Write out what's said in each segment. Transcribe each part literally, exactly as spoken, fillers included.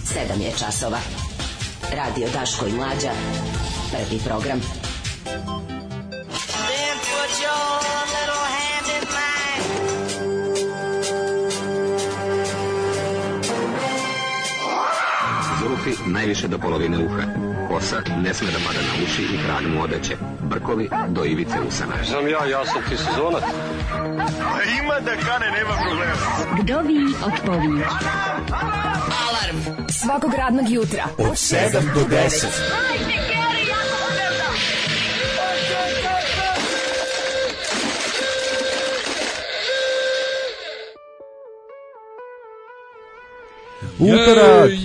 sedam je časova. Radio Daško i Mlađa. Prvi program. Zulufi najviše do polovine uha. Kosa ne sme da pada na uši i krag mu odeće. Brkovi do ivice usana. Znam ja, ja sam ti sezonac. Ima da kane, nema problema. Vdovi od pović. Alarm svakog radnog jutra od sedam do deset. Utorak,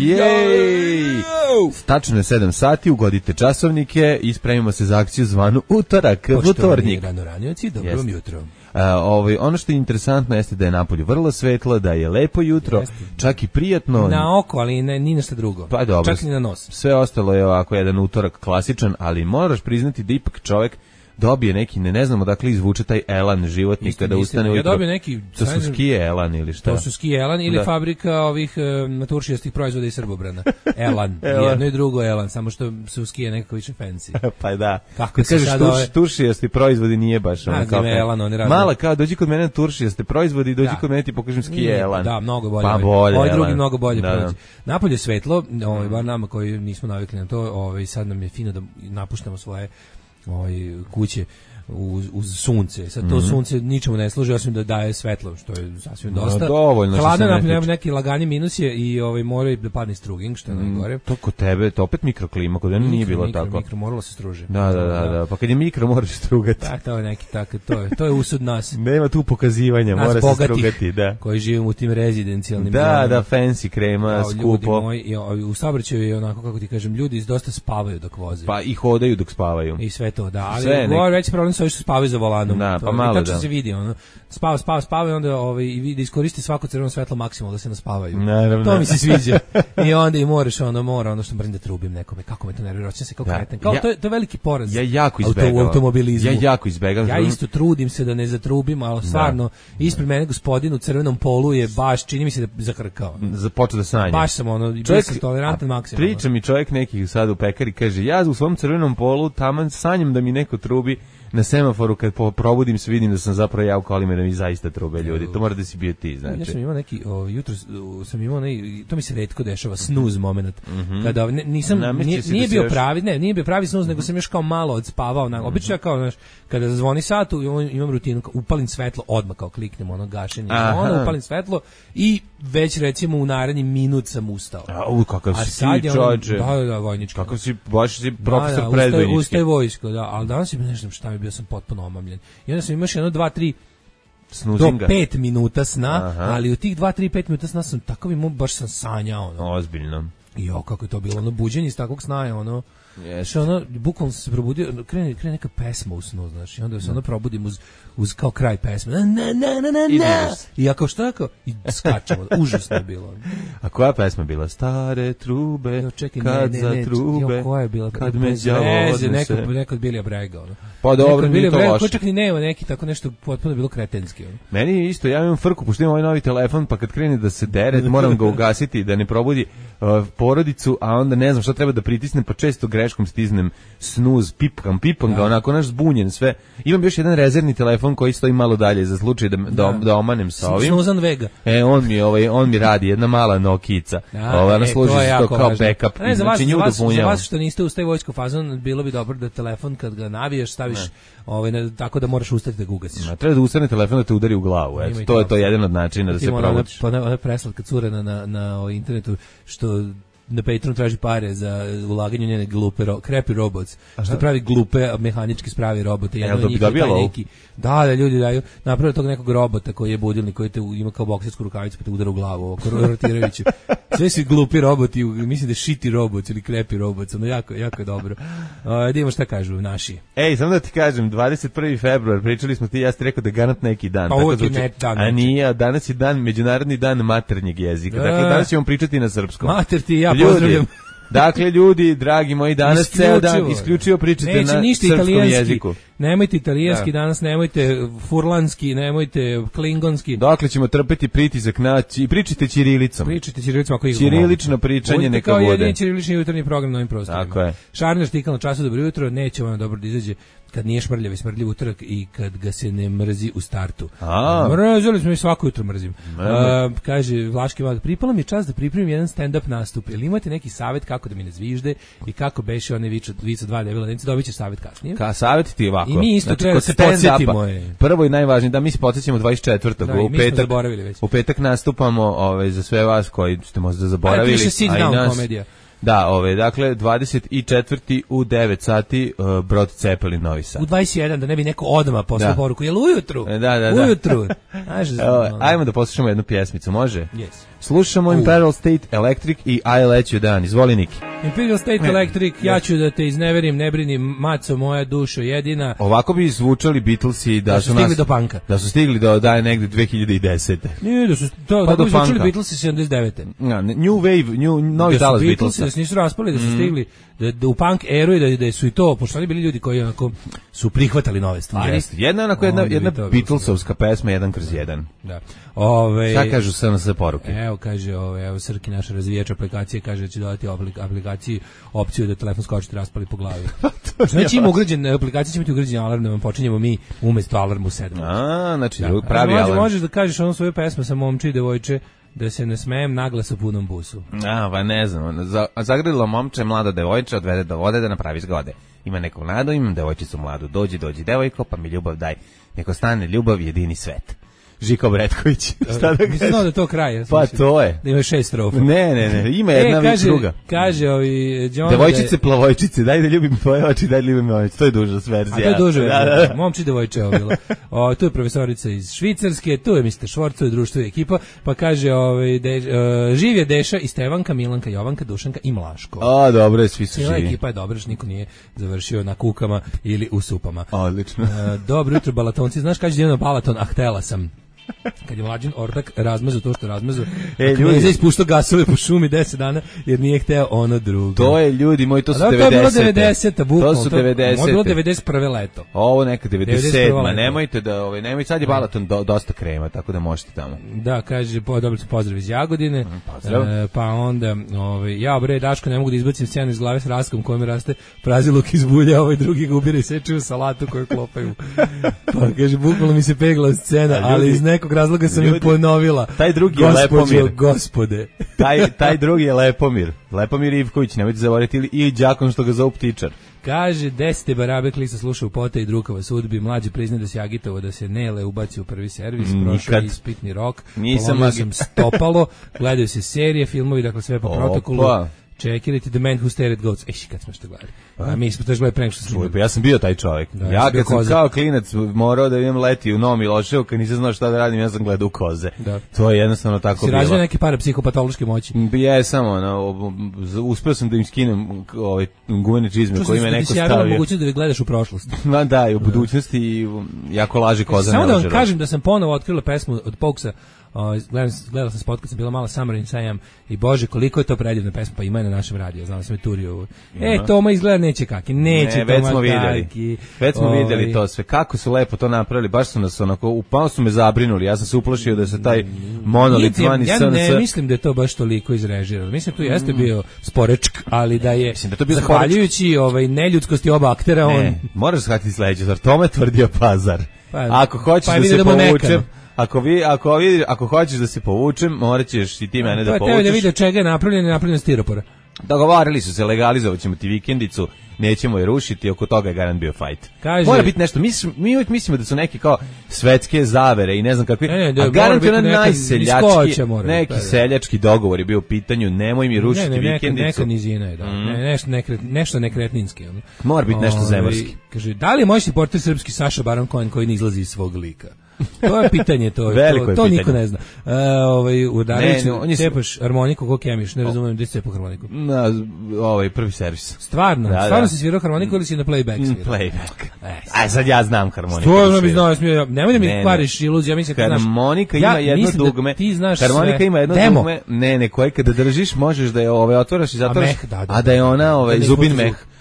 jej! Tačno je sedam sati, ugodite časovnike i spremimo se za akciju zvanu Utorak, utornjik. Rano ranioci, dobro vam jutro. Uh, ovaj, ono što je interesantno jeste da je napolju vrlo svetlo, da je lepo jutro, jeste. Čak i prijatno. Na oko, ali ne, ni nešto drugo. Pa dobro, čak i na nos. Sve ostalo je ovako jedan utorak klasičan, ali moraš priznati da ipak čovjek dobije neki, ne, ne znamo dakle izvuče taj elan životnik istina, kada ustane ujutro. Ja dobio neki... To su skije elan ili šta? To su skije elan ili da. Fabrika ovih uh, naturšijastih proizvoda iz Srbobrana. Elan. Elan. Jedno i drugo elan, samo što su skije nekako više fancy. Pa da. Kako kad kažeš tuš, ove... turšijasti proizvodi nije baš ono kao... Elan, oni razli. Mala kao, dođi kod mene turšijaste proizvodi i dođi da. Kod mene ti pokažem skije elan. Da, mnogo bolje. Pa bolje. Ovaj drugi mnogo bolje da, prođe. Da. Napolje svetlo, ovaj, bar nama koji nismo navikli na to, ovaj, sad nam je fino da napuštamo svoje ovaj, kuće uz, uz sunce. Sad to mm-hmm. sunce ničemu ne služi osim da daje svetlo, što je sasvim dosta. No, dovoljno. Hladno nam ne neki lagani minus je i ovaj mora da padne struging, što je mm, najgore. To kod tebe, to opet mikroklima, kod mene nije bilo mikro, tako. Mikro moralo se struži. Da, da, da, da. Pa kad je mikro moraš strugati. Tak, to je neki tako, to je, to je usud nas. Nema tu pokazivanja, nas mora bogatih, se strugati, da. Koji živimo u tim rezidencijalnim da, zonama. Da, fancy krema, kao, skupo. Moji, i, u saobraćaju je onako kako ti kažem, ljudi dosta spavaju dok voze. Pa i hodaju dok spavaju. I sve to, da, ali govor veći problem su ovi što spavaju za volanom. Da, to, pa malo tačno da. se vidi, ono, spava, spava, spava i onda ovaj, i vidi, iskoristi svako crveno svetlo maksimalno da se naspavaju. Naravno. To mi se sviđa. I onda i moraš, ono, mora, ono što mrzim da trubim nekome, kako me to nervira, hoćem se kao ja, kreten. Kao, ja, to, je, to je veliki poraz. Ja jako izbegavam. Auto, automobilizmu. Ja jako izbegavam. Ja isto trudim se da ne zatrubim, ali stvarno, da. Ispred mene gospodin u crvenom polu je baš, čini mi se da zakrkao. Započeo da sanja. Baš sam, ono, bio sam tolerantan maksimalno. Priča mi čovjek neki sad u pekari, kaže, ja u svom crvenom polu taman sanjam da mi neko trubi na semaforu kad probudim se vidim da sam zapravo ja u kolima da mi zaista trube ljudi. To mora da si bio ti, znači. Ja sam imao neki o, jutro sam imao ne, to mi se retko dešava snuz momenat. Mm-hmm. Kada ne, nisam nije, nije bio još... pravi, ne, nije bio pravi snuz, mm-hmm. nego sam još kao malo odspavao. Na, obično ja kao, znaš, kada zvoni sat, imam rutinu, upalim svetlo, odmah kao kliknem ono gašenje, ono upalim svetlo i već recimo u naredni minut sam ustao. A u kakav si ti, čoveče. Da, da, vojnički. Kakav si, baš si profesor da, da, predvojnički. Ustaje vojsko, da, ali danas je nešto šta mi bio sam potpuno omamljen. I onda sam imaš jedno, dva, tri Snuzinga. do pet minuta sna, aha. Ali u tih dva, tri, pet minuta sna sam tako mi baš sam sanjao. No. Ozbiljno. I o, kako je to bilo, ono buđenje iz takvog sna je ono, yes. što ono, bukvalno se probudio, krene, krene neka pesma u snu, znaš, i onda se ono probudim uz, uz kao kraj pesme, na, na, na, na, na, na. I ja kao šta kao, i skačemo, užasno je bilo. A koja pesma bila? Stare trube, jo, čekaj, kad ne, ne, ne, za trube, jo, koja je bila? Kad me đavo odnese. Neko, neko od Bilija Brega, ono. Pa dobro, nije to loše. Ko čak ni nema neki, tako nešto potpuno bilo kretenski, ono. Meni je isto, ja imam frku, pošto imam ovaj novi telefon, pa kad krene da se dere, moram ga ugasiti, da ne probudi uh, porodicu, a onda ne znam šta treba da pritisnem, pa često greškom stisnem snuz, pipkam, pipam ga, onako naš zbunjen sve. Imam još jedan rezervni telefon koji stoji malo dalje za slučaj da, da, da omanem sa ovim. Snuzan Vega. E, on mi, ovaj, on mi radi, jedna mala Nokica. Ova, ona služi to kao važno. Backup. Ne, za, vas, znači, za, vas, za vas što niste u taj vojsko fazon, bilo bi dobro da telefon kad ga navijaš, staviš ovaj, ne, tako da moraš ustati da ga ugasiš. Ne, treba da ustane telefon da te udari u glavu. Eto, to je to jedan od načina da se provučiš. Pa ona preslatka cure na, na, na o, internetu što na Patreon traži pare za ulaganje u njene glupe, ro, creepy robots, aha. Što pravi glupe, mehanički spravi robote. Jedan od njih je taj neki, da, da, ljudi daju, napravio tog nekog robota koji je budilnik, koji te ima kao boksersku rukavicu, pa te udara u glavu, ovako, rotirajući. Sve su glupi roboti, mislim da je shitty robots ili creepy robots, ono jako, jako je dobro. Uh, da imamo šta kažu naši. Ej, samo da ti kažem, dvadeset prvi februar, pričali smo ti, ja ste rekao da garant neki dan. Pa uvijek je net dan. A nije, danas je dan, međunarodni dan maternjeg jezika. Dakle, danas ćemo pričati na srpskom. Mater ti ja ljudi, pozdravljam. Dakle, ljudi, dragi moji, danas ceo dan isključivo pričate neće na ništa srpskom italijanski, jeziku. nemojte italijanski da. danas, nemojte furlanski, nemojte klingonski. Dokle ćemo trpeti pritisak na i pričajte ćirilicom. Pričajte ćirilicom ako ih ćirilično pričanje budite neka kao bude. jedini ćirilični jutarnji program na ovim prostorima. Tako je. Šarner štikal na času, dobro jutro, neće vam dobro da izađe kad nije šmrljav i smrdljiv utorak i kad ga se ne mrzi u startu. A. Mrzili smo i svako jutro mrzim. A, kaže Vlaški Mag, pripalo mi je čas da pripremim jedan stand-up nastup. Jel imate neki savjet kako da mi ne zvižde i kako beše one vica, vica dva debela denice? Dobit ćeš savjet kasnije. Ka savjet ti je ovako. I mi isto znači, treba da se podsjetimo. Je. Prvo i najvažnije, da mi se podsjećamo dvadeset četvrtog Da, u petak. Već. U petak nastupamo ovaj, za sve vas koji ste možda zaboravili. A piše sit a i down nas. komedija. Da, ove, dakle, dvadeset četvrti u devet sati uh, Brod Cepelin Novi Sad. U dvadeset jedan, da ne bi neko odma poslao da. poruku. Jel ujutru? Da, da, da. Ujutru. Znaš, Evo, ajmo da poslušamo jednu pjesmicu, može? Yes. Slušamo uh. Imperial State Electric i I Let You Down. Izvoli, Niki. Imperial State Electric, ja ću da te izneverim, ne brinim, maco moja dušo jedina. Ovako bi zvučali Beatlesi da, da su, su stigli nas, do panka. Da su stigli do daje negde dve hiljade desete. Nije, da su to, pa da bi zvučali Beatlesi sedamdeset devete. Ja, new Wave, new, novi talas Beatlesa. Da su nisu raspali, da su stigli da, da u punk eru i da, da su i to, pošto oni bili ljudi koji onako su prihvatali nove stvari. Jeste, jedna onako jedna, jedna Beatlesovska pesma, jedan kroz jedan. Da. Ove, šta kažu sve na sve poruke? Evo, kaže, ove, evo Srki, naša razvijač aplikacije, kaže da će dodati aplikaciji opciju da telefon skočite raspali po glavi. Znači ima ugrađen, aplikacija će imati ugrađen alarm da vam počinjemo mi umesto alarmu u sedam. A, znači da. pravi može, alarm. Možeš da kažeš onu svoju pesmu sa momče i devojče, da se ne smejem naglas u punom busu. A, pa ne znam. Zagradilo momče, mlada devojča, odvede do vode da napravi zgode. Ima nekog nadu, imam devojčicu mladu. Dođi, dođi, devojko, pa mi ljubav daj. Neko stane ljubav, jedini svet. Žiko Bretković. Šta da mislim da je to kraj. Ja pa mislim, to je. Da ima šest strofa. Ne, ne, ne, ima jedna e, kaže, druga. Kaže ovi John devojčice, da plavojčice, daj da ljubim tvoje oči, daj da ljubim moje oči. To je duža verzija. A to je duža verzija. Da, da. Momči devojče ovo bilo. O, tu je profesorica iz Švicarske, tu je mister Švorc, tu je društvo i ekipa, pa kaže ovaj de, uh, živ je Deša i Stevanka, Milanka, Jovanka, Dušanka i Mlaško. A, dobro je, svi su Cijela živi. ekipa je dobra, što niko nije završio na kukama ili u supama. Odlično. Uh, dobro jutro, Balatonci. Znaš kad je na Balaton, a htela sam. Kad je Mlađin Ortak razmazao to što je razmazao, e, ljudi je ispuštao gasove po šumi deset dana jer nije hteo ono drugo. To je ljudi moji, to su devedesete. To je bilo devedesete, bukvalno. To su devedesete. Ovo je bilo devedeset prve leto. Ovo neka devedeset sedma. Nemojte da, ovaj, nemojte, sad je Balaton do, dosta krema, tako da možete tamo. Da, kaže, po, dobro se pozdrav iz Jagodine. Pozdrav. E, pa onda, ovaj, ja bre, Daško, ne mogu da izbacim scenu iz glave s raskom kojom mi raste praziluk iz bulja, ovaj drugi ga ubira i seče u salatu koju klopaju. Pa kaže, bukvalno mi se pegla scena, ali iz nekog razloga sam je ponovila. Taj drugi je Lepomir. Gospode. taj, taj drugi je Lepomir. Lepomir Ivković, nemojte zaboraviti, ili i Đakon što ga zovu ptičar. Kaže, desete barabe klisa slušao Pota i Drukava sudbi, mlađi prizna da se agitovo da se Nele ubaci u prvi servis, prošao je ispitni rok, pomogao sam stopalo, gledaju se serije, filmovi, dakle sve po protokolu. Čekirati The Man Who Stared at Goats. Eš, kad smo što gledali. A mi smo to gledali pre nego što smo. Ja sam bio taj čovjek. Da, ja kad sam kao klinac morao da idem leti u Novom Miloševu, kad nisam znao šta da radim, ja sam gledao u koze. Da. To je jednostavno tako si bilo. Si razvio neke parapsihopatološke moći? Ja sam, ono, uspeo sam da im skinem ovaj, gumene čizme koje me neko stavio. Ti si javila mogućnost da gledaš u prošlost. Ma da, i u budućnosti i jako laže koza. Samo da vam kažem da sam ponovo otkrila pesmu od Poksa. Uh, gledala, gledala sam spot kad sam bila mala Summer in Siam i bože koliko je to predivna pesma, pa ima je na našem radiju, znam da sam je turio. E, Toma izgleda neće kaki, neće ne, već Toma smo vidjeli. kaki. Već smo o, vidjeli to sve, kako su lepo to napravili, baš su nas onako, upao su me zabrinuli, ja sam se uplašio da se taj monolit zvani ja ne S... mislim da je to baš toliko izrežirano, mislim da tu jeste bio sporečk, ali da je mislim da to bio zahvaljujući ovaj, neljudskosti oba aktera, ne, on... moraš shvatiti sledeće, zar Tome tvrdio Pazar, pa, ako hoćeš pa da se povučem, Ako vi ako vi ako hoćeš da se povučem, moraćeš i ti mene da povučeš. To je da vidi čega je napravljeno, napravljeno stiropora. Dogovarali su se, legalizovaćemo ti vikendicu, nećemo je rušiti, oko toga je garant bio fajt. Kaže, mora biti nešto, mi, mi uvijek mislimo da su neki kao svetske zavere i ne znam kakvi, ne, ne, da, a garant je onaj najseljački, neki da, seljački dogovor je bio u pitanju, nemoj mi rušiti ne, ne, vikendicu. Neka nizina je, da, mm. ne, nešto, nekret, nešto nekretninski. Ono. Mora biti nešto zemorski. Kaže, da li je moćni portir srpski Saša Baron Cohen koji ne izlazi iz svog lika? To je pitanje, to, to, to niko ne zna. Uh, ovaj, u Dareviću cepaš harmoniku, kako kemiš, ne razumijem gdje si cepao harmoniku. Na ovaj, prvi servis. Stvarno? Da, stvarno da. si svirao harmoniku ili si na playback svirao? Playback. E, Aj sad ja znam harmoniku. Stvarno bi znao, nemoj da mi kvariš iluziju, ja mislim da znaš. Harmonika ima jedno dugme. Ti znaš harmonika sve. ima jedno Demo. dugme. Ne, ne, koje kada držiš možeš da je ove otvaraš i zatvaraš, a, meh, da, da, a da je ona ovaj, zubin meh.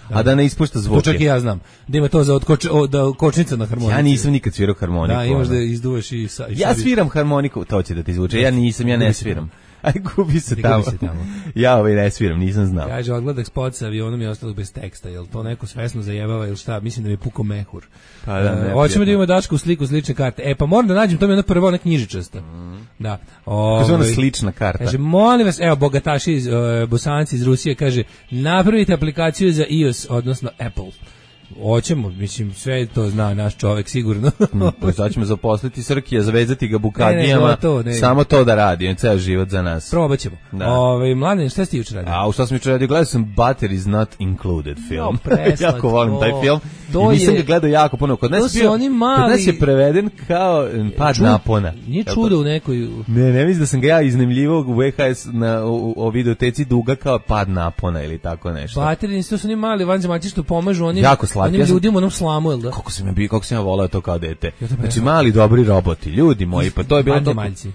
a da ne ispušta zvuke. To čak i ja znam. Da ima to za odkoč, o, da kočnica na harmonici. Ja nisam nikad svirao harmoniku. Da, imaš da izduvaš i... Sa, i ja sviram harmoniku, to će da ti zvuče. Ja nisam, ja ne sviram. Aj, gubi se tamo. Se tamo. Ja ovaj ne sviram, nisam znao. Kaže, odgledak spot sa avionom i ostalo bez teksta. Jel to neko svesno zajebava ili šta? Mislim da mi puko mehur. Pa da, ne. Hoćemo da imamo Dašku sliku, slične karte. E, pa moram da nađem, to mi je ona prva, ona knjižičasta. Mm. Da. Kaže ona slična karta. Kaže, molim vas, evo, bogataši, iz, uh, bosanci iz Rusije, kaže, napravite aplikaciju za iOS, odnosno Apple. Hoćemo, mislim, sve to zna naš čovek sigurno. Pa sad ćemo zaposliti Srkija, zavezati ga bukadijama, ne, ne, to, ne. Samo to da radi, on ceo život za nas. Probat ćemo. Da. Ove, Mladen, šta si jučer radio? A, u šta sam jučer radio? Gledao sam Butter is not included film. No, jako volim taj film. To i nisam je, ga gledao jako puno. Kod nas, bio, mali, kod nas je preveden kao pad čud, napona. Nije čudo u nekoj... Ne, ne mislim da sam ga ja iznemljivao u V H S na, u, u videoteci duga kao pad napona ili tako nešto. Butter is, to su oni mali vanzemaljci što pomažu onim, jako slatki. onim ljudima, onom slamu, jel da? Kako sam ja bio, kako sam ja voleo to kao dete. Znači mali dobri roboti, ljudi moji, pa to je bilo to.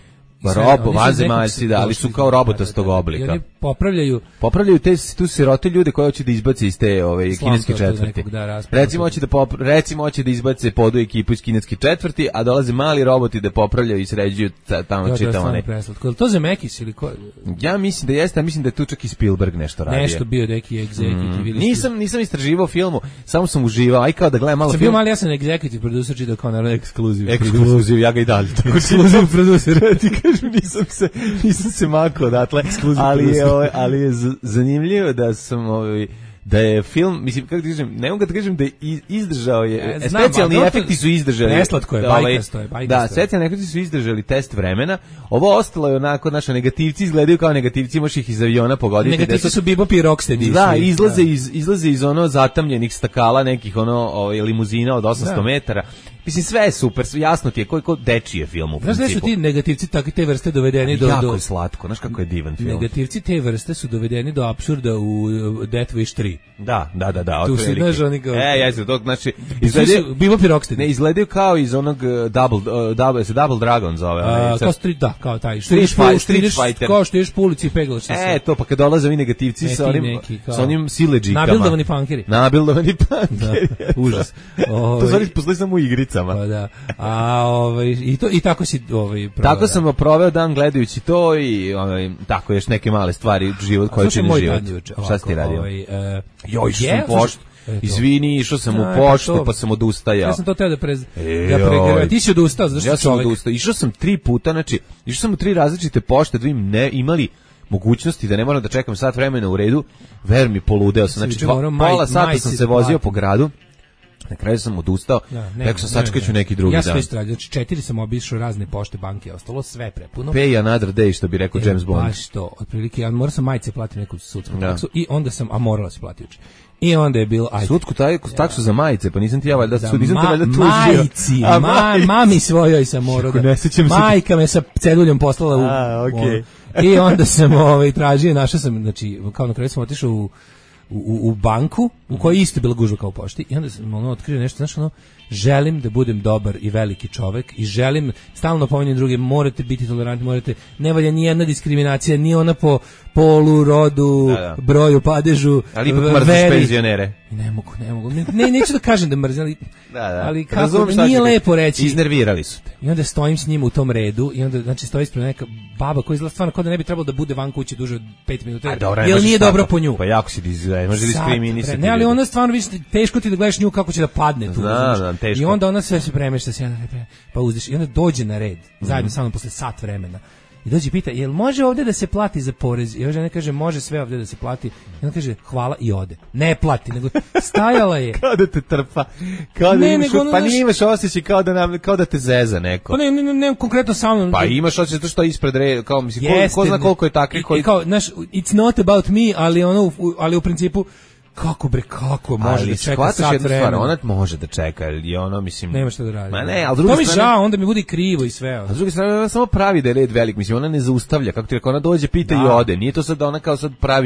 Robo, vanzemaljci, da, ali su kao robotastog oblika. I oni popravljaju... Popravljaju te, tu sirote ljude koje hoće da izbace iz te ove, kineske četvrti. Da, recimo, hoće da popra, recimo hoće da izbace podu ekipu iz kineske četvrti, a dolaze mali roboti da popravljaju i sređuju tamo čitavane. Je to Zemeckis ili ko? Ja mislim da jeste, a mislim da je tu čak i Spielberg nešto radio. Nešto bio neki executive. Mm. Nisam, nisam istraživao filmu, samo sam uživao, aj kao da gledam malo sam film. Sam bio mali, ja sam executive producer, čitao kao naravno ekskluziv. Ekskluziv, ja ga i dalje. Ekskluziv producer. nisam se nisam se makao odatle, ali je ovaj, ali je zanimljivo da sam ovaj da je film, mislim, kako ti kažem, ne mogu da kažem da je izdržao je, e, znam, specijalni efekti su izdržali. Neslatko je, bajkasto je, bajkasto Da, specijalni efekti su izdržali test vremena. Ovo ostalo je onako, naše negativci izgledaju kao negativci, možeš ih iz aviona pogoditi. Negativci su Bebop i Rocksteady. Da, izlaze, da. Iz, izlaze iz ono zatamljenih stakala nekih ono ovaj, limuzina od osamsto da. metara. Mislim, sve je super, jasno ti je koji ko dečije film u principu. Znaš da su ti negativci takve te vrste dovedeni do... Jako do... je slatko, znaš kako je divan film. Negativci te vrste su dovedeni do apsurda u Death Wish tri. Da, da, da, da. Tu si, znaš, oni kao... E, jesu, to, znači... Izgledaju... Bebop i Rocksteady. Ne, izgledaju kao iz onog uh, Double, uh, double, se Double Dragon zove. A, kao street, da, kao taj. Street, street, street Fighter. Kao što ješ po ulici i peglaš se. E, to, pa kad dolaze ovi negativci sa onim, neki, sa onim sileđikama. Nabildovani punkeri. Nabildovani punkeri. Da, užas. To stvari postoji samo u igricama. Pa da. A ovaj i to i tako si ovaj proveo. Tako sam proveo dan gledajući to i ovaj tako još neke male stvari život koji čini život. Šta si ti radio? Ovaj uh, joj, išao sam poštu. Izvini, išao sam u poštu, pa sam odustajao. Ja sam to teo da prez da pregreva. Ti si odustao, zašto ja sam odustao. Išao sam tri puta, znači išao sam u tri različite pošte da im ne imali mogućnosti da ne moram da čekam sat vremena u redu. Ver mi poludeo sam, znači pola sata sam se vozio po gradu. Na kraju sam odustao, ja, rekao sam sačekaću neki drugi ja dan. Ja sam istražio, znači četiri sam obišao razne pošte, banke, ostalo sve prepuno. Pay another day, što bi rekao e, James Bond. Baš to, otprilike, ja morao sam majice platiti neku sudsku ja. taksu i onda sam, a morala se platiti. I onda je bilo, ajde. Sudsku taj, taksu za majice, pa nisam ti ja valjda, da, nisam ma, te valjda tužio. Majici, a, ma, mami svojoj sam morao da. Majka me sa ceduljom poslala u... A, okej. Okay. I onda sam ovaj, tražio, našao sam, znači, kao na kraju sam otišao u U, u banku, u kojoj isto bila gužva kao u pošti, i onda sam ono otkrio nešto, znaš, ono, želim da budem dobar i veliki čovek i želim, stalno pominjem druge, morate biti tolerantni, morate, ne valja ni jedna diskriminacija, ni ona po polu, rodu, da, da. broju, padežu, ali ipak mrziš penzionere. Ne mogu, ne mogu, ne, ne neću da kažem da mrzim, ali, da, da. ali kako, nije lepo reći. Iznervirali su te. I onda stojim s njim u tom redu i onda, znači, stoji ispred neka baba koja izgleda stvarno kao da ne bi trebalo da bude van kuće duže od pet minuta, jer nije dobro po nju. Pa jako si dizaj, može diskriminisati. Ne, ali ona stvarno, viš, teško ti da gledaš nju kako će da padne tu. Da, da, teško. I onda ona sve se premešta, se pa uzdiš i onda dođe na red, zajedno mm-hmm. sa mnom posle sat vremena. I dođe i pita, jel može ovdje da se plati za porez? I žena kaže, može sve ovdje da se plati. I on kaže, hvala i ode. Ne plati, nego stajala je. Kao da te trpa. Kao da ne, imaš, nego, pa nije imaš osjećaj kao da, nam, kao da te zeza neko. Pa ne, ne, ne, ne konkretno sa mnom. Pa imaš osjećaj što je ispred red, kao mislim, jeste, ko, ko zna koliko je takvi. Koji... Kao, znaš, it's not about me, ali, ono, ali u principu, kako bre, kako može ali da čeka sat vremena. Ona može da čeka, i ono, mislim... Nema šta da radi. Ma ne, ali to mi strane, žao, onda mi bude krivo i sve. A s druge strane, ona samo pravi da je red velik, mislim, ona ne zaustavlja, kako ti rekao, ona dođe, pita da. i ode. Nije to sad da ona kao sad pravi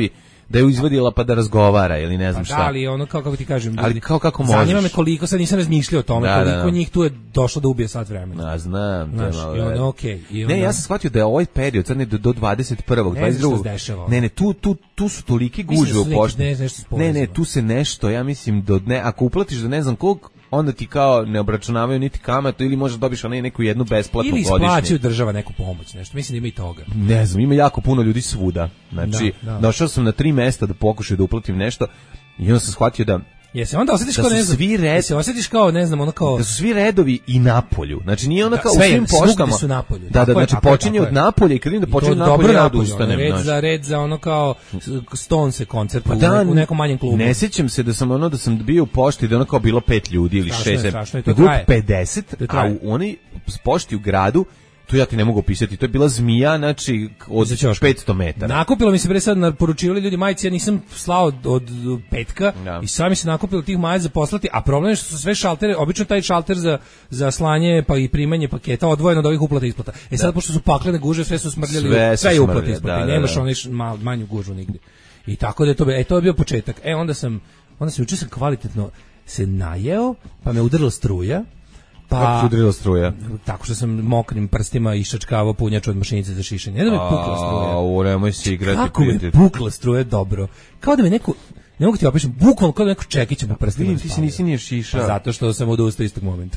da je izvadila pa da razgovara ili ne znam pa šta. Da, ali ono kao kako ti kažem, ali kao kako možeš. Zanima me koliko, sad nisam razmišljao o tome, da, koliko da, da. njih tu je došlo da ubije sat vremena. Ja znam, to je malo. I ono, okay, i ono, ne, ja sam shvatio da je ovaj period, sad ne do, do dvadeset prvog, dvadeset drugog. Ne, ne, tu, tu, tu su toliki gužve u pošti. Ne, ne, ne, tu se nešto, ja mislim, do ne, ako uplatiš do ne znam kog, onda ti kao ne obračunavaju niti kamatu ili možda dobiš onaj neku jednu besplatnu godišnje. Ili isplaćaju država neku pomoć, nešto. Mislim da ima i toga. Ne znam, ima jako puno ljudi svuda. Znači, da, da. došao sam na tri mesta da pokušaju da uplatim nešto i onda sam shvatio da Jesi onda osjetiš da kao ne znam, svi red, se osjetiš kao ne znam, ono kao da su svi redovi i napolju. Znači nije ona da, kao sve, u svim poštama. Su napolju. Da, da, znači počinje od napolja i kad vidim da počinje od napolja ja odustanem. Red za red za ono kao Stonese koncert pa da, u, u nekom manjem klubu. Ne sjećam se da sam ono da sam bio u pošti da ono kao bilo pet ljudi ili strašno šest, je, strašno je, to grup traje. pedeset, a u oni pošti u gradu to ja ti ne mogu opisati, to je bila zmija, znači od petsto metara. Nakupilo mi se pre sad naporučivali ljudi majice, ja nisam slao od, od petka ja. I sami se nakupilo tih majica za poslati, a problem je što su sve šaltere, obično taj šalter za, za slanje pa i primanje paketa odvojeno od ovih uplata i isplata. E sad, da. Pošto su paklene guže, sve su smrljali, sve, sve je uplata isplata, da, da, nemaš da. Onaj mal, manju gužu nigde. I tako da je to, e, to je bio početak. E, onda sam, onda sam juče sam kvalitetno se najeo, pa me udarila struja. Pa, kako se udarila struja? Tako što sam mokrim prstima išačkavao punjač od mašinice za šišanje. Ne da me pukla struja. A, nemoj se igrati. Kako me pukla struja, dobro. Kao da me neko, ne mogu ti opišem, bukvalno kao da neko čekića po prstima. Vidim, ti se nisi nije šišao. Pa zato što sam odustao istog momenta.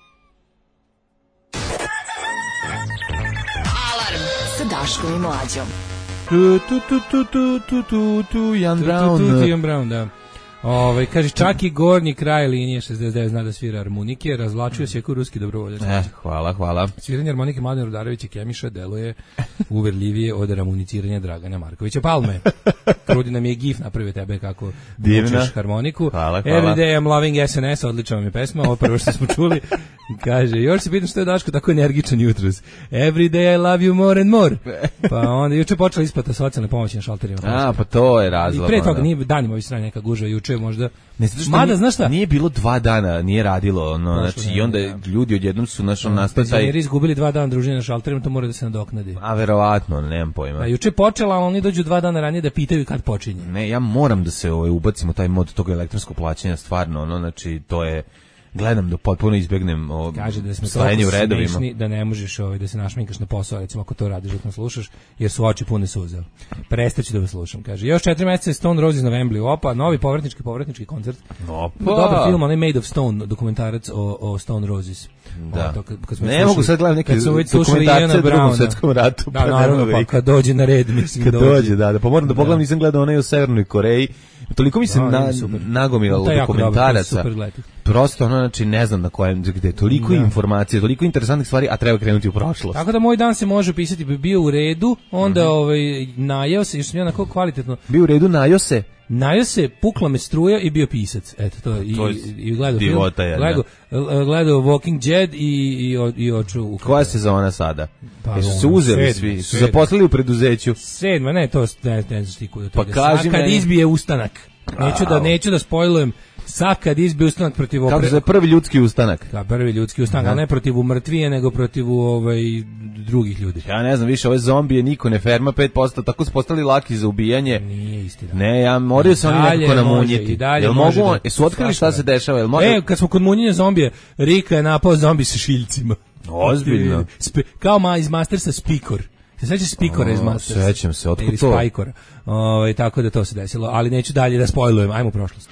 Alarm sa Daškom i Mlađom. Tu, tu, tu, tu, tu, tu, tu, tu, Jan Brown. Tu, tu, tu, Jan Brown, da. Ove, kaže, čak i gornji kraj linije šezdeset devet zna da svira harmonike, razvlačuje se jako ruski dobrovoljac. Eh, hvala, hvala. Sviranje harmonike Mladen Rudarević i Kemiša deluje uverljivije od harmoniciranja Dragana Markovića Palme. Krudina mi je gif napravio tebe kako učeš harmoniku. Hvala, hvala. Every day I'm loving S N S, odlična vam je pesma, ovo prvo što smo čuli. Kaže, još se pitam što je Daško tako energičan jutros. Every day I love you more and more. Pa onda, juče počela isplata socijalne pomoći na šalterima. A, pa to je razlog. I pre toga nije danima ovi strane neka gužva, juče možda. Ne, zato što Mada, nije, znaš šta? Nije bilo dva dana, nije radilo, ono, Prošlo, znači, ne, i onda ja. ljudi odjednom su našo no, nastao taj... Penzioneri izgubili dva dana druženja na šalterima, to mora da se nadoknadi. A, verovatno, nemam pojma. A juče počela, ali oni dođu dva dana ranije da pitaju kad počinje. Ne, ja moram da se ovaj, ubacimo taj mod tog elektronskog plaćanja, stvarno, ono, znači, to je... Gledam da potpuno izbegnem o, kaže da smo stajanje u redovima. Smešni, da ne možeš ovaj, da se našminkaš na posao, recimo ako to radiš dok nas slušaš, jer su oči pune suza. Prestaću da vas slušam. Kaže, još četiri meseca je Stone Roses na Wembley, opa, novi povratnički povratnički koncert. Opa. Dobar film, onaj Made of Stone, dokumentarac o, o Stone Roses. Da. O, to, kad, kad smo ne slušali, mogu sad gledam neke dokumentarce o drugom svetskom ratu. Da, naravno, pa kad dođe na red, mislim, kad dođe, da, da, pa moram da pogledam, nisam gledao onaj u Severnoj Koreji. Toliko mi se no, na, nagomilalo dokumentaraca. Prosto ono, znači, ne znam na kojem, gde je toliko da. informacija, toliko interesantnih stvari, a treba krenuti u prošlost. Tako da moj dan se može pisati, bi bio u redu, onda mm-hmm. ovaj, najeo se, još sam ja onako kvalitetno. Bio u redu, najeo se? Najeo se, pukla me struja i bio pisac. Eto, to, i, to i gledao divota, film, gledao, gledao Walking Dead i, i, i oču u koja sezona sada? Pa, Jesu se uzeli svi? Su zaposlili u preduzeću? Sedma, ne, to ne, ne znaš ti kuda to pa ide. Kaži kad meni. izbije ustanak. Neću da, neću da spojlujem. Sad kad izbije ustanak protiv... Kako se prvi ljudski ustanak? Da, prvi ljudski ustanak, a ne protiv umrtvije, nego protiv ovaj, drugih ljudi. Ja ne znam, više, ove zombije niko ne ferma pet posto, tako su postali laki za ubijanje. Nije istina. Ne, ja moraju se oni nekako namunjeti. Jel mogu, da, jesu otkrili šta se dešava? Jel može... E, kad smo kod munjenja zombije, Rika je napao zombi sa šiljcima. Ozbiljno. Spe, kao ma iz Mastersa Spikor. Se sećaš Spikora iz Mastersa? Sećam se, otkud to? Ili Spikora. Ovaj, tako da to se desilo, ali neću dalje da spojlujem. Ajmo u prošlost.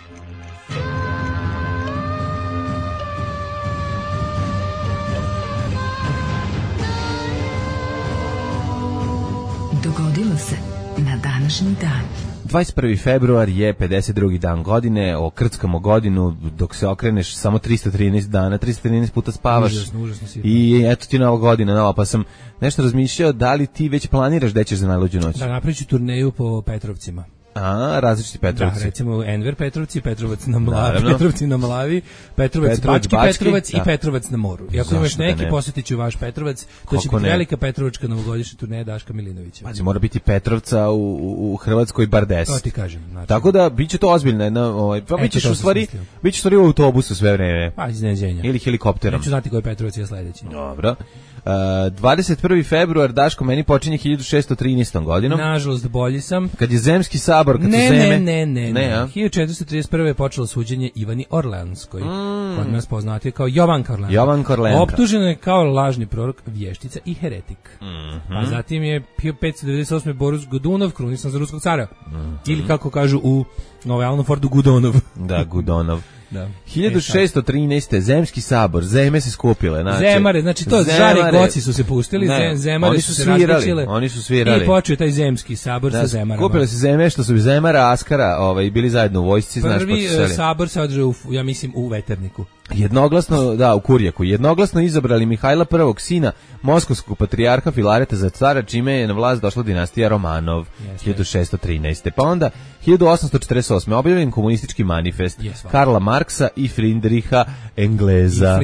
Dogodilo se na današnji dan. dvadeset prvi februar je pedeset drugi dan godine, okrckamo godinu, dok se okreneš samo tristo trinaest dana, tristo trinaest puta spavaš. Užasno, užasno si. I eto ti nova godina, nova, pa sam nešto razmišljao da li ti već planiraš da ćeš za najluđu noć? Da, napravit ću turneju po Petrovcima. A, različiti Petrovci. Da, recimo Enver Petrovci, Petrovac na Mlavi, Petrovci na Mlavi, Petrovac, Petrovac Bački, Bački Petrovac da. I Petrovac na moru. I ako imaš neki, da posjetit ću vaš Petrovac, to Kako će biti ne? velika Petrovačka novogodišnja turneja Daška Milinovića. Pazi, mora biti Petrovca u, u, u Hrvatskoj bar deset. To ti kažem. Znači. Tako da, bit će to ozbiljno. Jedna, ovaj, pa bit ćeš u stvari, bit ćeš stvari u autobusu sve vreme. Pa, iznenađenja. Ili helikopterom. Neću znati koji Petrovac je sledeći. Dobro. Uh, dvadeset prvi februar, Daško, meni počinje hiljadu šessto trinaestom godinom. Nažalost, bolji sam. Kad je Zemski sabor, kad ne, su zeme... Ne, ne, ne, ne. ne hiljadu četiristo trideset prve je počelo suđenje Ivani Orleanskoj, mm. kod nas poznatije kao Jovanka Orleanka. Jovanka Orleanka. Optužena je kao lažni prorok, vještica i heretik. Mm-hmm. A zatim je hiljadu petsto devedeset osme Boris Godunov krunisan za ruskog cara. Mm-hmm. Ili kako kažu u Nove Alno Fordu Gudonov. Da, Gudonov. Da. hiljadu šessto trinaeste. Zemski sabor, zeme se skupile. Znači, zemare, znači to zemare, žari goci su se pustili, ne, zemare oni su su se različile. Oni su svirali. I počeo taj zemski sabor da, sa zemarama. Skupile se zeme što su zemara, Askara, ovaj, bili zajedno u vojsci, Prvi, znaš, Prvi sabor se održao, u, ja mislim, u Veterniku. Jednoglasno, da, u Kurjaku, jednoglasno izabrali Mihajla prvog sina moskovskog patrijarha Filareta za cara, čime je na vlast došla dinastija Romanov, yes, hiljadu šessto trinaeste. Pa onda hiljadu osamsto četrdeset osme objavljen komunistički manifest yes, Karla Marksa i Friedricha Engleza.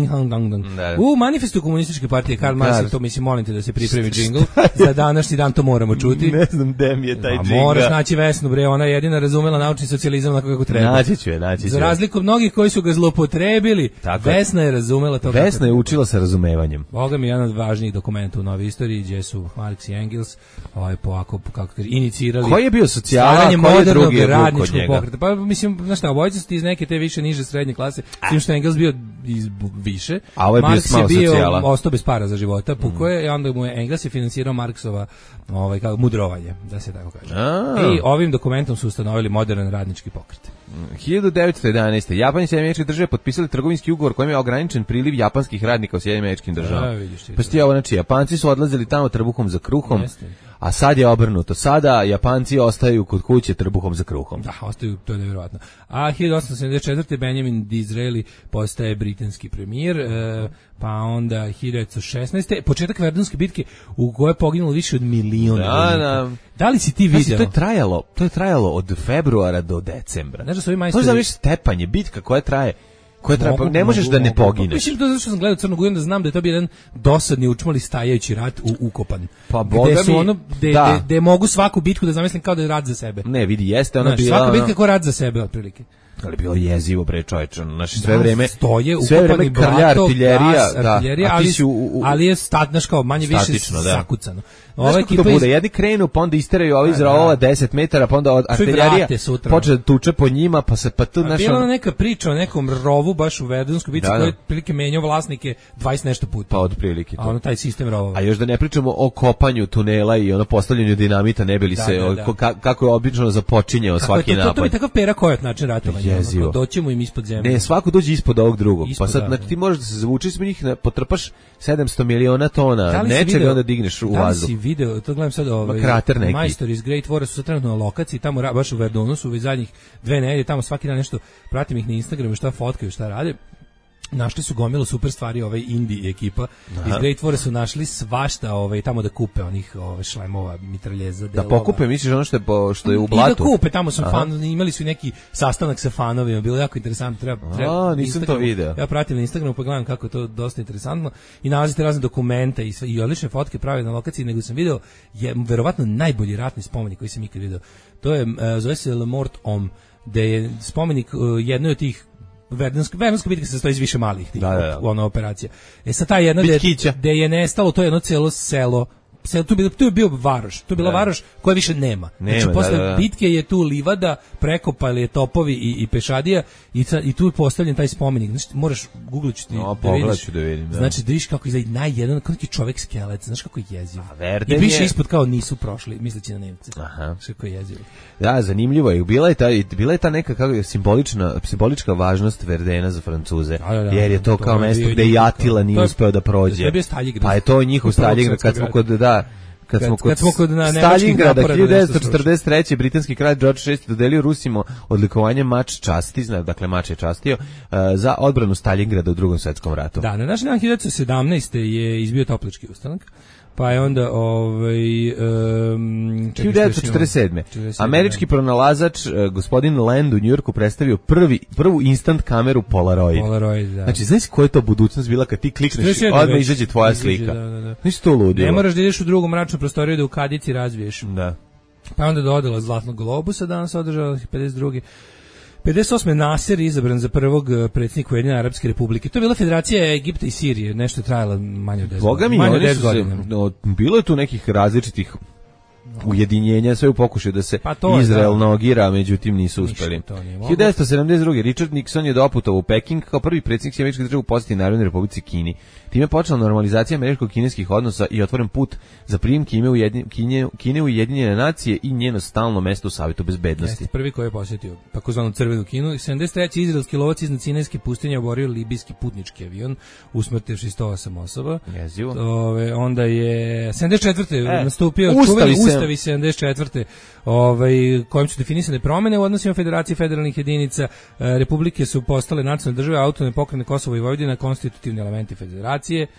Da. U manifestu komunističke partije Karl Marx, to mislim, molim te da se pripremi džingl, za današnji dan to moramo čuti. Ne znam gde mi je taj džingl. Moraš naći Vesnu, bre, ona je jedina razumela naučni socijalizam onako kako treba. Naći ću je, naći ću. Za razliku od mnogih koji su ga zlopotrebili, tako Vesna je razumela to. Vesna je učila sa razumevanjem. Boga mi je jedan od važnijih dokumenta u novoj istoriji, gdje su Marx i Engels ovaj, po ovako, kako kaže, inicirali. Koji je bio socijala, koji je drugi je vuk od njega? Pokreta. Pa mislim, znaš šta, obojica su ti iz neke te više niže srednje klase, s tim što je Engels bio iz više. A ovo je bio Marx je bio socijala. ostao bez para za života, puko je, i onda mu je Engels je finansirao Marksova ovaj, kao, mudrovanje, da se tako kaže. A. I ovim dokumentom su ustanovili modern radnički pokret. hiljadu devetsto jedanaeste. Japan i Sjedinjene Američke Države potpisali trgovinski ugovor kojim je ograničen priliv japanskih radnika u Sjedinjenim Američkim Državama. Pa sti ovo, znači, Japanci su odlazili tamo trbuhom za kruhom, Jeste. A sad je obrnuto. Sada Japanci ostaju kod kuće trbuhom za kruhom. Da, ostaju, to je nevjerojatno. A hiljadu osamsto sedamdeset četvrte. Benjamin Disraeli postaje britanski premijer, e, pa onda hiljadu devetsto šesnaeste. početak Verdunske bitke u kojoj je poginulo više od miliona. Da, da. Da li si ti vidio? Znači, to je trajalo, to je trajalo od februara do decembra. Znaš da su ovi majstori... To je za stepanje, bitka koja traje koje treba, mogu, ne možeš mogu, da ne pogineš. Mislim to zato što sam gledao Crnu Goru, da znam da je to bio jedan dosadni učmali stajajući rat u ukopan. Pa boga gde su mi, ono, gde, da. gde, gde mogu svaku bitku da zamislim kao da je rat za sebe. Ne, vidi, jeste ona znači, bila... Svaka ono... bitka kao rat za sebe, otprilike. Ali bilo jezivo, bre, čovječe, znači sve da, vreme stoje, sve vreme krlja artiljerija, gas, da, artiljerija, ali, u, u, ali je statnaš kao manje više zakucano. Ova ekipa to bude, iz... jedni krenu, pa onda isteraju ovi iz rovova deset metara, pa onda od artiljerija počne da tuče po njima, pa se pa tu našo... Bila neka priča o nekom rovu baš u Verdunskoj bitci, koji je otprilike menjao vlasnike dvadeset nešto puta. Pa otprilike to. A ono taj sistem rovova. A još da ne pričamo o kopanju tunela i ono postavljanju dinamita, ne bi li se, da, da, da. Ka, kako je obično započinjao svaki napad. To je takav pera kojat način ratovanja. Doćemo im ispod zemlje. Ne, svako dođe ispod ovog drugog. Ispod, pa sad, znači, ti možeš da se zavučiš s njih, potrpaš sedamsto miliona tona nečega, onda digneš u vazduh. Da li si video, to gledam sad, ovaj, majstori iz Great Wara su sad trenutno na lokaciji, tamo baš u Verdunu su već zadnjih dve nedelje, tamo svaki dan nešto, pratim ih na Instagramu, šta fotkaju, šta rade. Našli su gomilu super stvari, ovaj indie ekipa. Aha. Iz Great Wara su našli svašta, ovaj tamo da kupe onih ovaj šlemova, mitraljeza, delova. Da pokupe, misliš ono što je po, što je u blatu. I da kupe, tamo su fan, imali su neki sastanak sa fanovima, bilo jako interesantno. Treba, treba A, nisam to video. Ja pratim na Instagramu, pa gledam kako je to dosta interesantno i nalazite razne dokumente i sve, i odlične fotke prave na lokaciji, nego sam video je verovatno najbolji ratni spomenik koji sam ikad video. To je uh, zove se Le Mort Homme, da je spomenik uh, jednoj od tih Verdunska, Verdunska bitka se sastoji iz više malih tih, da, da, da. Ona operacija. E sad ta jedna gde je nestalo, to je jedno celo selo, selo tu, je, tu je bio varoš, tu je bila da. varoš koja više nema. nema znači, posle da, da, da. bitke je tu livada, prekopali je topovi i, i pešadija i, ta, i tu je postavljen taj spomenik. Znači, moraš googlići no, da vidiš. Da vidim, da. Znači, da vidiš kako izgleda najjedan, kao neki čovek skelet, znaš kako je jeziv. I piše je... ispod kao nisu prošli, misleći na Nemce. Aha. Kako je jeziv. Da, zanimljivo je. Bila je ta, bila je ta neka kako je simbolična, simbolička važnost Verdena za Francuze. Da, da, da, jer je to, to kao mesto gde i Atila nije uspeo da prođe. Je bio Staljingrad. Pa je to njihov Staljingrad kad smo kod da Kad, kad smo kod, kad smo kod na Stalingrada hiljadu devetsto četrdeset treće. britanski kralj George šesti dodelio Rusima odlikovanje Mač časti, zna, dakle Mač je častio, uh, za odbranu Stalingrada u Drugom svjetskom ratu. Da, na naš dan hiljadu devetsto sedamnaeste. je izbio Toplički ustanak. Pa je onda ovaj um, hiljadu devetsto četrdeset sedme. Američki pronalazač uh, gospodin Land u Njujorku predstavio prvi prvu instant kameru Polaroid. Polaroid, da. Znači, znaš koja je to budućnost bila kad ti klikneš i odmah izađe tvoja izađe, slika. Da, da, da. Nisi to ludilo. Ne moraš da ideš u drugu mračnu prostoriju da u kadici razviješ. Da. Pa onda dodala Zlatnog globusa, danas održala pedeset druge pedeset osme Nasser izabran za prvog predsjednika Ujedinjene Arapske Republike. To je bila Federacija Egipta i Sirije, nešto je trajalo manje od deset godina. Boga mi, oni su se, no, bilo je tu nekih različitih ujedinjenja, sve u pokušaju da se pa Izrael da. nogira, međutim nisu uspeli. hiljadu devetsto sedamdeset druge. Richard Nixon je doputovao u Peking kao prvi predsjednik Američke države u posjeti Narodnoj Republici Kini. Time je počela normalizacija američko-kineskih odnosa i otvoren put za prijem Kine u Kine, Kine u Ujedinjene nacije i njeno stalno mesto u Savetu bezbednosti. Jeste prvi koji je posjetio takozvanu crvenu Kinu. sedamdeset treće izraelski lovac iznad Sinajske pustinje oborio libijski putnički avion, usmrtivši sto osam osoba. Jezivo. Ove, onda je sedamdeset četvrte E, nastupio čuveni Ustav iz sedamdeset četvrte Ovaj, kojim su definisane promene u odnosima Federacije federalnih jedinica. E, republike su postale nacionalne države, autonomne pokrajine Kosovo i Vojvodina, konstitutivni elementi federacije.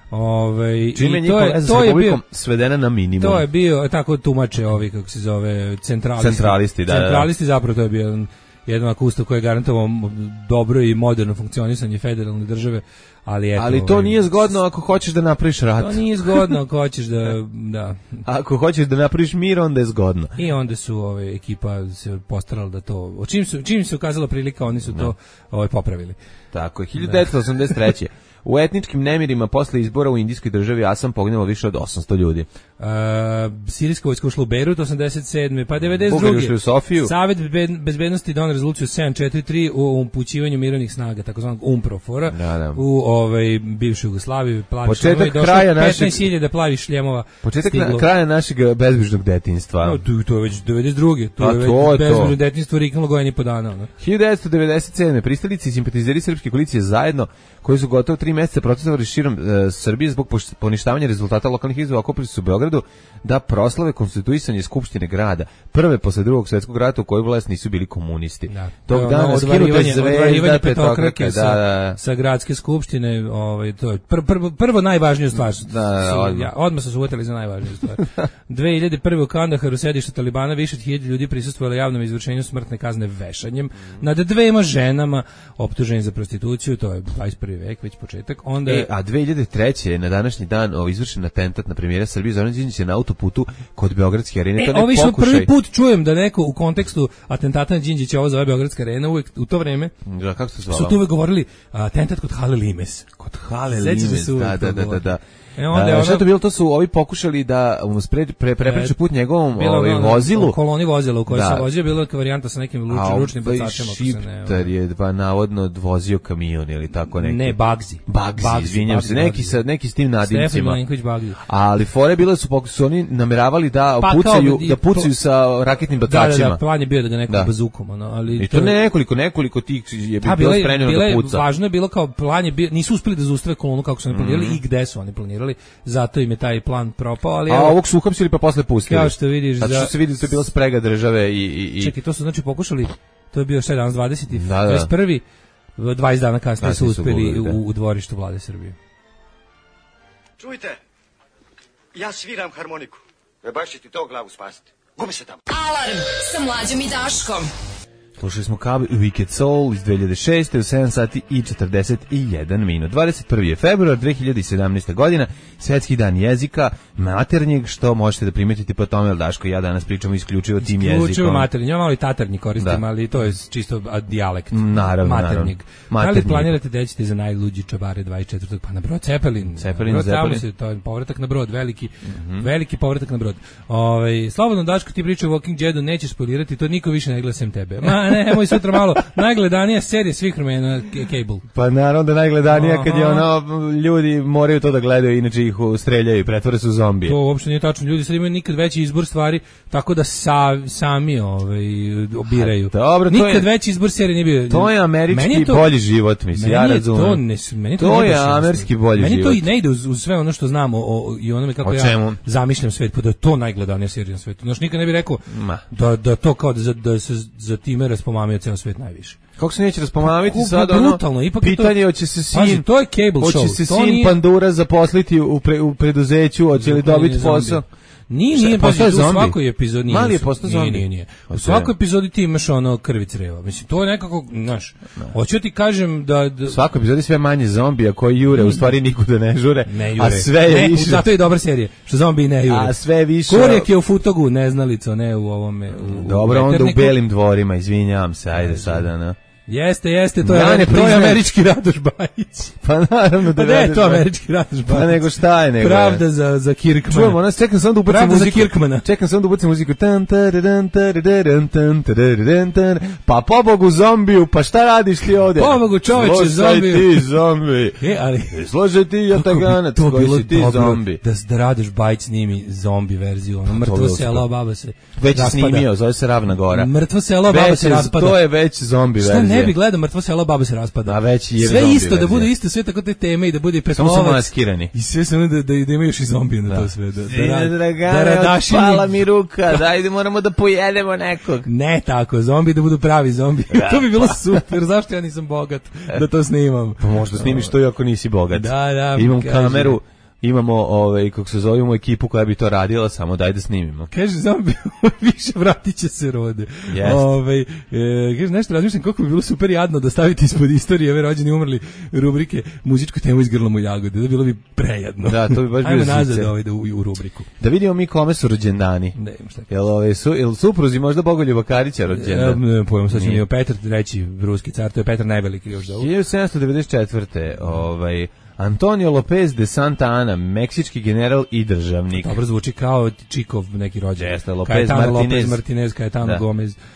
Ovaj, čime je to je, to je bio svedena na minimum. To je bio, tako tumače ovi, kako se zove, centralisti. Centralisti, da, centralisti da. Zapravo to je bio jedan akustav koji je garantovao dobro i moderno funkcionisanje federalne države, ali eto, ali to ovaj, nije zgodno ako hoćeš da napraviš rat. To nije zgodno ako hoćeš da da ako hoćeš da napraviš mir, onda je zgodno. I onda su ove ovaj, ekipa se postarala da to, o čim su čim se ukazala prilika, oni su to ovaj popravili. Tako je. hiljadu devetsto osamdeset treće U etničkim nemirima posle izbora u indijskoj državi Asam poginulo više od osamsto ljudi. Uh, sirijska vojska ušla u Beirut osamdeset sedme Pa devedeset druge u Sofiju. Savet bezbednosti doneo rezoluciju sedam četiri tri o upućivanju mirovnih snaga, takozvanog UNPROFOR-a, da, da. u ovaj bivšoj Jugoslaviji. Početak kraja petnaest hiljada plavih šljemova. Početak na, kraja našeg bezbrižnog detinjstva. No, tu, to je već devedeset druge To je već bezbrižno detinjstvo riknulo godinu i po dana. No? hiljadu devetsto devedeset sedme Pristalici i simpatizeri srpske koalicije zajedno, koji su gotovo tri meseca protestovali širom e, Srbije zbog poništavanja rezultata lokalnih izbora, okupili su u Beogradu da proslave konstituisanje Skupštine grada, prve posle drugog svjetskog rata u kojoj vlast nisu bili komunisti. Da. Tog dana skinuta zvezda petokrake sa, da, sa gradske skupštine, ovaj, to je pr, pr, prvo najvažniju stvar. Da, da, su, odmah. Ja, odmah su se uvetili za najvažniju stvar. dve hiljade prve u Kandaharu sedišta Talibana više od hiljade ljudi prisustvovalo javnom izvršenju smrtne kazne vešanjem nad dvema ženama optuženim za prostituciju, to je dvadeset prvi vek, već početak. Onda e, a dve hiljade treće na današnji dan o izvršen atentat na premijera Srbije Zoran Đinđić na autoputu kod Beogradske arene. E, ovi što prvi put čujem da neko u kontekstu atentata na Đinđića ovo zove Beogradska arena, uvek u to vreme da, kako se zvala? Su tu uvek govorili atentat kod Hale Limes. Kod Hale Limes, da, da, da, da, da. E onda je ono, šta to bilo, to su ovi pokušali da um, pre, pre, prepreče put njegovom ovaj, vozilu. Koloni vozila u kojoj se vozio, bila je varijanta sa nekim lučnim, ručnim bacačima. A Šiptar je pa navodno vozio kamion ili tako neki. Ne, Bagzi. Bagzi, izvinjam se, neki, sa, neki s tim nadimcima. Stefan Milenković Bagzi. Ali fore bile su, su oni nameravali da pa, pucaju, da pucaju sa raketnim bacačima. Da, da, da, plan je bio da ga neko da. bazukom. Ono, ali I to, to ne nekoliko, nekoliko tih je bilo bile, spremljeno bile, da puca. Važno je bilo kao plan je bio, nisu uspeli da zaustave kolonu kako su oni planirali mm. i gde su oni planirali, zato im je taj plan propao, ali a evo, ovog su uhapsili pa posle pustili. Kao što vidiš, znači što se vidi da je bila sprega države i i i čekaj, to su znači pokušali, to je bio šta danas dvadeseti dvadeset prvi dvadeset dana kasnije su uspeli u, u dvorištu vlade Srbije. Čujte, ja sviram harmoniku. Ne baš će ti to glavu spasiti. Gubi se tamo. Alarm sa Mlađom i Daškom. Slušali smo Kabi Wicked Soul iz dve hiljade šeste u sedam sati i četrdeset jedan minut. dvadeset prvi je februar dve hiljade sedamnaeste. godina, Svetski dan jezika, maternjeg, što možete da primetiti po tome, jer Daško i ja danas pričamo isključivo tim jezikom. Isključivo maternjeg, ja malo i tatarnji koristim, da. Ali to je čisto dijalekt. Naravno, maternjeg. naravno. Da li planirate da ćete za najluđi čabare dvadeset četvrtog pa na Brod Cepelin? Cepelin, Cepelin. Se, to je povratak na Brod, veliki, mm-hmm. veliki povratak na Brod. Ovaj slobodno Daško, ti priča o Walking Deadu, nećeš spoilirati, to niko više ne gleda sem tebe. Ma ne, moj sutra malo najgledanija serija svih vremena Cable. Pa naravno da najgledanija. Aha. Kad je ono, ljudi moraju to da gledaju, inače ih streljaju i pretvore su zombije. To uopšte nije tačno, ljudi sad imaju nikad veći izbor stvari, tako da sa, sami ovaj, obiraju. A, dobro, nikad je, veći izbor serije nije bio. To je američki je to, bolji život, mislim, ja razumem. To, ne, meni to, to ne je američki bolji meni život. Meni to ne ide uz, uz sve ono što znamo o, o, i onome kako ja zamišljam svet, pa da je to najgledanija serija na svetu. Znaš, nikad ne bih rekao da, da to kao da, da, da se za time raspomamio ceo svet najviše. Kako se neće raspomamiti sad ono brutalno, ipak pitanje to, hoće se sin pazi, to je cable hoće show. se sin nije... Pandura zaposliti u, pre, u preduzeću, hoće li dobiti posao. Nije, nije, pa u svakoj epizodi Mali je postao zombi. Nije, nije, nije. U svakoj epizodi ti imaš ono krvi creva. Mislim, to je nekako, znaš, hoću ti kažem da... da... U svakoj epizodi sve manje zombija koji jure, u stvari nikuda ne žure, ne jure. A sve je ne, više... Zato je dobra serija, što zombi ne jure. A sve više... Kurjak je u Futogu, neznalico, ne u ovome... U, Dobro, u onda u Belim dvorima, izvinjavam se, ajde sada, ne? Jeste, jeste, to, ja je, to je američki Radoš Bajić. Pa naravno da pa ne, to je američki Radoš Bajić. Pa nego šta je nego. Pravda za, za Kirkmana. Čujemo, ona čekam sam da ubacim Pravda muziku. za Kirkmana. Čekam sam da ubacim muziku. Tan, taradan, taradan, tan, taradan, tan. Pa pobogu zombiju, pa šta radiš ti ovdje? Pobogu čoveče zombiju. Složaj ti zombi. E, ali... Složaj ti jataganac koji si ti zombi. Da, da Radoš Bajić snimi zombi verziju. Ono, mrtvo selo, a baba se već snimio, zove se Ravna Gora. Mrtvo selo, baba se raspada. To je već zombi verzija. Šta ne bi gledao mrtvo selo, baba se raspada. A već je sve isto, verzija. Da bude isto, sve tako te teme i da bude Petlovac. Samo su maskirani. I sve samo da, da, da ima još i zombije na da. to sve. Da, da, Sine, da, dragane, da radašini. Pala mi ruka, dajde moramo da pojedemo nekog. Ne tako, zombi da budu pravi zombi. Ja, to bi bilo super, zašto ja nisam bogat da to snimam. Pa možda snimiš to i ako nisi bogat. Da, da. Imam kaže, kameru, imamo, ovaj, kako se zovemo, ekipu koja bi to radila, samo daj da snimimo. Kaže, zombi, više vratit će se rode. Yes. Ove, e, kaže, nešto razmišljam koliko bi bilo super jadno da staviti ispod istorije ove rođeni umrli rubrike muzičku temu iz Grlom u jagode. Da bilo bi prejadno. Da, to bi baš bilo zice. Ajmo nazad ovaj da u, u rubriku. Da vidimo mi kome su rođendani. Ne, šta jel, ove, su, jel supruzi možda Bogoljuba Karića rođendan? Ne, ne pojmo, sad ćemo nije Petar treći ruski car, to je Petar najveliki još zovu. hiljadu sedamsto devedeset četvrte ovaj... Antonio Lopez de Santa Ana, meksički general i državnik. Dobro zvuči kao Čikov neki rođen. Jeste, Lopez Cayetano Martinez. Lopez Martinez, Cayetano da. Gomez. Uh,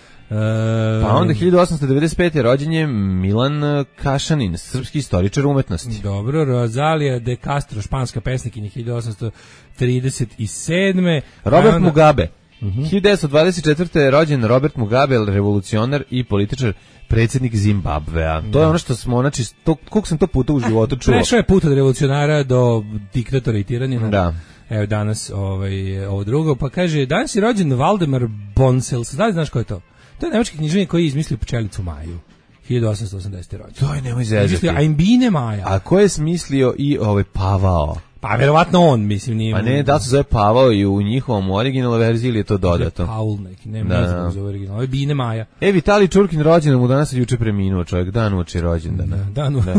pa onda hiljadu osamsto devedeset pete rođen je Milan Kašanin, srpski istoričar umetnosti. Dobro, Rosalija de Castro, španska pesnikinja, hiljadu osamsto trideset sedme Robert onda... Mugabe. Uh-huh. hiljadu devetsto dvadeset četvrte je rođen Robert Mugabe, revolucionar i političar, predsjednik Zimbabvea. To je ono što smo, znači, to, koliko sam to puta u životu čuo. Prešao je put od revolucionara do diktatora i tiranina. Da. Evo danas ovaj, ovo drugo, pa kaže, danas je rođen Valdemar Bonsels. Da li znaš ko je to? To je nemački književnik koji je izmislio pčelicu Maju. hiljadu osamsto osamdesete rođen. To je nemoj zezati. Izmislio Ajmbine Maja. A ko je smislio i ovaj Pavao? Pa verovatno on, mislim, nije... Pa ne, da se zove Pavao i u njihovom originalnoj verziji ili je to dodato? Paul neki, ne, da, ne znam da zove original. Ovo je Bine Maja. E, Vitalij Čurkin rođen mu danas juče preminuo čovjek, dan uoči rođendan. Da, dan uoči,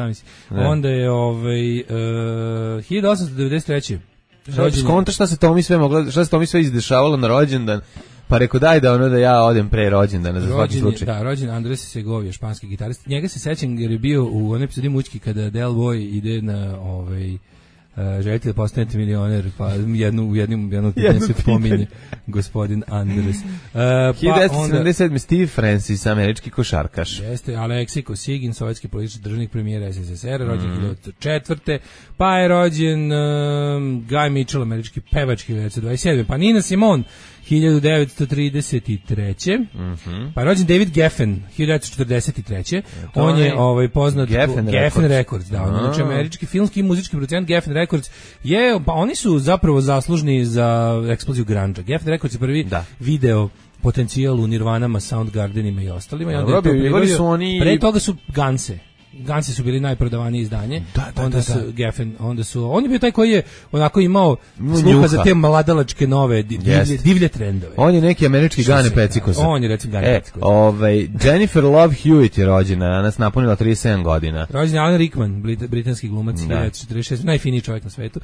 da. Onda je ovaj, uh, hiljadu osamsto devedeset treće rođen. Skonta šta se Tomi sve moglo, šta se Tomi sve izdešavalo na rođendan. Pa rekao daj da ono da ja odem pre rođendana za svaki slučaj. Da, rođen Andres Segovia, španski gitarist. Njega se sećam jer je bio u onoj epizodi Mućki kada Del Boy ide na ovaj Uh, želite da postanete milioner, pa jednu, u jednom jednom pitanju se pominje gospodin Andres. Uh, pa hiljadu devetsto sedamdeset sedme Steve Francis, američki košarkaš. Jeste, Aleksij Kosygin, sovjetski politički državnik, premijer S S S R, rođen hiljadu devetsto četvrte Pa je rođen um, Guy Mitchell, američki pevač, hiljadu devetsto dvadeset sedme Pa Nina Simone, hiljadu devetsto trideset treće Mm-hmm. Pa je rođen David Geffen, hiljadu devetsto četrdeset treće On je ovaj poznat Geffen, Geffen Records, Records da, on je američki filmski i muzički producent. Geffen Records je, pa oni su zapravo zaslužni za eksploziju grunge. Geffen Records je prvi da. video potencijal u Nirvanama, Soundgardenima i ostalima. I onda Robi, je to pribavio, su oni... pre toga su Ganse. Gansi su bili najprodavanije izdanje. Da, da, onda da, su da. Geffen, onda su on je bio taj koji je onako imao sluha Njuha. za te mladalačke nove divlje, divlje trendove. On je neki američki Gane Pecikosa. On je recimo Gane e, Pecikosa. Ovaj Jennifer Love Hewitt je rođena, danas napunila trideset sedam godina. Rođen je Alan Rickman, britanski glumac, hiljadu devetsto četrdeset šeste najfiniji čovjek na svetu.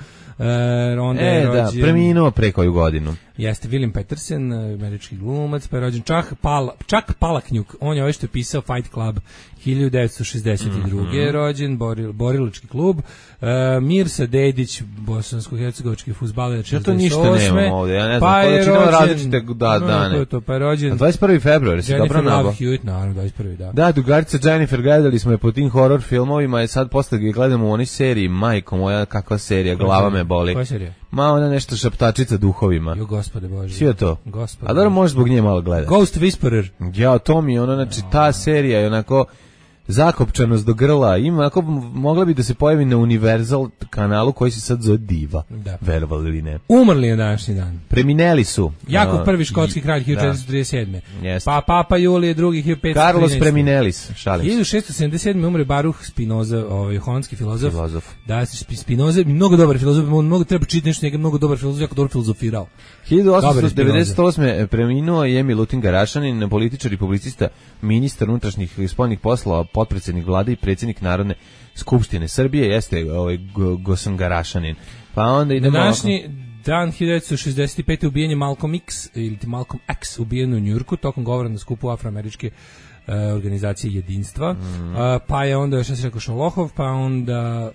E, onda e, je rođen, da, preminuo pre koju godinu. Jeste William Peterson, američki glumac, pa je rođen Chuck, Pal, Chuck Palahniuk, on je ovaj što je pisao Fight Club, hiljadu devetsto šezdeset druge Mm-hmm. je rođen, boril, borilački klub, uh, Mirsa Dedić, bosansko-hercegovački fudbaler, ja to ništa nemam ovdje, ja ne znam, pa je rođen, različite da, dane. To, to, pa je rođen, dvadeset prvi februar, si dobro nabo. Jennifer Love Hewitt, naravno, dvadeset prvi da. Da, drugarica Jennifer, gledali smo je po tim horror filmovima i sad posle ga gledamo u onoj seriji, majko moja, kakva serija, glava me boli. Koja serija? Ma, ona nešto šaptačica duhovima. Jo, gospode Bože. Svi je to. Gospode. A dobro, možeš zbog nje malo gledati. Ghost Whisperer. Ja, to mi je ono, znači, ta serija je onako, zakopčanost do grla, ima, ako mogla bi da se pojavi na Universal kanalu koji se sad zove Diva, da. Verovali ili ne. Umrli je današnji dan. Premineli su. Jakov prvi škotski kralj hiljadu četiristo trideset sedme. Yes. Pa Papa Julije drugi hiljadu petsto trinaeste. Carlos Preminelis, šalim se. hiljadu šessto sedamdeset sedme umre Baruch Spinoza, ovaj holandski filozof. Filozof. Da, Spinoza je mnogo dobar filozof, mnogo treba čitati nešto njega, mnogo dobar filozof, jako dobro filozofirao. hiljadu osamsto devedeset osme preminuo je Milutin Garašanin, političar i publicista, ministar unutrašnjih i spoljnih poslova, potpredsjednik vlade i predsjednik Narodne skupštine Srbije, jeste ovaj Gosan Garašanin. Pa onda idemo... Današnji dan hiljadu devetsto šezdeset pete ubijen je Malcolm X, ili Malcolm X, ubijen u Njujorku, tokom govora na skupu afroameričke uh, organizacije jedinstva. Mm. Uh, pa je onda, šta se rekao, Šolohov, pa onda...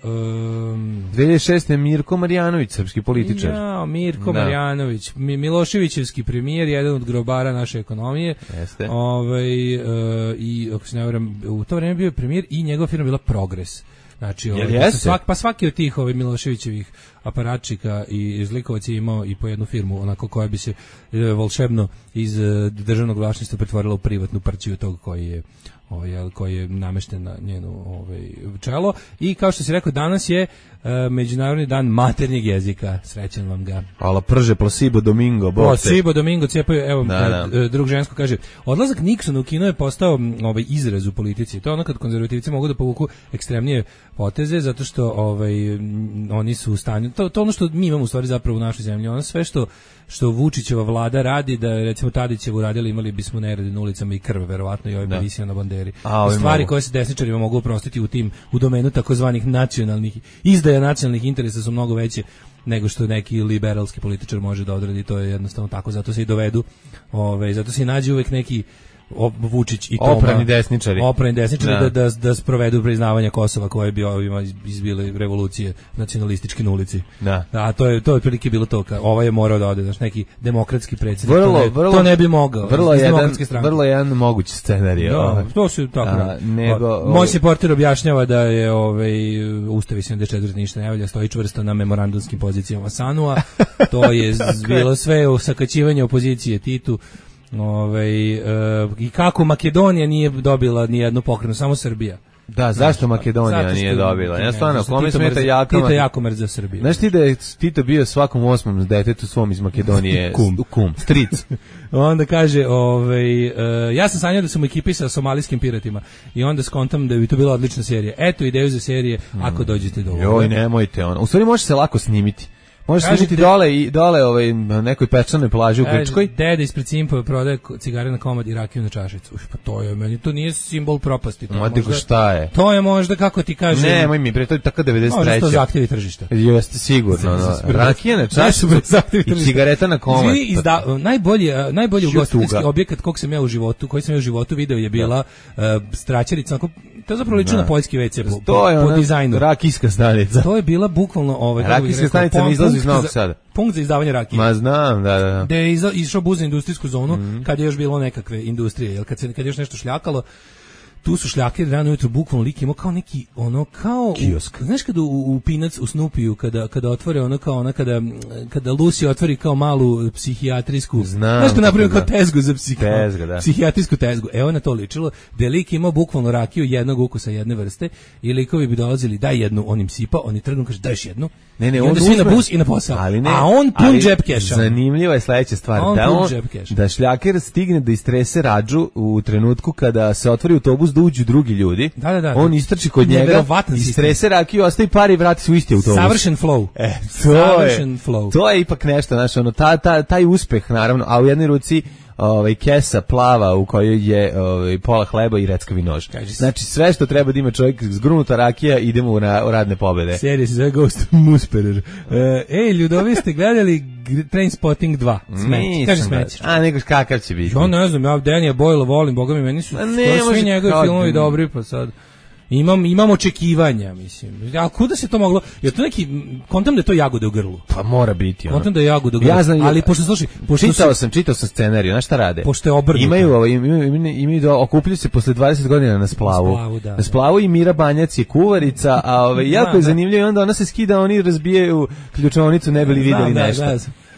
Um, dve hiljade šeste. Mirko Marjanović, srpski političar. Ja, Mirko da. Marjanović, Miloševićevski premijer, jedan od grobara naše ekonomije. Jeste. Ovaj, uh, I, ako se ne varam, u to vreme bio je premijer i njegova firma bila Progres. Znači, ovaj, svak, pa svaki od tih ovaj, Miloševićevih aparatčika i zlikovaca je imao i po jednu firmu, onako koja bi se e, volšebno iz e, državnog vlasništva pretvorila u privatnu parčiju tog koji je ovaj, koji je namešten na njenu ovaj, čelo. I kao što si rekao, danas je e, Međunarodni dan maternjeg jezika. Srećan vam ga. Hvala, prže, Plosibo Domingo. Plosibo Domingo, cijepaju, evo, da, da. drug žensko kaže, odlazak Nixona u kino je postao ovaj, izraz u politici. To je ono kad konzervativci mogu da povuku ekstremnije poteze, zato što ovaj, oni su u stanju, to, to ono što mi imamo u stvari zapravo u našoj zemlji, ono sve što što Vučićeva vlada radi, da recimo Tadićevu radili, imali bismo nerede na ulicama i krv, verovatno i ovaj Berisija na banderi. A, I stvari mogu. Koje se desničarima mogu oprostiti u tim, u domenu takozvanih nacionalnih, izdaja nacionalnih interesa su mnogo veće nego što neki liberalski političar može da odradi, to je jednostavno tako, zato se i dovedu, ove, zato se i nađe uvek neki Vučić i Toma, oprani desničari, oprani desničari da. Da, da, da sprovedu priznavanje Kosova koje bi ovima izbile revolucije nacionalističke na ulici. Da. Da, to je to je otprilike bilo to. Ovaj je morao da ode, znači neki demokratski predsjednik. Vrlo, to, ne, vrlo, to ne bi mogao. Vrlo jedan, vrlo jedan mogući scenarij. Da, to se tako. A, nego, moj se portir objašnjava da je ovaj Ustav sedamdeset četvrte ništa ne valja, stoji čvrsto na memorandumskim pozicijama Sanua. To je bilo sve u sakaćivanje opozicije Titu. Ove, e, i kako Makedonija nije dobila ni jednu pokrenu, samo Srbija. Da, zašto Makedonija zato nije dobila? Ja stvarno, kome smeta jaka Tito jako mrza Srbiju. Znaš ti da je Tito bio svakom osmom detetu svom iz Makedonije kum, kum, stric. Onda kaže, ovaj, uh, ja sam sanjao da sam u ekipi sa somalijskim piratima i onda skontam da bi to bila odlična serija. Eto ideju za serije, ako dođete do ovoga. Joj, nemojte ono. U stvari može se lako snimiti. Možeš snimiti dole i dole ovaj na nekoj pečanoj plaži u Grčkoj. Dede ispred Simpa prodaje cigare na komad i rakiju na čašicu. Uf, pa to je meni to nije simbol propasti, to je možda, šta je? To je možda kako ti kažem. Ne, moj mi bre, to je tako devedeset treće. Možda to zahtevi tržišta. Jeste sigurno, no. Rakija na čašicu i cigareta na komad. Zvi, izda, najbolji najbolji ugostiteljski objekat kog sam ja u životu, koji sam ja u životu video je bila uh, straćarica, to zapravo liči na poljski ve ce po, to je po dizajnu. Rakijska stanica. To je bila bukvalno ovaj rakijska stanica mi izlazi iz Novog Sada. Punkt za izdavanje rakije. Ma znam, da, da. Da je išao buz za industrijsku zonu, mm-hmm. kad je još bilo nekakve industrije, jel kad se kad je još nešto šljakalo, tu su šljakeri rano ujutro bukvalno lik imao kao neki ono kao kiosk. U, znaš kada u, u Pinac u Snoopiju kada kada otvore ono kao ona kada kada Lucy otvori kao malu psihijatrijsku, znaš kada napravi kao tezgu za psihijatrijsku, da. psihijatrijsku tezgu. Evo na to ličilo, da je lik imao bukvalno rakiju jednog ukusa jedne vrste i likovi bi dolazili daj jednu, on im sipa, oni trgnu kaže dajš jednu. Ne, ne, I on onda svi na bus i na posao. Ali ne, a on pun džep keša. Zanimljiva je sledeća stvar, on da on da šljaker stigne da istrese radžu u trenutku kada se otvori autobus da uđu drugi ljudi. Da, da, da. On istrči kod njega, istrese rakiju, ostavi pare i vrati se u isti autobus. Savršen flow. E, to Savršen je, flow. To je ipak nešto, znaš, ono, ta, ta, taj uspeh, naravno, a u jednoj ruci ovaj kesa plava u kojoj je ovaj pola hleba i reckavi nož. Znači sve što treba da ima čovjek, zgrunuta rakija, idemo u, na, u radne pobede. Serija se zove Ghost Musperer. Ej, ljudovi, ste gledali Trainspotting dva? Smeć. Kaže smeć. A nego kakav će biti? Ja ne znam, ja Danija Boyle volim, boga mi, meni su skoro svi njegovi filmovi dobri, pa sad Imam, imam očekivanja, mislim. A kuda se to moglo? Je to neki, kontam da je to jagode u grlu. Pa mora biti. Ono. Kontam da je jagode u grlu. Ja znam, ali pošto, slušaj, pošto čitao sam, čitao sam scenariju, znaš šta rade? Pošto je obrnuto. Imaju, ovo, imaju, imaju, imaju da okupljuju se posle dvadeset godina na splavu. Na splavu, da, na splavu da. I Mira Banjac je kuvarica, a ove, jako da, je zanimljivo i onda ona se skida, oni razbijaju ključavnicu, ne bi li videli da, nešto. Da, da.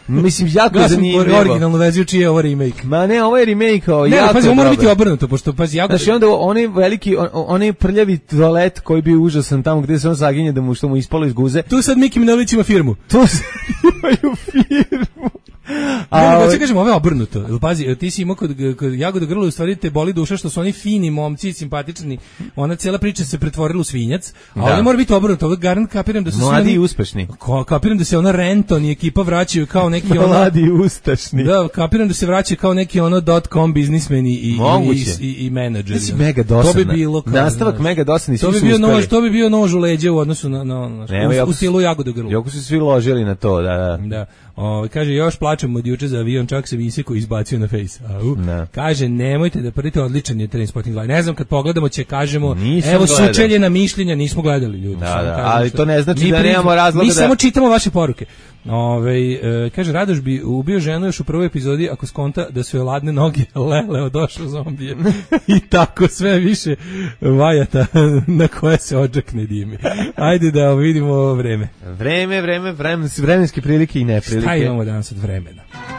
Mislim, jako ja zanimljivo. Ja sam originalnu verziju čiji je ovo remake. Ma ne, ovo je remake, o, ne, jako pazi, je ovo mora dobar. biti obrnuto, pošto, pazi, jako... Znači, onda onaj veliki, on, onaj prljavi toalet koji bi užasan tamo gde se on zaginje da mu što mu ispalo iz guze. Tu sad Miki Manojlović ima firmu. Tu sad imaju firmu. A ne, ne, ne, kažem, ovo je obrnuto. Jel, pazi, ti si imao kod, kod Jagoda Grla, u stvari te boli duša što su oni fini momci i simpatični. Ona cijela priča se pretvorila u svinjac, a da. Ovdje mora biti obrnuto. Ovo garant kapiram da su mladi oni, i uspešni. Ka, kapiram da se ona Renton i ekipa vraćaju kao neki ono... Mladi i uspešni. Da, kapiram da se vraćaju kao neki ono dot com biznismeni i, i, i, i menadžeri. Ti si mega dosadna. To bi bilo kao... Nastavak mega dosadni, svi to bi su bio uspeli. nož, to bi bio nož u leđe u odnosu na, na, na Nema, u, u stilu Jagoda Grla. Jako su svi ložili na to, da, da. Da. O, kaže, još plačem od juče za avion, čak se visiko izbacio na face. Au. Kaže, nemojte da prdite, odličan je Trainspotting dva. Ne znam, kad pogledamo će kažemo, nisam evo gledao. Sučeljena mišljenja, nismo gledali ljudi. Da, da, ali što, to ne znači da nemamo razloga mi da... Mi samo čitamo vaše poruke. Ove, e, kaže, Radoš bi ubio ženu još u prvoj epizodi ako skonta da su je ladne noge lele odošao zombije. I tako sve više vajata na koje se odžakne dimi. Ajde da vidimo ovo vreme. Vreme, vreme, vreme, vremenske prilike i neprilike. Šta imamo danas od vremena?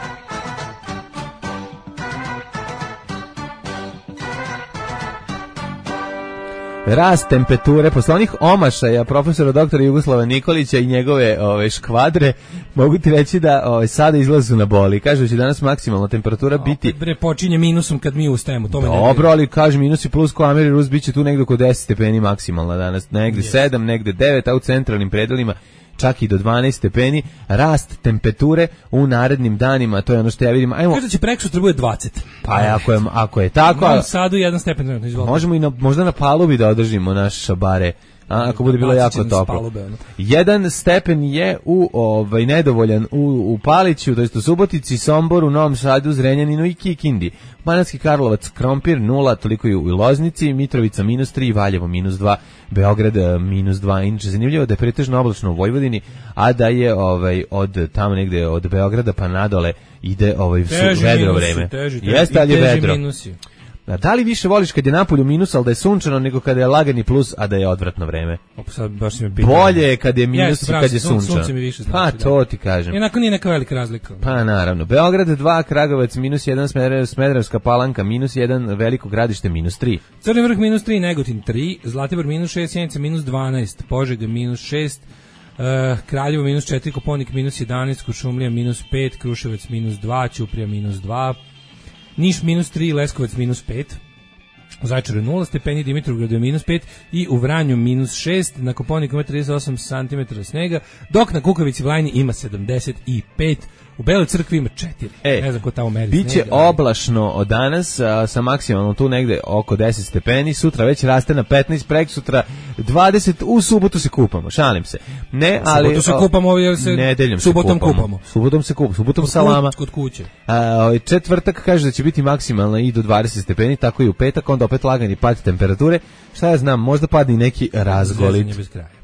Rast temperature, posle onih omašaja profesora doktora Jugoslava Nikolića i njegove ove, škvadre, mogu ti reći da ove, sada izlazu na boli. Kažu da će danas maksimalna temperatura biti... Opet bre, počinje minusom kad mi ustajemo. To Dobro, ali kaže minus i plus ko Ameri Rus, bit će tu negde oko deset stepeni maksimalna danas. Negde yes. sedam, negde devet, a u centralnim predelima čak i do dvanaest stepeni, rast temperature u narednim danima, to je ono što ja vidim. Ajmo. Kaže da će prekosutra bude dvadeset. Pa ako je, ako je tako... Na Sadu jedan stepen trenutno, izvolite. Možemo i na, možda na palubi da održimo naš šabare, a, ako bude bilo jako toplo. Palube, ono. Jedan stepen je u ovaj nedovoljan u, u Paliću, to jest u Subotici, Somboru, Novom Sadu, Zrenjaninu i Kikindi. Banatski Karlovac, Krompir, nula, toliko i u Loznici, Mitrovica minus tri, Valjevo minus dva, Beograd minus dva. Inače, zanimljivo da je pretežno oblačno u Vojvodini, a da je ovaj od tamo negde od Beograda pa nadole ide ovaj vedro vreme. Jeste, ali je vedro. Minusi. Da li više voliš kad je napolju minus, ali da je sunčano, nego kada je lagani plus, a da je odvratno vreme? Opa, sad baš si me bolje je kad je minus i kad je sunčano. Sunce mi više znači, pa to ti kažem. I onako nije neka velika razlika. Pa naravno. Beograd dva, Kragujevac minus jedan, Smederevska Palanka minus jedan, Veliko Gradište minus tri. Crni Vrh minus tri, Negotin tri, Zlatibor minus šest, Sjenica minus dvanaest, Požega minus šest, uh, Kraljevo minus četiri, Koponik minus jedanaest, Kuršumlija minus pet, Kruševac minus dva, Ćuprija minus dva, Niš minus tri, Leskovac minus pet, u Zaječaru nula stepeni, Dimitrovgradu je minus pet i u Vranju minus šest, na Koponiku ima trideset osam centimetara snega, dok na Kukavici Vlajni ima sedamdeset pet, u Beloj Crkvi ima četiri. E, ne znam ko tamo meri biće snega. oblašno od danas a, sa maksimalno tu negde oko deset stepeni, sutra već raste na petnaest, preksutra dvadeset, u subotu se kupamo, šalim se. Ne, ali subotu se kupamo jer se nedeljom subotom se kupamo. kupamo. Subotom se kupamo, subotom salama. Kod kuće. A, četvrtak kaže da će biti maksimalno i do dvadeset stepeni, tako i u petak, onda opet lagani pad temperature. Šta ja znam, možda padne i neki razgolit. Bez kraja.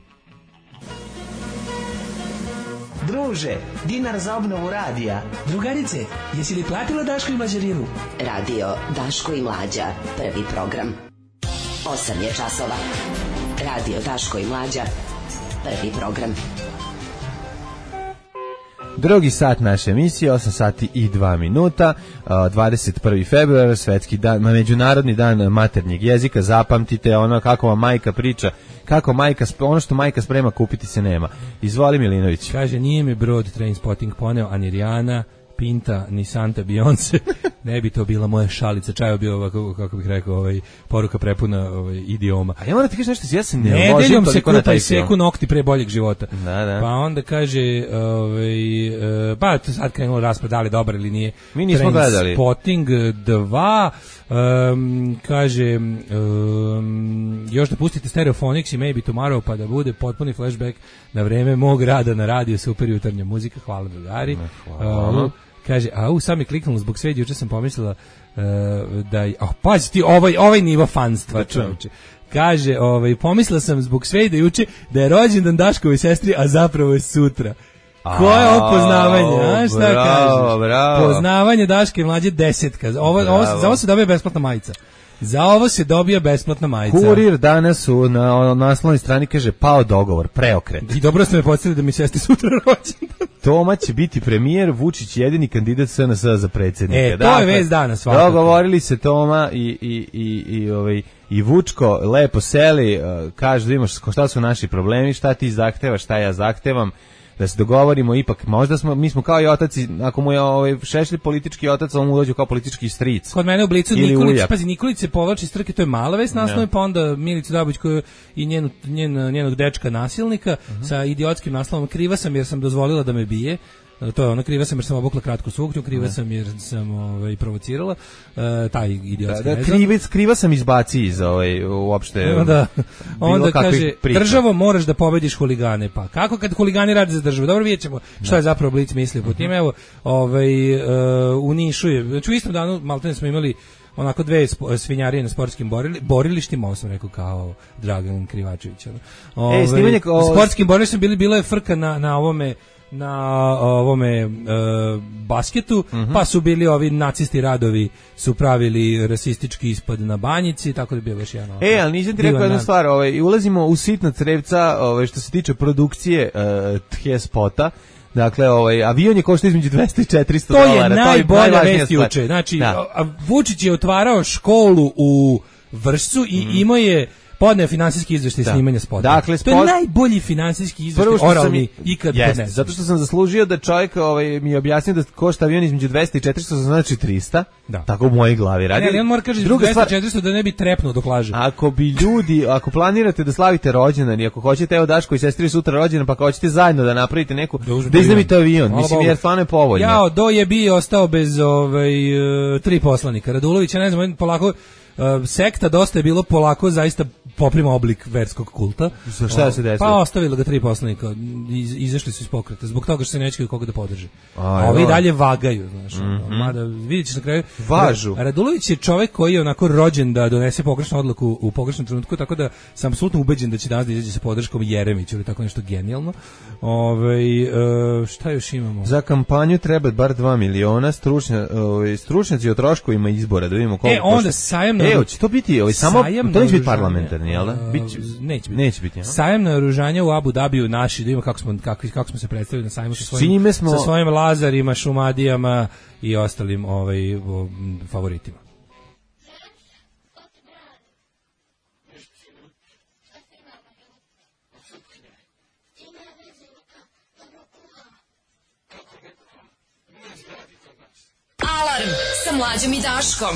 Druže, dinar za obnovu radija. Drugarice, jesi li platila Daško i Mlađarinu? Radio Daško i Mlađa, prvi program. Osam je časova. Radio Daško i Mlađa, prvi program. Drugi sat naše emisije, osam sati i dva minuta, dvadeset prvi februar, svetski dan, međunarodni dan maternjeg jezika, zapamtite ono kako vam majka priča, kako majka, ono što majka sprema kupiti se nema. Izvoli Milinović. Kaže, nije mi brod Trainspotting poneo, a ni Rijana, Pinta, ni Santa Beyoncé, ne bi to bila moja šalica, čaj bio ovako, kako bih rekao, ovaj, poruka prepuna ovaj, idioma. A ja moram ti kažeš nešto, ja se ne Nedeljom ložim se toliko na taj kupa i seku nokti pre boljeg života. Da, da. Pa onda kaže, ovaj, uh, pa to sad krenulo rasprava, da li dobar ili nije. Mi nismo gledali. Spotting dva, um, kaže, um, još da pustite Stereophonics i Maybe Tomorrow, pa da bude potpuni flashback na vreme mog rada na radiju, super jutarnja muzika, hvala drugari. Hvala. Uh, Kaže, a u sam je kliknulo zbog sve, juče sam pomislila uh, da, a oh, pazi ti, ovaj, ovaj nivo fanstva, čovječe. Kaže, ovaj, pomislila sam zbog sve da juče da je rođendan Daškovoj sestri, a zapravo je sutra. Koje ovo poznavanje, a šta bravo, kažeš? Bravo. Poznavanje Daške mlađe desetka. Ovo, ovo, za ovo se dobija besplatna majica. Za ovo se dobija besplatna majica. Kurir danas u, na naslovnoj strani kaže, pao dogovor, preokret. I dobro ste me podsjetili da mi sestri sutra rođendan. Toma će biti premijer, Vučić jedini kandidat S N S za predsjednika. E, to dakle, je vez dana svakako. Dogovorili se Toma i, i, i, i, ovaj, i Vučko lepo seli, uh, kaže da imaš šta su naši problemi, šta ti zahtevaš, šta ja zahtevam, da se dogovorimo ipak, možda smo, mi smo kao i otaci, ako mu je ovaj, Šešelj politički otac, on mu dođe kao politički stric. Kod mene u Blicu Nikolić, pazi, Nikolić se povlači iz trke, to je mala vest na osnovi, pa onda Milicu Dabović koju i njenu, njen, njenog dečka nasilnika, uh-huh. sa idiotskim naslovom kriva sam jer sam dozvolila da me bije. To je ono, kriva sam jer sam obukla kratku suknju, kriva ne. sam jer sam ovaj, provocirala, uh, taj idiotski da, da, kriva, kriva sam izbaci iz ovaj, uopšte onda, onda kaže, priča. Državo moraš da pobediš huligane, pa kako kad huligani rade za državu, dobro vidjet ćemo šta je zapravo Blic mislio po tim, evo ovaj, uh, u Nišu je, znači u istom danu maltene smo imali onako dve svinjarije na sportskim borili, borilištima, ovo sam rekao kao Dragan Krivačević. Ove, e, snimanje, o... na sportskim borilištima bili, bilo je frka na, na ovome na ovome e, basketu, uh-huh. pa su bili ovi nacisti radovi su pravili rasistički ispad na Banjici, tako da je bio još jedan. E, ali nisam ti rekao jednu stvar, ovaj, ulazimo u sitna crevca ovaj, što se tiče produkcije e, tje spota. Dakle, ovaj avion je koštao između dvesta i četiristo dolara. To je najbolja vest juče. Znači, da. Vučić je otvarao školu u Vršcu i mm. imao je podneo finansijski izveštaj da. snimanja spota. Dakle, spot... To je najbolji finansijski izveštaj oralni ikad podnesen. Zato što sam zaslužio da čovjek ovaj, mi je objasnio da košta avion između dvesta i četiristo, znači trista. Da. Tako u mojoj glavi radi. Ne, ne, on mora kaže dvesta i četiristo da ne bi trepnuo dok laže. Ako bi ljudi, ako planirate da slavite rođendan i ako hoćete, evo Daško i sestri sutra rođendan, pa ako hoćete zajedno da napravite neku, da, da iznajmite avion, mislim Bogu. Jer stvarno je povoljno. Jao, do je bio ostao bez ovaj, tri poslanika. Radulović, ja ne znam, polako Uh, sekta dosta je bilo polako zaista poprima oblik verskog kulta. Za šta se desilo? Pa ostavilo ga tri poslanika, iz, izašli su iz pokreta zbog toga što se neću koga da podrži. A ovi dalje vagaju, znaš. Mm-hmm. Mada vidjet ćeš na kraju. Važu. Radulović je čovjek koji je onako rođen da donese pogrešnu odluku u pogrešnom trenutku, tako da sam apsolutno ubeđen da će danas da izađe sa podrškom Jeremiću ili tako nešto genijalno. Ovaj uh, šta još imamo? Za kampanju treba bar dva miliona, stručnja, ovaj stručnjaci o troškovima izbora, da vidimo koliko. E, onda sajam Evo, će to biti, ovaj, samo, to neće biti parlamentarni, jel da? Bić, neće biti. Neće biti, jel? Sajam naoružanja u Abu Dabiju naši, da vidimo kako smo, kako, kako smo se predstavili na sajmu sa svojim, smo... sa svojim lazarima, šumadijama i ostalim ovaj, o, favoritima. Alarm sa Mlađom i Daškom.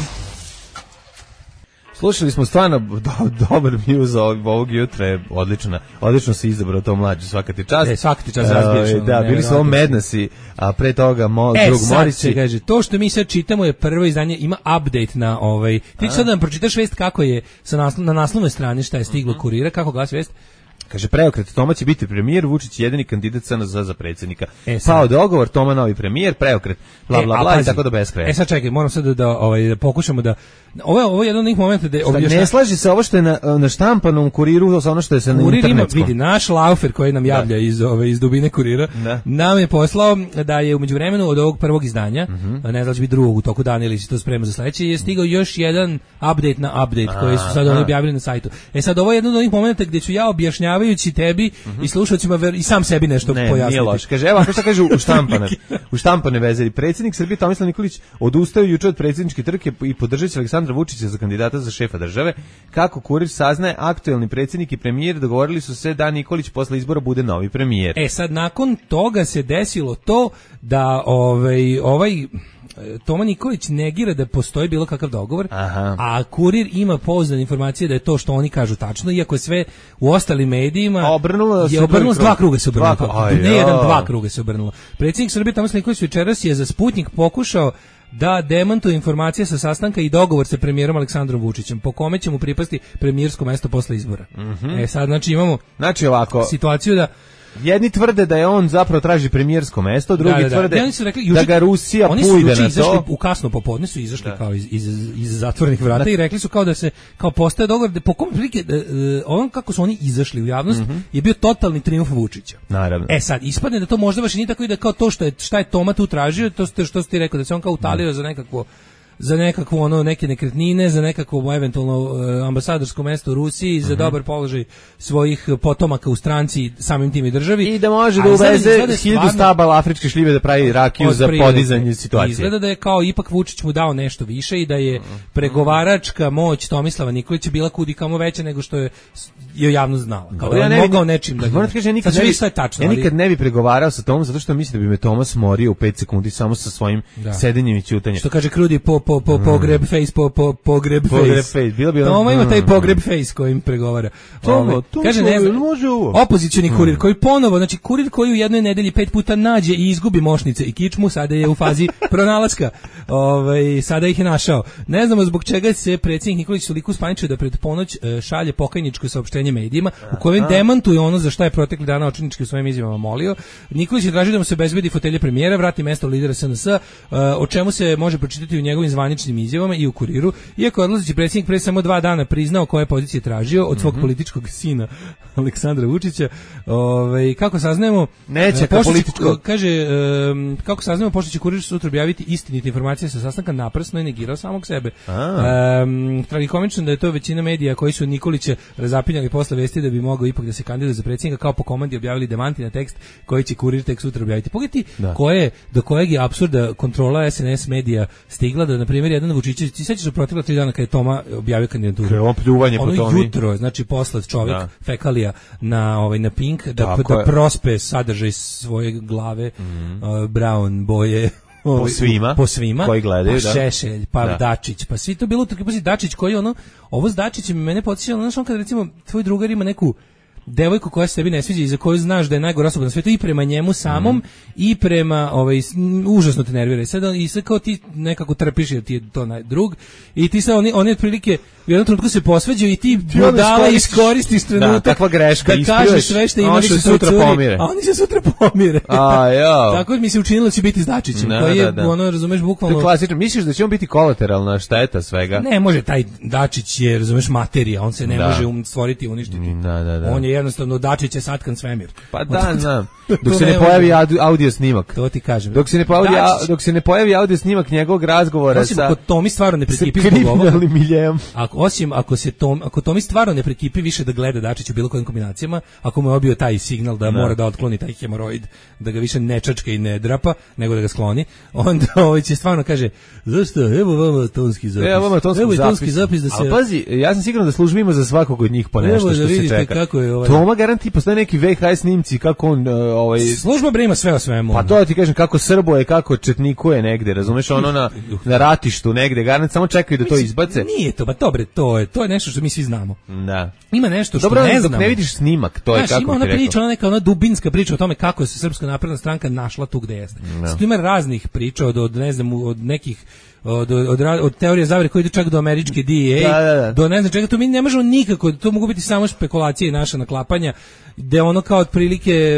Slušali smo stvarno do, dobar muse ovog jutra, je odlična, odlično se izabrao to Mlađe, svaka ti čast. E, svaka ti čast razbijaš. Da, bili su ovo Madnessi, a pre toga mo, e, drug Morici. E, kaže, to što mi sad čitamo je prvo izdanje, ima update na ovaj, ti ćeš sad da nam pročitaš vest kako je sa naslo, na naslovnoj strani šta je stiglo uh-huh. Kurira, kako glasi vest. Kaže, preokret, Toma će biti premijer, Vučić jedini kandidat S N S za predsjednika. E, Pao dogovor, Toma novi premijer, preokret, bla, bla, bla, e, i tako do beskraja. E sad čekaj, moram sad da, da, ovaj, da pokušamo da... Ovo je, ovo je jedan od njih momenta da... Objašnja... Ne slaži se ovo što je na, na štampanom Kuriru sa ono što je se na internetskom. Vidi, naš laufer koji nam javlja iz, ove, iz dubine Kurira, da. Nam je poslao da je u međuvremenu od ovog prvog izdanja, uh-huh. ne znam će biti drugog u toku dana ili se to sprema za sledeće, je stigao još jedan update na update a, koji su sad oni objavili na sajtu. E sad, ovo je jedan od onih momenta gdje ću ja objašnjavajući tebi uh-huh. i slušalcima i sam sebi nešto ne, pojasniti. Nije loš. Kaže, evo, što kaže u štampane, u štampane vezeri. Predsjednik Srbije Tomislav Nikolić odustao juče od predsjedničke trke i podržaće Aleksandra Vučića za kandidata za šefa države. Kako Kurir saznaje, aktuelni predsjednik i premijer dogovorili su se da Nikolić posle izbora bude novi premijer. E sad, nakon toga se desilo to da ovaj, ovaj Toma Nikolić negira da postoji bilo kakav dogovor, aha. A Kurir ima pouzdane informacije da je to što oni kažu tačno, iako je sve u ostalim medijima obrnulo je obrnulo s dva kruga se obrnulo. Dva, ne jedan, dva kruga se obrnulo. Predsjednik Srbije Tomislav Nikolić večeras je za Sputnik pokušao da demantuje informacije sa sastanka i dogovor sa premijerom Aleksandrom Vučićem, po kome će mu pripasti premijersko mesto posle izbora. Mm-hmm. E sad, znači imamo znači, ovako, situaciju da jedni tvrde da je on zapravo traži premijersko mesto, drugi da, da, da. tvrde ja, rekli, juče, da ga Rusija oni pujde na to. Izašli, u kasno popodne su izašli da. kao iz, iz, iz zatvorenih vrata da. i rekli su kao da se kao postaje dogovor da po kom prilike uh, on kako su oni izašli u javnost mm-hmm. je bio totalni trijumf Vučića. Naravno. E sad ispadne da to možda baš i nije tako i da kao to što je šta je Toma tu tražio, to što što si ti rekao da se on kao utalio mm. za nekakvo za nekakvo ono neke nekretnine, za nekakvo eventualno uh, ambasadorsko mesto u Rusiji, za mm-hmm. dobar položaj svojih potomaka u stranci, samim tim i državi. I da može da uveze hiljadu stabala afričke šljive da pravi rakiju za podizanje situacije. Izgleda da je kao ipak Vučić mu dao nešto više i da je pregovaračka moć Tomislava Nikolića bila kudi kamo veća nego što je je javno znala. Kao da ja ne mogao nečim da moram kažem, nikad, ne, sve tačno, ja nikad ali... ne bi pregovarao sa Tomom zato što mislim da bi me Toma smorio u pet sekundi samo sa svojim da. sedenjem i ćutanjem. Što kaže Krudi po po po pogreb mm. face po po pogreb face. Pogreb face. Bilo bi Toma ima taj pogreb face kojim pregovara. Toma, to kaže ne može ovo. Opozicioni kurir koji ponovo, znači kurir koji u jednoj nedelji pet puta nađe i izgubi mošnice i kičmu, sada je u fazi pronalaska. Ovaj sada ih je našao. Ne znamo zbog čega se predsjednik Nikolić toliko uspaničio da pred ponoć uh, šalje pokajničko saopštenje medijima u kojem demantuje ono za šta je protekli dana očinički u svojim izjavama molio. Nikolić je tražio da mu se obezbedi fotelje premijera, vrati mesto lidera S N S, uh, o čemu se može pročitati u njegovim zvaničnim izjavama i u Kuriru, iako je odlazeći predsjednik pre samo dva dana priznao koje pozicije tražio od svog mm-hmm. političkog sina Aleksandra Vučića. Ovaj kako saznajemo, neće ka političko kaže um, kako saznajemo pošto će Kurir sutra objaviti istinite informacije sa sastanka, naprsno i negirao samog sebe. Um, tragikomično da je to većina medija koji su Nikolića razapinjali posle vesti da bi mogao ipak da se kandiduje za predsjednika, kao po komandi objavili demanti na tekst koji će Kurir tek sutra objaviti. Pogledajte koje do kojeg je apsurda kontrola S N S medija stigla da na primjer jedan Vučićević, ti sećaš da protekla tri dana kad je Toma objavio kandidaturu. On pljuvanje po Tomi. Jutro, znači poslat čovjek da. fekalija na ovaj na Pink da, da prospe sadržaj svoje glave mm. uh, brown boje po svima, po svima koji gledaju, pa da. Šešelj, pa da. Dačić, pa svi to bilo tako, pa Dačić koji ono, ovo s Dačićem mene podsjeća, ono što kad recimo tvoj drugar ima neku devojku koja se tebi ne sviđa i za koju znaš da je najgora osoba na svijetu i prema njemu samom mm. i prema ovaj užasno te nervira i sad i sad kao ti nekako trpiš jer ti je to naj drug i ti sad oni oni otprilike u jednom trenutku se posvađaju i ti budala iskoristiš trenutak da, takva greška da kažeš sve što imaš se sutra curi, pomire a oni se sutra pomire a jo tako mi se učinilo da će biti s Dačićem da, koji je da, da. ono razumeš bukvalno klasično misliš da će on biti kolateralna šteta svega ne može taj Dačić je razumeš materija on se ne da. može um, stvoriti uništiti da, da, da. on je jednostavno Dačić je satkan svemir. Pa da, znam. Dok se ne pojavi audio snimak. To ti kažem. Dok se ne pojavi dok se ne pojavi audio snimak njegovog razgovora osim sa ako Tomi stvarno ne prekipi zbog ovoga. Ako osim ako se Tom ako Tomi stvarno ne prekipi više da gleda Dačića u bilo kojim kombinacijama, ako mu je obio taj signal da ne. mora da otkloni taj hemoroid, da ga više ne čačka i ne drapa, nego da ga skloni, onda ovaj će stvarno kaže: "Zašto? Evo vama tonski zapis." Evo vama tonski, evo zapis. tonski zapis da se. Al pazi, ja sam siguran da službimo za svakog od njih po nešto što se čeka. Kako je ovaj. Toma garanti postoje neki V H S snimci kako on ovaj služba brima sve o svemu. Pa to ti kažem kako srboje, kako četnikuje negde, razumeš, ono na na ratištu negde, garant samo čekaju da to izbace. Nije to, ba dobre, to je, to je nešto što mi svi znamo. Da. Ima nešto što dobro, ne znamo. Ne vidiš snimak, to je znaš, kako ima ona priča, ona neka ona dubinska priča o tome kako se Srpska napredna stranka našla tu gde jeste. No. Ima raznih priča od, od ne znam od nekih od, od, od teorije zavere koji ide čak do američke D E A, da, da, da. do ne znam čega, to mi ne možemo nikako, to mogu biti samo špekulacije i naša naklapanja, gde ono kao otprilike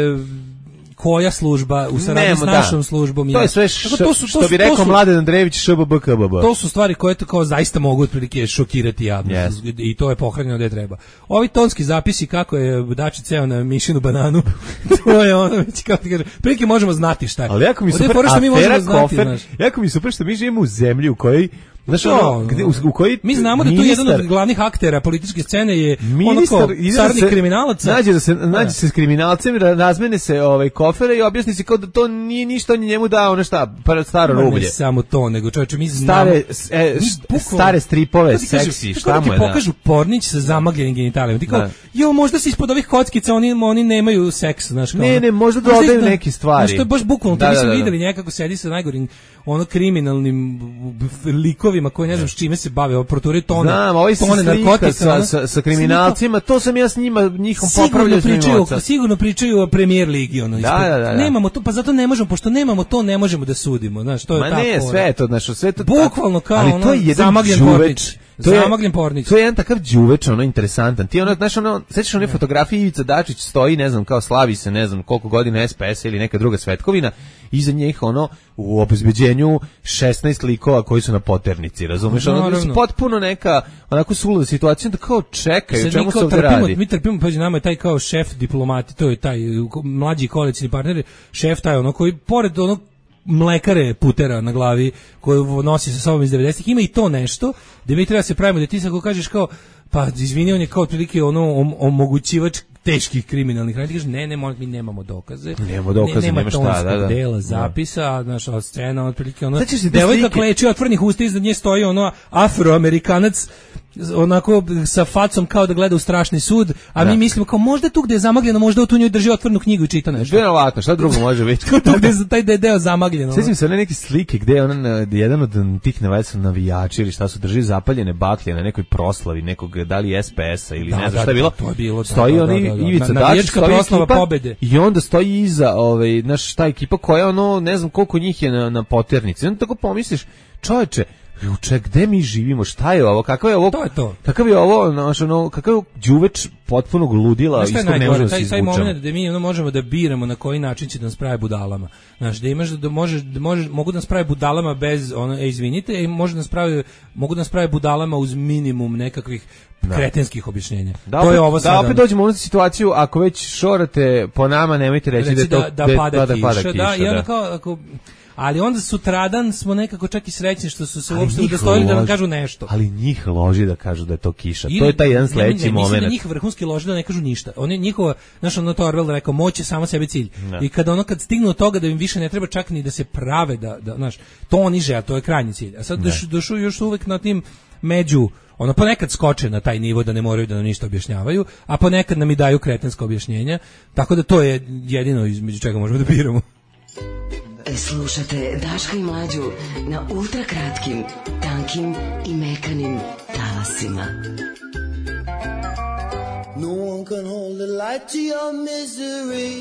koja služba u saradnji s našom da. službom to je sve š, to su, to što bi rekao Mladen Andrejević Š B B K B B. To su stvari koje to kao zaista mogu otprilike šokirati javnost yes. i to je pohranjeno gde treba. Ovi tonski zapisi kako je Dačić ceo na mišinu bananu, to je ono već kako ti kažem, prilike možemo znati šta je. Ali jako mi super, afera Kofer, jako mi super što mi živimo u zemlji u kojoj znaš, ono, gde, u, u koji mi znamo da tu jedan od glavnih aktera političke scene je ministar, onako sarni kriminalac. Nađe da se nađe se s kriminalcem, razmene se ovaj kofere i objasni se kao da to nije ništa, on njemu dao ono šta, staro rublje. Ne samo to, nego čoveče mi znamo stare e, mi stare stripove, seksi, šta mu je da pokažu pornić sa zamagljenim genitalijama. Ti kao, jo, možda se ispod ovih kockica oni oni nemaju seks, znaš kao. Ne, ne, možda dodaju neke stvari. Što je baš bukvalno, to nisam videli njega kako sedi sa najgorim ono kriminalnim likovima koji ne znam s čime se bave, proturaju tone, znam, ovaj tone narkotika sa, sa, sa kriminalcima, to sam ja s njima, njihom popravljaju pričaju, sigurno pričaju o Premier Ligi, ono, da, da, da, da. Nemamo to, pa zato ne možemo, pošto nemamo to, ne možemo da sudimo, znaš, to je Ma tako. Ma ne, sve je to, znaš, sve to bukvalno kao ali ono, to je jedan zamagljen pornić. To je, zamagljen pornić. To je jedan takav đuveč, ono interesantan. Ti ono, znaš, ono, sećaš one fotografije Ivica Dačić stoji, ne znam, kao slavi se, ne znam, koliko godina S P S ili neka druga svetkovina, iza njih ono u obezbeđenju šesnaest likova koji su na poternici, razumeš? Ono da su potpuno neka onako suluda situacija, da kao čekaju, čemu se ovdje radi. Mi trpimo, pađe, nama je taj kao šef diplomati, to je taj mlađi koalicioni partner, šef taj ono koji pored onog mlekare putera na glavi koju nosi sa sobom iz devedesetih, ima i to nešto da mi treba se pravimo da ti sad ako kažeš kao pa izvini, on je kao otprilike ono om, omogućivač teških kriminalnih radnji, kaže ne, ne, mi nemamo dokaze. Nemamo dokaze, ne, nema nema šta, da, da. dela zapisa, znaš, od scena otprilike ono. Devojka kleči otvorenih usta, iznad nje stoji ono afroamerikanac onako sa facom kao da gleda u strašni sud, a da. Mi mislimo kao možda tu gde je zamagljeno, možda tu njoj drži otvorenu knjigu i čita nešto. Verovatno, šta drugo može biti? Tu gde je taj deo zamagljeno. Sjećam se one neke slike gde je on jedan od tih nevaljca navijači ili šta su drži zapaljene baklje na nekoj proslavi nekog, da li S P S-a ili da, ne znam da, šta je bilo. To je bilo stoji da, oni da, da, da. Ivica Na, Dačić, stoji proslava ekipa, pobede. I onda stoji iza, ovaj, naš ta ekipa koja ono, ne znam koliko njih je na, na poternici. Onda tako pomisliš, čoveče, juče, gde mi živimo, šta je ovo, kakav je ovo, to je to. Kakav je ovo, znaš, ono, kakav je đuveč potpunog ludila, isto ne možemo da se izvučemo. Taj moment da mi ono možemo da biramo na koji način će da nas pravi budalama. Znaš, da imaš da možeš, da možeš, mogu da nas pravi budalama bez, ono, e, izvinite, i može da nas pravi, mogu da nas pravi budalama uz minimum nekakvih da. kretenskih objašnjenja. Da, to opet, je ovo sad. Da, opet dođemo u situaciju, ako već šorate po nama, nemojte reći Reci da, to, da, da, da pada, da, kiša, pada kiša. Da, i onda da. kao, ako, ali onda sutradan smo nekako čak i srećni što su se uopšte udostojili da nam kažu nešto. Ali njih loži da kažu da je to kiša. Ili, to je taj jedan sledeći ne, ne, moment. Mislim da njih vrhunski loži da ne kažu ništa. Oni njihova, znaš, ono to Orwell rekao, moć je sama sebi cilj. Ne. I kad ono kad stignu od toga da im više ne treba čak ni da se prave da, da znaš, to oni žele, to je krajnji cilj. A sad došu došu još uvek na tim među ono ponekad skoče na taj nivo da ne moraju da nam ništa objašnjavaju, a ponekad nam i daju kretenska objašnjenja, tako da to je jedino između čega možemo da biramo. Slušate Daška i Mlađu na ultrakratkim, tankim i mekanim talasima. No one can hold the light to your misery.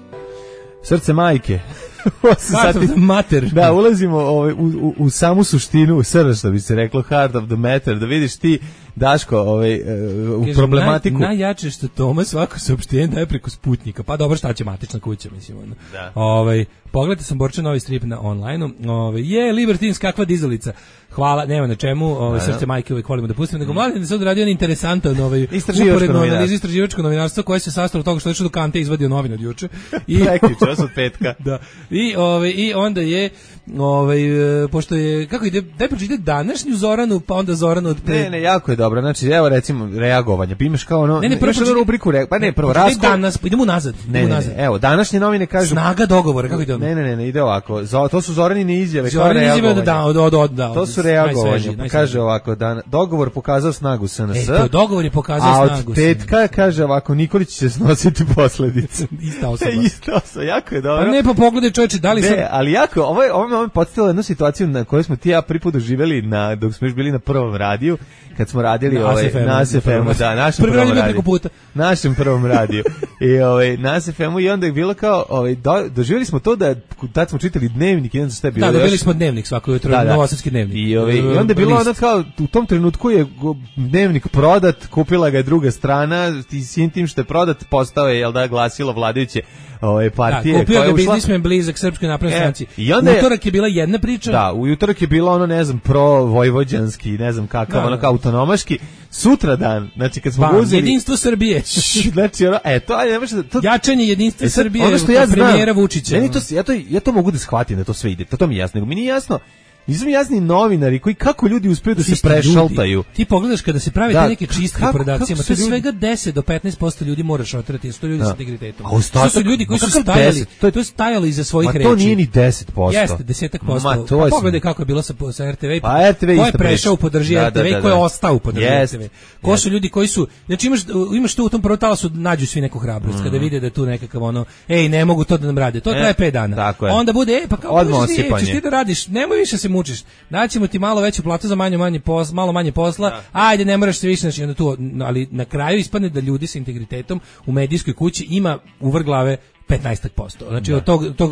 Srce majke. Heart of the matter. Da, ulazimo ovaj, u, u, u samu suštinu, u srž, da bi se reklo, heart of the matter, da vidiš ti, Daško, ovaj, u Kažem, problematiku. Naj, najjače što Toma svako saopštenje daje preko Sputnika. Pa dobro, šta će matična kuća, mislim. Ono. Da. Ovaj, pogledajte sam Borčan novi strip na online-u. Ovaj, je, Libertines, kakva dizalica. Hvala, nema na čemu, ovaj, srce majke uvijek volimo da pustimo. Nego mladen da sad radio jedan interesantan ovaj, uporedno analizu istraživačko novinarstvo koje se sastalo od toga što je što do Kante izvadio novine od juče. I Prekiče, od petka. Da. I, ovaj, I onda je, ovaj, pošto je, kako ide, daj pročite današnju Zoranu, pa onda Zoranu od pre... Ne, ne, jako je dobro. Znači, evo recimo reagovanje. Imaš kao ono, ne, ne, prvo pročite, rubriku, re, pa ne, prvo raskol. Danas, idemo nazad. Ne, idemo ne, nazad. ne, evo, današnje novine kažu... Snaga dogovora, kako ide ono? Ne, ne, ne, ne, ide ovako. To su Zoranine izjave, kao Zoranine reagovanje. Da, od, od, od, da, to su reagovanje. Pa kaže ovako, da, dogovor pokazao snagu S N S. E, to dogovor je pokazao snagu S N S. A od tetka kaže ovako, Nikolić će snositi posledice. Ista osoba. Ista osoba, jako je dobro. Pa ne, pa pogledaj čovječe, da li ne, sam... ali jako, ovo je, ovo je podsjetilo jednu situaciju na kojoj smo ti ja prvi put doživjeli na, dok smo još bili na prvom radiju, kad smo radili na ovaj, na A S F M-u, da, našem prvom, prvom radiju. Puta. Našem prvom radiju. I ovaj, na A S F M-u i onda je bilo kao, ovaj, do, doživjeli smo to da, tad smo čitali dnevnik, jedan za šta je bilo. Da, dobili smo dnevnik svako jutro, da, da. Novosadski dnevnik. I, ovaj, i onda je bilo ono kao, u tom trenutku je dnevnik prodat, kupila ga je druga strana, ti sin tim što je prodat, postao je, jel da, glasilo vladajuće ove partije. Da, kupio ga biznismen blizak Srpskoj naprednoj stranci. U utorak je bila jedna priča. Da, u utorak je bilo ono, ne znam, pro-vojvođanski, ne znam kakav, da, ono kao autonomaški. Sutra dan, znači kad smo ba, uzeli... jedinstvo Srbije. Znači, ono, e, to, aj, ne može... To... Jačanje jedinstva e, sad, Srbije, ono što ja znam, premijera Vučića. Ne, to, ja, to, ja to mogu da shvatim da to sve ide, to, to mi je jasno. Nego mi nije jasno, nisu mi jasni novinari koji kako ljudi uspeju da se prešaltaju. Ti pogledaš kada se prave te neke čistke po redakcijama, to je svega deset do petnaest posto ljudi moraš otrati, sto ljudi sa integritetom. To su ljudi koji su stajali, to je to stajalo iza svojih reči. Ma to nije ni deset posto. Jeste, desetak posto. Pa pogledaj kako je bilo sa sa R T V. Pa R T V ko je prešao podrži R T V, ko je ostao podrži R T V. Ko su ljudi koji su, znači imaš imaš tu u tom prvom talasu nađu svi neku hrabrost kada vide da tu nekakav ono, ej, ne mogu to da nam rade. To traje pet dana. Onda bude, ej, pa kako ti da radiš, nemoj više se mučiš. Ćemo ti malo veću platu za manje manje posla, malo manje posla. Da. Ajde, ne moraš se više, znači onda tu, ali na kraju ispadne da ljudi sa integritetom u medijskoj kući ima u vrh glave petnaest posto. Znači da. od tog tog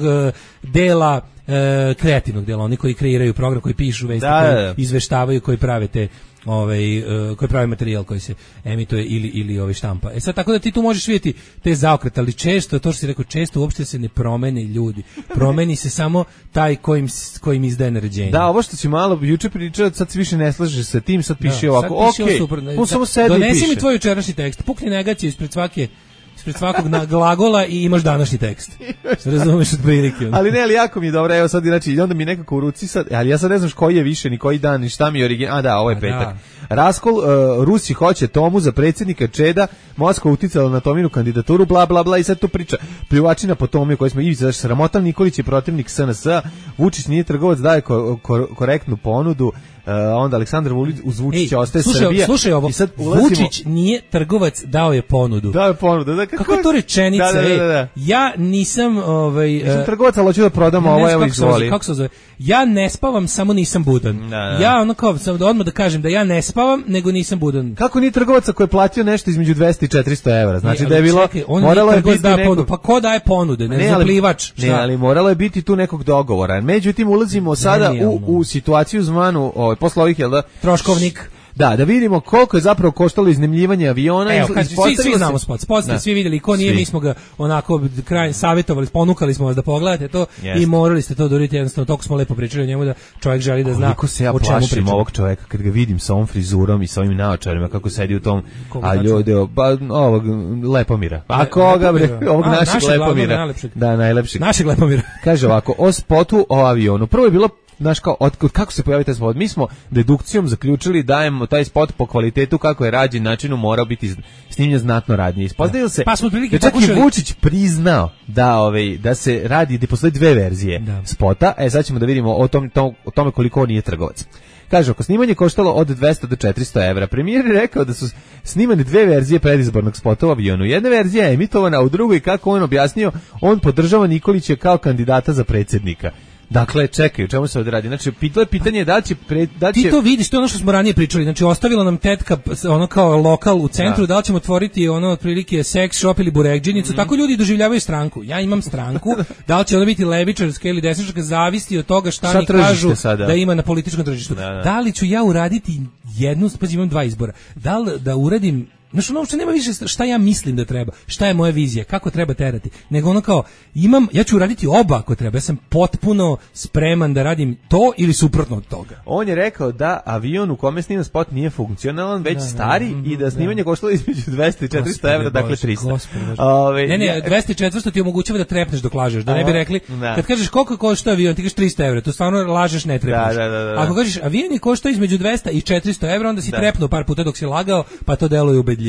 dela e, kreativnog dela, oni koji kreiraju program, koji pišu vesti, da, koji da. izveštavaju, koji prave te ovaj uh, koji pravi materijal koji se emituje ili ili ovaj štampa. E sad tako da ti tu možeš vidjeti te zaokrete, ali često, to što si rekao, često uopšte se ne promene ljudi. Promeni se samo taj kojim kojim izdaje naređenje. Da, ovo što si malo juče pričao, sad se više ne slažeš sa tim, sad piše da, ovako. Okej. Okay. On samo sedi i piše. Donesi mi tvoj jučerašnji tekst. Pukni negaciju ispred svake ispred svakog na glagola i imaš današnji tekst. Razumeš otprilike. Ali ne, ali jako mi je dobro, evo sad, znači, i onda mi nekako u ruci sad, ali ja sad ne znam koji je više, ni koji dan, ni šta mi je original, a da, ovo je petak. Da. Raskol, uh, Rusi hoće Tomu za predsjednika, Čeda, Moskva uticala na Tominu kandidaturu, bla, bla, bla, i sad tu priča pljuvačina po Tomi koji smo Ivica, sramotan Nikolić je protivnik S N S, Vučić nije trgovac, daje ko, ko, korektnu ponudu, Uh, onda Aleksandar Vučić uz Vučića ostaje slušaj, Srbija. Slušaj ovo, i sad ulazimo... Vučić nije trgovac, dao je ponudu. Dao je ponudu. Da, kako, kako je to rečenica? Da, da, da, da. Ja nisam... Ovaj, nisam uh, trgovac, ali hoću da prodam ovo, evo izvoli. Kako se zove? Ja ne spavam, samo nisam budan. Da, da. Ja ono kao, sam da odmah da kažem da ja ne spavam, nego nisam budan. Kako nije trgovaca koji je platio nešto između dvesta i četiristo evra? Znači ne, da je bilo... Čekaj, on moralo je biti neko... ponudu. Pa ko daje ponude? Ne, ne zaplivač. Ne, ali moralo je biti tu nekog dogovora. Međutim, ulazimo sada ne, u, u situaciju zvanu, ovaj, posle ovih, jel da, troškovnik. Da, da vidimo koliko je zapravo koštalo iznajmljivanje aviona. Evo, kad, svi, svi znamo spot, spot ste svi vidjeli, ko nije, svi. Mi smo ga onako kraj savjetovali, ponukali smo vas da pogledate to. Yes. I morali ste to duriti, jednostavno toliko smo lepo pričali o njemu da čovjek želi da zna koliko se ja o čemu plašim ovog čovjeka kad ga vidim sa ovom frizurom i sa ovim naočarima kako sedi u tom, a ljudi, ba, ovog Lepomira. A koga bre, ovog a, našeg Lepomira. Najlepšeg. Da, najlepšeg. Našeg Lepomira. Kaže ovako, o spotu o avionu. Prvo je bilo, znaš kao, od, od, kako se pojavio taj spot? Mi smo dedukcijom zaključili da je taj spot po kvalitetu kako je rađen načinu morao biti snimljen znatno radnije. Ispostavilo se pa smo prilike da čak pokušali... i Vučić priznao da, ovaj, da se radi, da postoje dve verzije da. spota. E, sad ćemo da vidimo o, tom, tom, o tome koliko on nije trgovac. Kaže, ako snimanje koštalo od dvesta do četiristo evra, premijer je rekao da su snimane dve verzije predizbornog spota u avionu. Jedna verzija je emitovana, a u drugoj, kako on objasnio, on podržava Nikolića kao kandidata za predsjednika. Dakle, čekaj, o čemu se ovdje radi? Znači, pitanje, pitanje je da će... Pre, da će... Ti to vidiš, to je ono što smo ranije pričali. Znači, ostavila nam tetka ono kao lokal u centru, da, da li ćemo otvoriti ono otprilike sex shop ili burekđinicu. Mm. Tako ljudi doživljavaju stranku. Ja imam stranku, da li će ona biti levičarska ili desničarska, zavisi od toga šta, šta mi kažu sada da ima na političkom tržištu. Da, da. Da li ću ja uraditi jednu, pa imam dva izbora. Da li da uradim... Znaš, ono uopšte nema više šta ja mislim da treba, šta je moja vizija, kako treba terati, nego ono kao, imam, ja ću raditi oba ako treba, ja sam potpuno spreman da radim to ili suprotno od toga. On je rekao da avion u kome snima spot nije funkcionalan, već da, stari da, i da snimanje da. koštalo između dvesta i četiristo evra, dakle tristo. Ove, ne, ne, dvesta i četiristo ti omogućava da trepneš dok lažeš, da ne bi rekli, da. Kad kažeš koliko košta avion, ti kažeš tristo evra, to stvarno lažeš, ne trepneš. Da, da, da, da. Ako kažeš avion je košta između dvesta i četiristo evra, onda si da. trepnuo par puta dok si lagao, pa to deluje ubedljivije.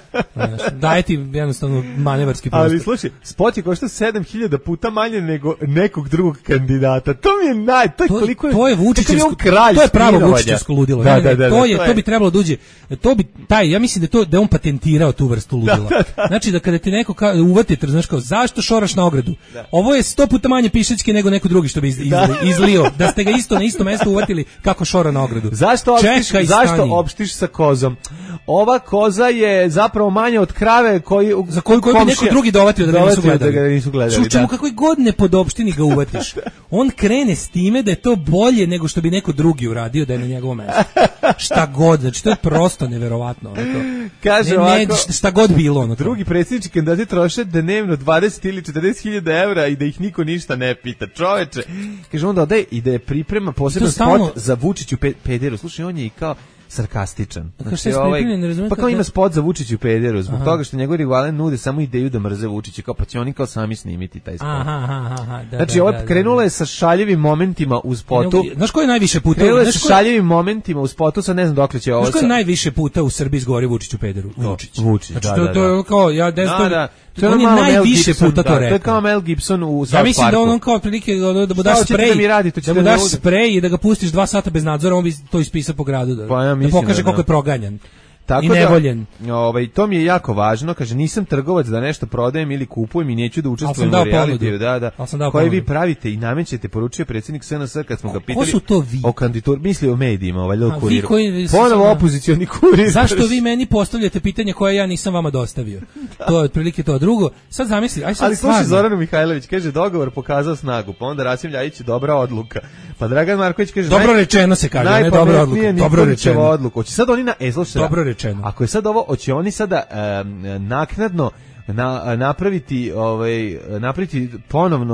Daje ti jednostavno manevarski prostor. Ali slušaj, spot je košta sedam hiljada puta manje nego nekog drugog kandidata. To mi je naj, to je to, koliko je. To je Vučićevsko, to je pravo Vučićevsko ludilo. Da, da, da, to je, to bi trebalo da uđe. To bi taj, ja mislim da to da on patentirao tu vrstu ludila. Da, da, da. Znači da kada te neko ka, uvatite, znaš kao, zašto šoraš na ogradu? Da. Ovo je sto puta manje pišećki nego neko drugi što bi iz, iz, da. izlio. Da ste ga isto na isto mesto uvatili kako šora na ogradu. Zašto opštiš, zašto opštiš sa kozom? Ova koza je zapravo manja od krave koji za koju koji bi neko drugi dovatio da ga nisu gledali. Da ga nisu gledali. Slučajno kakve god nepodopštini ga uvatiš. On krene s time da je to bolje nego što bi neko drugi uradio da je na njegovom mestu. Šta god, znači to je prosto neverovatno, ono to. Kaže ne, ovako, ne, šta god bilo ono. Drugi predsjednički kandidati troše dnevno dvadeset ili četrdeset hiljada evra i da ih niko ništa ne pita. Čoveče. Kaže onda ode i da je priprema poseban stalno... spot za Vučiću pe, pederu. Slušaj, on je i kao sarkastičan. Znači, ovaj, pa kao ima spot za Vučiću pederu, zbog aha. toga što njegovi rivali nude samo ideju da mrze Vučića, kao pa će oni kao sami snimiti taj spot. Aha, aha, aha, da, znači, da, ovo da, krenula da, je sa šaljivim momentima u spotu. Znaš ko je najviše puta? Krenula je sa šaljivim momentima u spotu, sad ne znam dokle će ovo. Znaš ko je najviše puta u Srbiji izgovorio Vučiću pederu? Vučić. Vučić, znači, da, to, da, to je kao, ja ne znam, da, to on je najviše puta to rekao. To je kao Mel Gibson u South Parku. Ja mislim da on kao prilike da mu daš sprej, da mu daš sprej i da ga pustiš dva sata bez nadzora, on bi to ispisao po gradu, da, pa ja da pokaže koliko je proganjan. Tako i nevoljen. Da, ovaj, to mi je jako važno, kaže, nisam trgovac da nešto prodajem ili kupujem i neću da učestvujem u realitiju, da, da, koje ponudu. Vi pravite i namećete, poručio predsjednik S N S kad smo ga pitali o kandidaturi, misli o medijima, ovaj ljud kuriru. Ponovo opozicioni kurir. Zašto vi meni postavljate pitanje koje ja nisam vama dostavio? To je otprilike to. Drugo, sad zamisli, aj sad ali slušaj Zoranu Mihajlović, kaže, dogovor pokazao snagu, pa onda Rasim Ljajić, dobra odluka. Pa Dragan Marković kaže, dobro naj, rečeno se kaže, ne dobra odluka, dobro rečeno. Odluku. Hoće sad oni na ezlošera. Dobro rečeno. Ako je sad ovo, hoće oni sada um, naknadno na, napraviti ovaj napraviti ponovno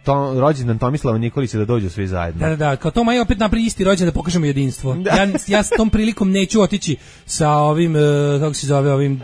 to, rođendan Tomislava Nikolića da dođu svi zajedno. Da, da, da, kao Toma je opet napravi isti rođendan da pokažemo jedinstvo. Ja, ja s tom prilikom neću otići sa ovim, uh, kako se zove, ovim,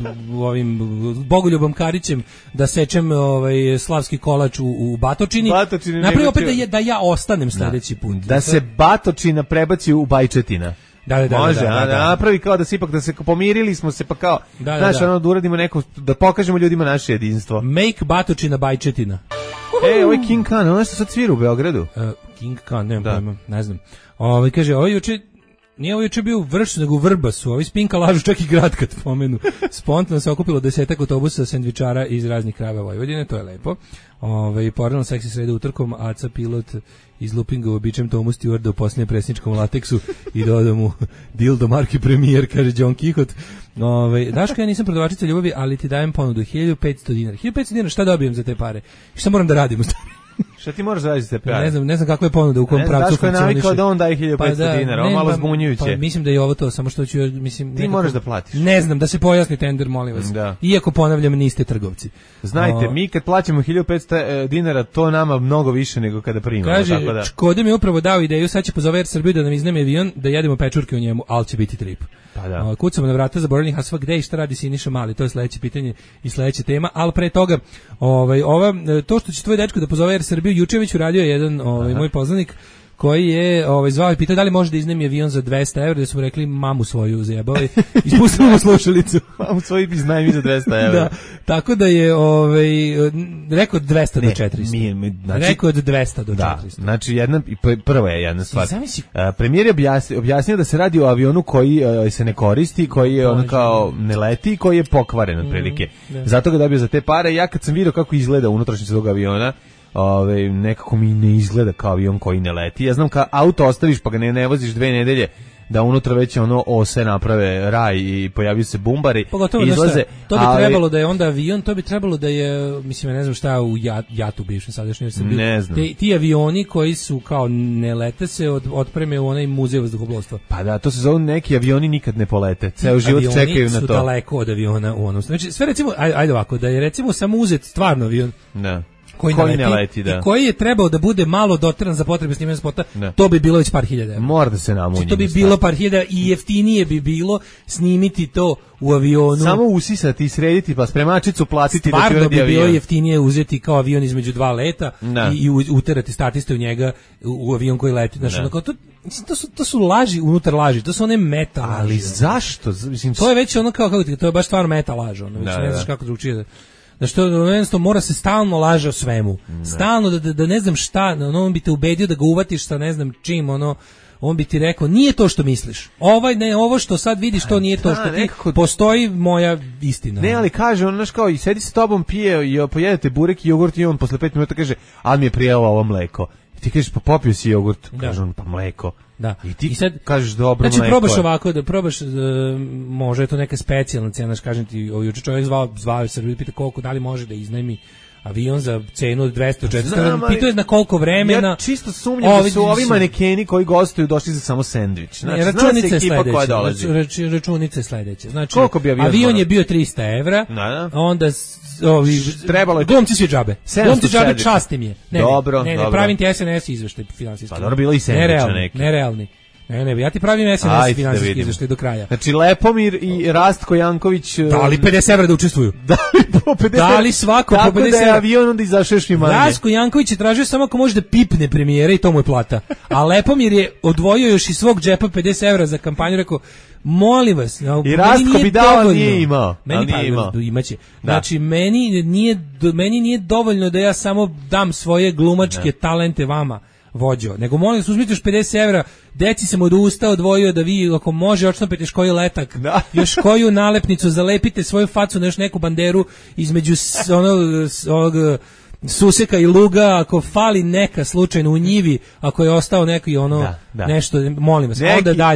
ovim Bogoljubom Karićem da sečem ovaj, slavski kolač u, u Batočini. Batočini napravi opet da, je, da ja ostanem sledeći put. Da, da se Batočina prebaci u Bajčetina. Da, da, da, može, da, da, da, da. napravi kao da se ipak da se pomirili smo se pa kao da, znaš, da, da. ono da uradimo neko, da pokažemo ljudima naše jedinstvo. Make Batočina Bajčetina. E, ovo je King Khan, ono što sad svira u Beogradu. Uh, King Khan, nemam pojma, ne znam. Ovaj kaže, ovo juče nije ovo juče bio u Vršcu, nego u Vrbasu. Ovi Spinka lažu čak i grad kad pomenu. Spontano se okupilo desetak autobusa sendvičara iz raznih krajeva Vojvodine, to je lepo. Ovaj paralelno seksi srede utrkom, Aca pilot iz Lupinga običajem Tomu Stewarda u posljednjem presničkom lateksu i dodao mu dildo marki premijer, kaže John Kihot. Ovaj Daško, ja nisam prodavačica ljubavi, ali ti dajem ponudu hiljadu petsto dinara. hiljadu petsto dinara, šta dobijem za te pare? Šta moram da radim? Šta ti moraš raditi za te pare? Ne znam, ne znam kakva je ponuda, u kom ne, pravcu funkcioniše. Daško je navikao da on daje hiljadu petsto pa da, dinara, ovo malo zbunjujuće. Pa mislim da je ovo to, samo što ću, mislim... Ti nekako, moraš da platiš. Ne znam, da se pojasni tender, molim vas. Da. Iako ponavljam, niste trgovci. Znajte, o, mi kad plaćamo hiljadu petsto dinara, to nama mnogo više nego kada primamo. Kaže, tako da... Škoda mi je upravo dao ideju, sad će pozove Air Srbiju da nam izneme avion, da jedemo pečurke u njemu, ali će biti trip. Pa da. O, kucamo na vrata zaboravljenih asfa, gde i šta radi Siniša Mali, to je sledeće pitanje i sledeća tema, ali pre toga, ovaj, ova, to što će tvoj dečko da pozove Air Srbiju, juče već uradio jedan ovaj, moj poznanik, koji je ovaj, zvao i pitao da li može da iznemi avion za dvesta evra, da su mu rekli mamu svoju zajebali, ispustili mu slušalicu. Mamu svoju iznajmi za dvesta evra. Da, tako da je ovaj, rekao od dvesta ne, do četiristo. Mi, mi, znači, rekao od dvesta do da, četiristo. Znači, jedna, prva je jedna stvar. Zamisli... Uh, premijer je objasnio, objasnio da se radi o avionu koji uh, se ne koristi, koji je on kao ne leti, koji je pokvaren otprilike. Mm, zato ga dobio za te pare. Ja kad sam vidio kako izgleda unutrašnjica tog aviona, Ove, nekako mi ne izgleda kao avion koji ne leti. Ja znam kao auto ostaviš pa ga ne, ne voziš dve nedelje da unutra već ono ose naprave raj i pojavio se bumbari pogotovo izlaze. To bi ali, trebalo da je onda avion, to bi trebalo da je, mislim, ja ne znam šta u Jatu bivšem sadašnjem Srbiji. Ne znam. Ti, ti avioni koji su kao ne lete se od, otpreme u onaj muzej vazduhoplovstva. Pa da, to se zove neki avioni nikad ne polete. Ceo život čekaju na to. Avioni su daleko od aviona u onom. Znači, sve recimo, ajde, ajde ovako, da je recimo samo uzet stvarno avion. Da. Koji, koji ne leti, ne leti, da. I koji je trebao da bude malo doteran za potrebe snimanja spota, da. To bi bilo već par hiljada evra. Mora da se namunji. To bi stvar. bilo par hiljada i jeftinije bi bilo snimiti to u avionu. Samo usisati i srediti pa spremačicu platiti stvarno da ti uradi bi bilo avion. jeftinije uzeti kao avion između dva leta da. i, i uterati statiste u njega u, u avion koji leti. Znači, ono, to, to, su, to su laži unutar laži, to su one meta laži. Ali zašto? Mislim, to je već ono kao, kako ti, to je baš stvarno meta laž. Ono, već da, ne znaš da. kako drugčije da... Da što jednostavno mora se stalno laže o svemu. Ne. Stalno da, da, da ne znam šta, ono on bi te ubedio da ga uvatiš sa ne znam čim, ono on bi ti rekao nije to što misliš. Ovaj ne, ovo što sad vidiš to nije to što da, ti nekako... postoji moja istina. Ne, ali kaže on, znaš kao, i sedi sa tobom, pije i pojedete burek i jogurt i on posle pet minuta kaže, al mi je prijelo ovo mleko. I ti kažeš, pa popio si jogurt. Da. Kaže on, pa mleko. Da. I ti I sad, kažeš dobro znači, mleko. Znači probaš ovako, da probaš, uh, može je to neka specijalna cena, znaš, kažem ti, juče čovjek zvao, zvao Srbiju, pita koliko, da li može da iznajmi avion za cenu od dvesta do četiristo, pitao je na koliko vremena. Ja čisto sumnjam ovi, da su ovi manekeni koji gostuju došli za samo sendvič. Znači, ne, računica je sledeća. Rač, računica je sledeća. Znači, koliko bi avion, avion je bio trista evra, da, da. onda ovi, trebalo je... Glumci svi džabe. Glumci džabe častim je. Ne, dobro, ne, ne, dobro. Pravim ti S N S izveštaj finansijski. Pa dobro, bilo i sendviča neki. Nerealni. Ne, ne, ja ti pravim S N S finansijski izveštaj do kraja. Znači, Lepomir i Rastko Janković... Da li pedeset evra da učestvuju? Da li po pedeset Da li svako po pedeset evra? Tako da je avion onda izašao još i manje. Rastko Janković je tražio samo ako može da pipne premijera i to mu je plata. A Lepomir je odvojio još iz svog džepa pedeset evra za kampanju, rekao, molim vas. I Rastko bi dao, ali nije imao. Meni nije imao. Pa, imaće. Znači, meni nije, meni nije dovoljno da ja samo dam svoje glumačke da. talente vama. Vođo, nego molim vas uzmite još pedeset evra, deci sam od usta odvojio da vi ako može odštampete još koju letak, da. još koju nalepnicu, zalepite svoju facu na još neku banderu između onog, onog suseka i luga, ako fali neka slučajno u njivi, ako je ostao neki ono da, da. nešto, molim vas, neki... onda dalje.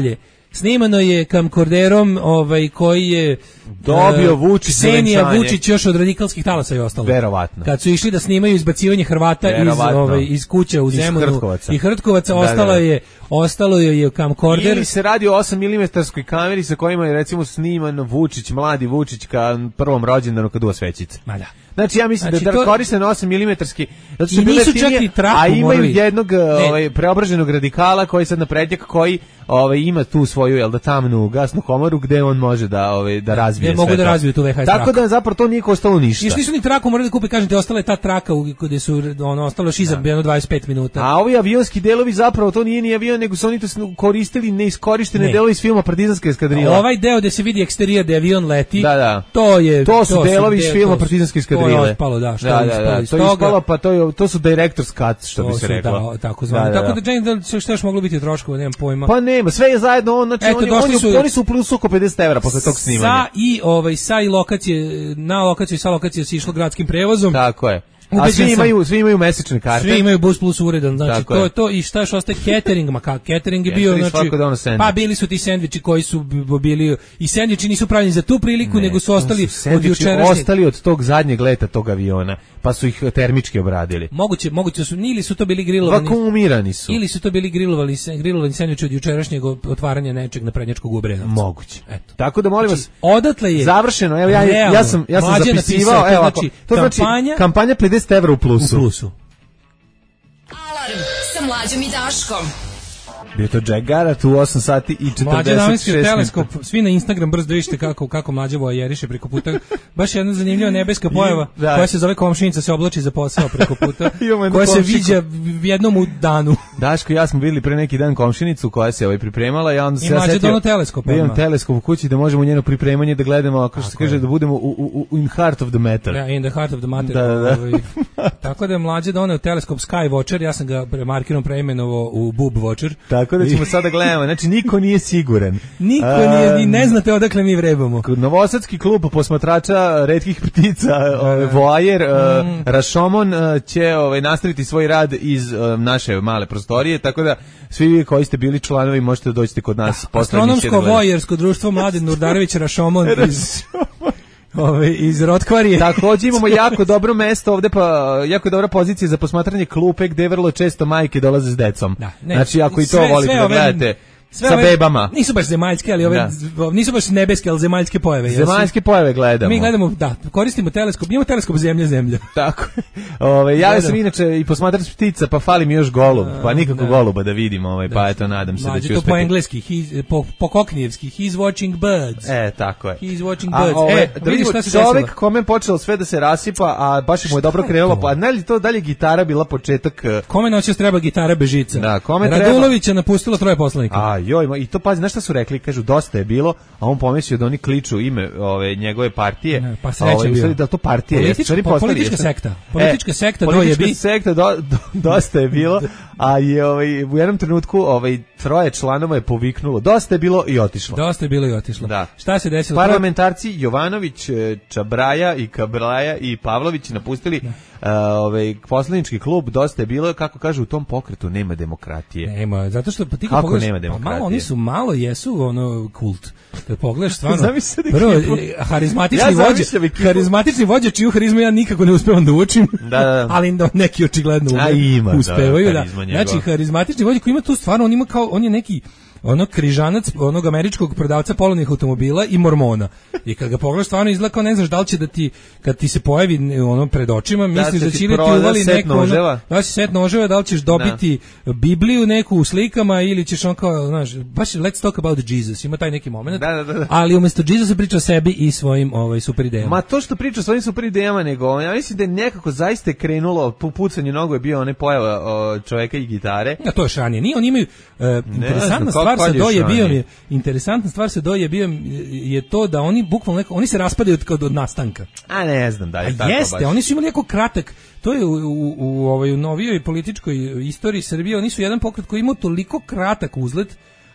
Snimano je kamkorderom ovaj, koji je dobio uh, Vučić Ksenija Vučić još od radikalskih talasa i ostalo. Verovatno. Kad su išli da snimaju izbacivanje Hrvata iz, ovaj, iz kuća u Zemunu i Hrtkovaca, da, ostalo, da, da. Je, ostalo je kamkorder. Ili se radi o osam milimetarskoj kameri sa kojima je recimo sniman Vučić, mladi Vučić ka prvom rođendanu kad uva svećice. Ma da. Znači ja mislim znači, da je koristen osam milimetarski, zato što i nisu čak ni traku, a imaju morali. jednog ovaj, preobraženog radikala koji sad naprednjak koji ovaj, ima tu svoju jel da tamnu gasnu komoru gde on može da ovaj, da razvije sve. Mogu da razviju tu V H S Tako traku. Da zapravo to nije ostalo ništa. Još nisu ni traku morali da kupe, kažete, ostala je ta traka gde su ono ostalo još iza jedno dvadeset pet minuta. A ovi avionski delovi zapravo to nije ni avion, nego su oni to koristili neiskorištene ne. delovi iz filma Partizanska eskadrila. Ovaj deo gde se vidi eksterijor da avion leti. Da, da. To je to su to delovi iz filma Partizanske eskadrile. To je otpalo, da, što da, da, da, to je ispalo, pa to, je, to su director's cut, što bi se reklo. Da, tako zvano. Da, da, tako da, Jane, da što još moglo biti troškova, nemam pojma. Pa nema, sve je zajedno, on, znači, Eto, oni, oni, su, oni su u plusu oko pedeset evra posle tog snimanja. Sa i, ovaj, sa i lokacije, na lokaciju i sa lokacije se išlo gradskim prevozom. Tako je. A svi imaju, svi imaju mesečne karte. Svi imaju Bus Plus uredan, znači tako to je to i šta još ostaje catering, ma kako catering je bio, znači pa bili su ti sendviči koji su bili i sendviči nisu pravljeni za tu priliku, ne, nego su ostali su od jučerašnjeg, ostali od tog zadnjeg leta tog aviona, pa su ih termički obradili. Moguće, moguće su ili su to bili grilovani. Vakuumirani su. Ili su to bili grilovali, grilovani sendviči od jučerašnjeg otvaranja nečeg na Prednjačkog u Obrenovcu. Moguće. Eto. Tako da molim vas, znači, odatle je završeno. Evo ja realno, ja sam ja sam zapisivao, evo znači, to znači kampanja, kampanja pedeset evra u plusu. U plusu. Alarm sa Mlađom i Daškom. Bio to Jack Garrett u osam sati i četrdeset šest teleskop, svi na Instagram brzo vidite kako kako Mlađa vojeriše preko puta. Baš jedna zanimljiva nebeska pojava da. Koja se zove komšinica se oblači za posao preko puta, koja se viđa jednom u danu. Daško i ja smo bili pre neki dan komšinicu koja se ovaj pripremala i onda se ja setio teleskop. Da imam teleskop u kući da možemo njeno pripremanje da gledamo, kako se kaže, da budemo u, u, in heart of the matter. Ja, in the heart of the matter. Da, da, da. Ovaj, tako da je Mlađa doneo teleskop Sky Watcher, ja sam ga markirom preimenovao u Boob Watcher. Tako da ćemo sada gledamo, znači niko nije siguran. Niko nije, ni ne znate odakle mi vrebamo. Novosadski klub posmatrača retkih ptica, ovaj, Voajer, mm. Rašomon će ovaj, nastaviti svoj rad iz naše male prostorije, tako da svi vi koji ste bili članovi možete da dođete kod nas. Da, astronomsko voajersko društvo Mladen Nurdarević Rašomon iz... Ove, iz Rotkvarije. Takođe imamo jako dobro mesto ovde, pa jako dobra pozicija za posmatranje klupe gde vrlo često majke dolaze s decom. Da, ne, znači ako i to sve, volite sve da gledate sve sa ove, bebama. Nisu baš zemaljske, ali ove da. Nisu baš nebeske, ali zemaljske pojave. Zemaljske pojave gledamo. Mi gledamo, da, koristimo teleskop, imamo teleskop zemlja zemlja. Tako. Ove, ja sam inače i posmatrač ptica, pa fali mi još golub, pa nikako da. Goluba da vidimo, ovaj, da. Pa eto nadam se Mađe da ću uspeti. To po engleski, he's, po, po koknijevski, he's watching birds. E, tako je. He's watching birds. A, ove, e, da vidimo šta se čovek desilo. Kome počelo sve da se rasipa, a baš mu je dobro krenulo, pa ne li to dalje gitara bila početak? Kome noćas treba gitara bežica? Da, kome Radulovića napustilo troje poslanika. A, joj, i to pazi, znaš šta su rekli? Kažu, dosta je bilo, a on pomislio da oni kliču ime ove, njegove partije. Ne, pa sreće bio. Da to partije. Politička, jeste, po, politička jeste. sekta. Politička e, sekta, politička doje bi. sekta, do, do, dosta je bilo, a je ovaj, u jednom trenutku ovaj, troje članova je poviknulo, dosta je bilo i otišlo. Dosta je bilo i otišlo. Da. Šta se desilo? Parlamentarci Jovanović, Čabraja i Kabraja i Pavlović napustili da. Uh, ovaj poslanički klub, dosta je bilo, kako kaže, u tom pokretu nema demokratije. Nema, zato što pa ti kako pogledaš, nema demokratije? Pa malo, oni su malo jesu ono kult. Da pogledaš stvarno. Prvo harizmatični ja vođa, harizmatični vođa čiju harizmu ja nikako ne uspevam da učim. Da, da, da. Ali da neki očigledno A, ima, uspevaju da. Znači harizmatični vođa koji ima tu stvarno, on ima kao on je neki ono križanac onog američkog prodavca polovnih automobila i mormona. I kad ga pogledaš stvarno izgleda kao ne znaš da li će da ti kad ti se pojavi ono pred očima, misliš da, da će ti uvali neko ono, da će set noževa, da li ćeš dobiti da. Bibliju neku u slikama ili ćeš on kao, znaš, baš let's talk about Jesus. Ima taj neki moment. Da, da, da. Ali umjesto Jesusa priča o sebi i svojim ovaj super idejama. Ma to što priča o svojim super idejama, nego ja mislim da je nekako zaista krenulo po pucanju nogu je bio one pojava o, čoveka i gitare. Ja to je ranije. Nije, oni imaju uh, interesantna stvar sa doje bio je interesantna stvar sa doje bio je to da oni bukvalno neko, oni se raspadaju od, od nastanka. A ne znam da je tako jeste, baš. Oni su imali jako kratak, to je u, u, u ovoj novijoj političkoj istoriji Srbije, oni su jedan pokret koji imao toliko kratak uzlet,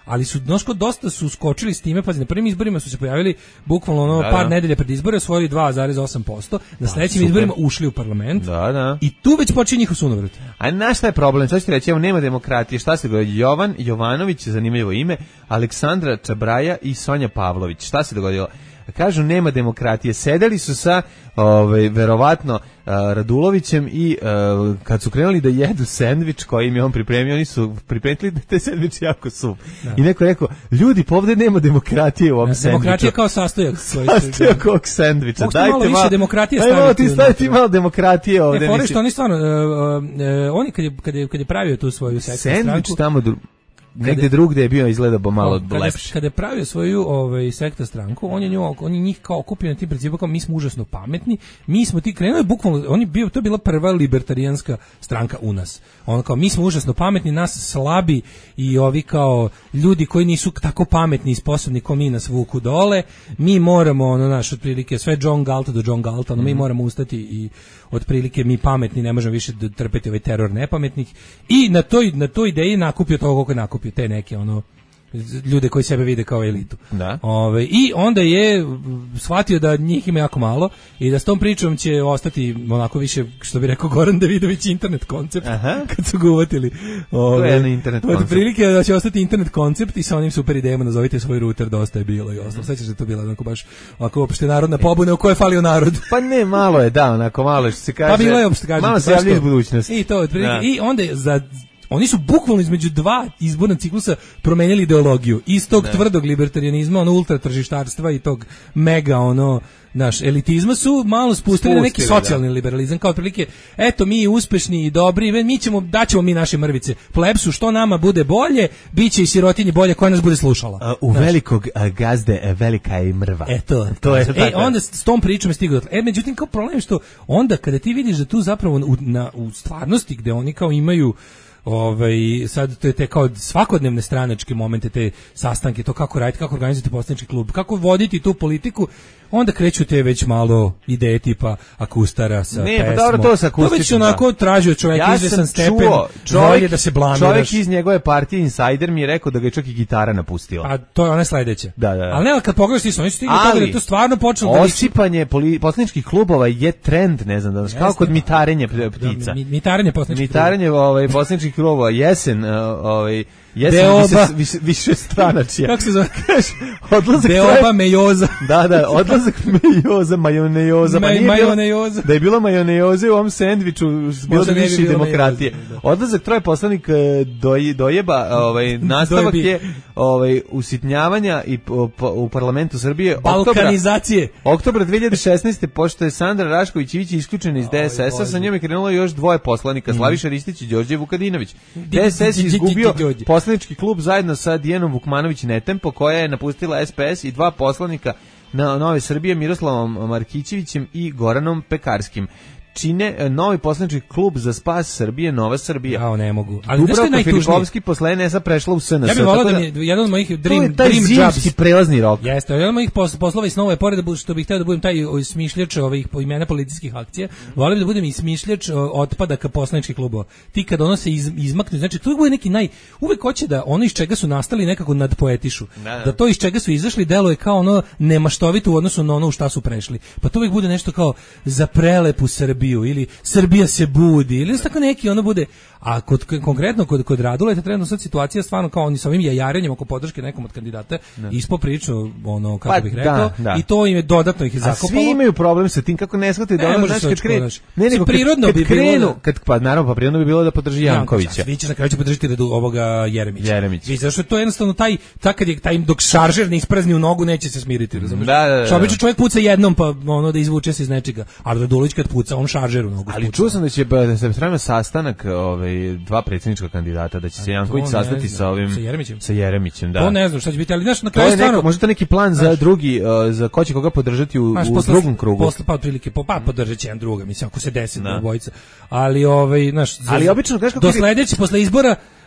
ali su noško dosta su skočili s time, pazi, na prvim izborima su se pojavili bukvalno ono da, par da. nedelja pred izbore, osvojili dva zarez osam posto, na sledećim super. izborima ušli u parlament. Da, da. I tu već počinje njihov sunovrat. A znaš šta je problem? Sad ću ti reći, evo, nema demokratije. Šta se dogodilo? Jovan Jovanović, zanimljivo ime, Aleksandra Čabraja i Sonja Pavlović. Šta se dogodilo? Kažu nema demokratije. Sedeli su sa ovaj verovatno uh, Radulovićem i uh, kad su krenuli da jedu sendvič koji im je on pripremio, oni su pripremili da te sendvič jako su. Da. I neko je rekao, ljudi, pa ovde nema demokratije u ovom da, sendviču. Demokratija kao sastojak. Sastojak ovog sendviča. Dajte malo više demokratije staviti. Ajmo ti staviti malo demokratije ovde. Ne, fore što oni stvarno, uh, uh, oni kad je, kad je, kad je pravio tu svoju seksu stranku. Sendvič tamo dru... negde drugde je bio izgleda bo malo kada, lepše. Kada je pravio svoju ovaj, sekta stranku, on je, nju, on je njih kao okupio na tim principima kao mi smo užasno pametni, mi smo ti krenuli bukvalno, on je bio, to je bila prva libertarijanska stranka u nas. On kao mi smo užasno pametni, nas slabi i ovi kao ljudi koji nisu tako pametni i sposobni kao mi nas vuku dole, mi moramo, ono naš, otprilike sve John Galta do John Galta, ono, mm. mi moramo ustati i otprilike mi pametni ne možemo više trpeti ovaj teror nepametnih i na toj, na toj ideji nakupio to koliko je nakupio te neke ono ljude koji sebe vide kao elitu. Da. Ove, i onda je shvatio da njih ima jako malo i da s tom pričom će ostati onako više, što bi rekao Goran Davidović, internet koncept. Aha. Kad su ga uvatili. Ove, to je jedan internet koncept. Od prilike da će ostati internet koncept i sa onim super idejama nazovite svoj router, dosta je bilo i ostalo. Mm. Sećaš da to bila onako baš ovako opšte narodna pobuna u kojoj je falio narod. Pa ne, malo je, da, onako malo što se kaže. Pa bilo je opšte, kažem. Malo se javlja iz budućnosti. I to, od prilike. I onda je za oni su bukvalno između dva izborna ciklusa promenili ideologiju. Iz tog ne. tvrdog libertarijanizma, ono ultra tržištarstva i tog mega ono naš elitizma su malo spustili, spustili na neki socijalni da. liberalizam, kao otprilike, eto mi uspešni i dobri, mi ćemo, daćemo mi naše mrvice plebsu, što nama bude bolje, bit će i sirotinji bolje koja nas bude slušala. A, u znaš. velikog a, gazde velika je i mrva. Eto, to je e, tako. onda s tom pričom je stigao. E, međutim, kao problem je što onda kada ti vidiš da tu zapravo u, na, u stvarnosti gde oni kao imaju ovaj sad to je te kao svakodnevne stranačke momente, te sastanke, to kako raditi, kako organizovati poslanički klub, kako voditi tu politiku, onda kreću te već malo ideje tipa akustara sa ne, pesmom. Pa dobro, to sa akustičnom. To već onako tražio čovjek ja izvesan stepen, volje da se blamiraš. Čovjek iz njegove partije Insider mi je rekao da ga je čak i gitara napustila. A to je ona sledeća. Da, da, da. Ali ne, kad pogledaš ti su, oni su stigli toga da je to stvarno počelo da osipanje poslaničkih klubova je trend, ne znam da nas, kao kod mitarenja ptica. Da, mitarenje poslaničkih klubova. Mitarenje ovaj, poslaničkih klubova, jesen, ovaj, jesen više, više, više stranačija. Kako se zove? Odlazak Deoba mejoza. Da, da, odlazak mejoza, majonejoza. Pa nije majonejoza. Da je bilo majonejoze u ovom sendviču, bilo da više bi demokratije. Da. Odlazak troje poslanik doj, dojeba, ovaj, nastavak Dojebi. je ovaj, usitnjavanja i po, po, u parlamentu Srbije. Balkanizacije. Oktobra dve hiljade šesnaeste. pošto je Sandra Rašković Ivić isključena iz D S S-a, sa njom je krenulo još dvoje poslanika, mm. Slaviša Ristić i Đorđe Vukadinović. D S S izgubio poslanički klub zajedno sa Dijanom Vukmanović Netempo, koja je napustila S P S, i dva poslanika na Nove Srbije, Miroslavom Markićevićem i Goranom Pekarskim. Čine novi poslanički klub za spas Srbije, Nova Srbija. Ja, ne mogu. Ali Dubravka Filipovski posle N S-a prešla u S N S. Ja bih volao da mi jedan od mojih dream, to je dream zimski prelazni rok. Jeste, jedan od mojih poslova i snova je pored da što bih hteo da budem taj smišljač ovih imena policijskih akcija, volim da budem i smišljač otpadaka poslaničkih klubova. Ti kad ono se iz, izmakne, znači to bude neki naj uvek hoće da ono iz čega su nastali nekako nadpoetišu. Da, da. da to iz čega su izašli deluje kao ono nemaštovito u odnosu na ono u šta su prešli. Pa to uvek bude nešto kao za prelepu Srbiju ili Srbija se budi ili tako neki ono bude, a kod konkretno kod kod Raduleta trenutno sad situacija stvarno kao oni sa ovim jajarenjem oko podrške nekom od kandidata ispo priču ono kako pa, bih rekao da, da. I to im je dodatno ih je zakopalo. A svi imaju problem sa tim kako ne shvataju da ono znači kad krenu. Ne, nego prirodno kad, bi kad krenu, bilo kad pa naravno pa prirodno bi bilo da podrži Jankovića. Svi će na kraju će podržati da ovoga Jeremića. Jeremić. Vi zašto je to jednostavno taj tak kad je taj dok šaržer ne isprazni u nogu neće se smiriti, razumeš? Da, da, da. Što obično čovjek puca jednom pa ono da izvuče se iz nečega, a Radulović kad puca on šaržer u nogu. Ali čuo sam da će da se sprema sastanak ovaj dva predsjednička kandidata, da će se Janković sastati sa ovim sa Jeremićem. Sa Jeremićem, da. To ne znam šta će biti, ali znaš na kraju stvarno može to neki plan za drugi uh, za ko će koga podržati u, znaš, u posle, drugom krugu. Posle pa otprilike po pa podržaće jedan druga, mislim ako se desi da obojica. Ali ovaj znaš, ali obično kažeš do sledeće posle izbora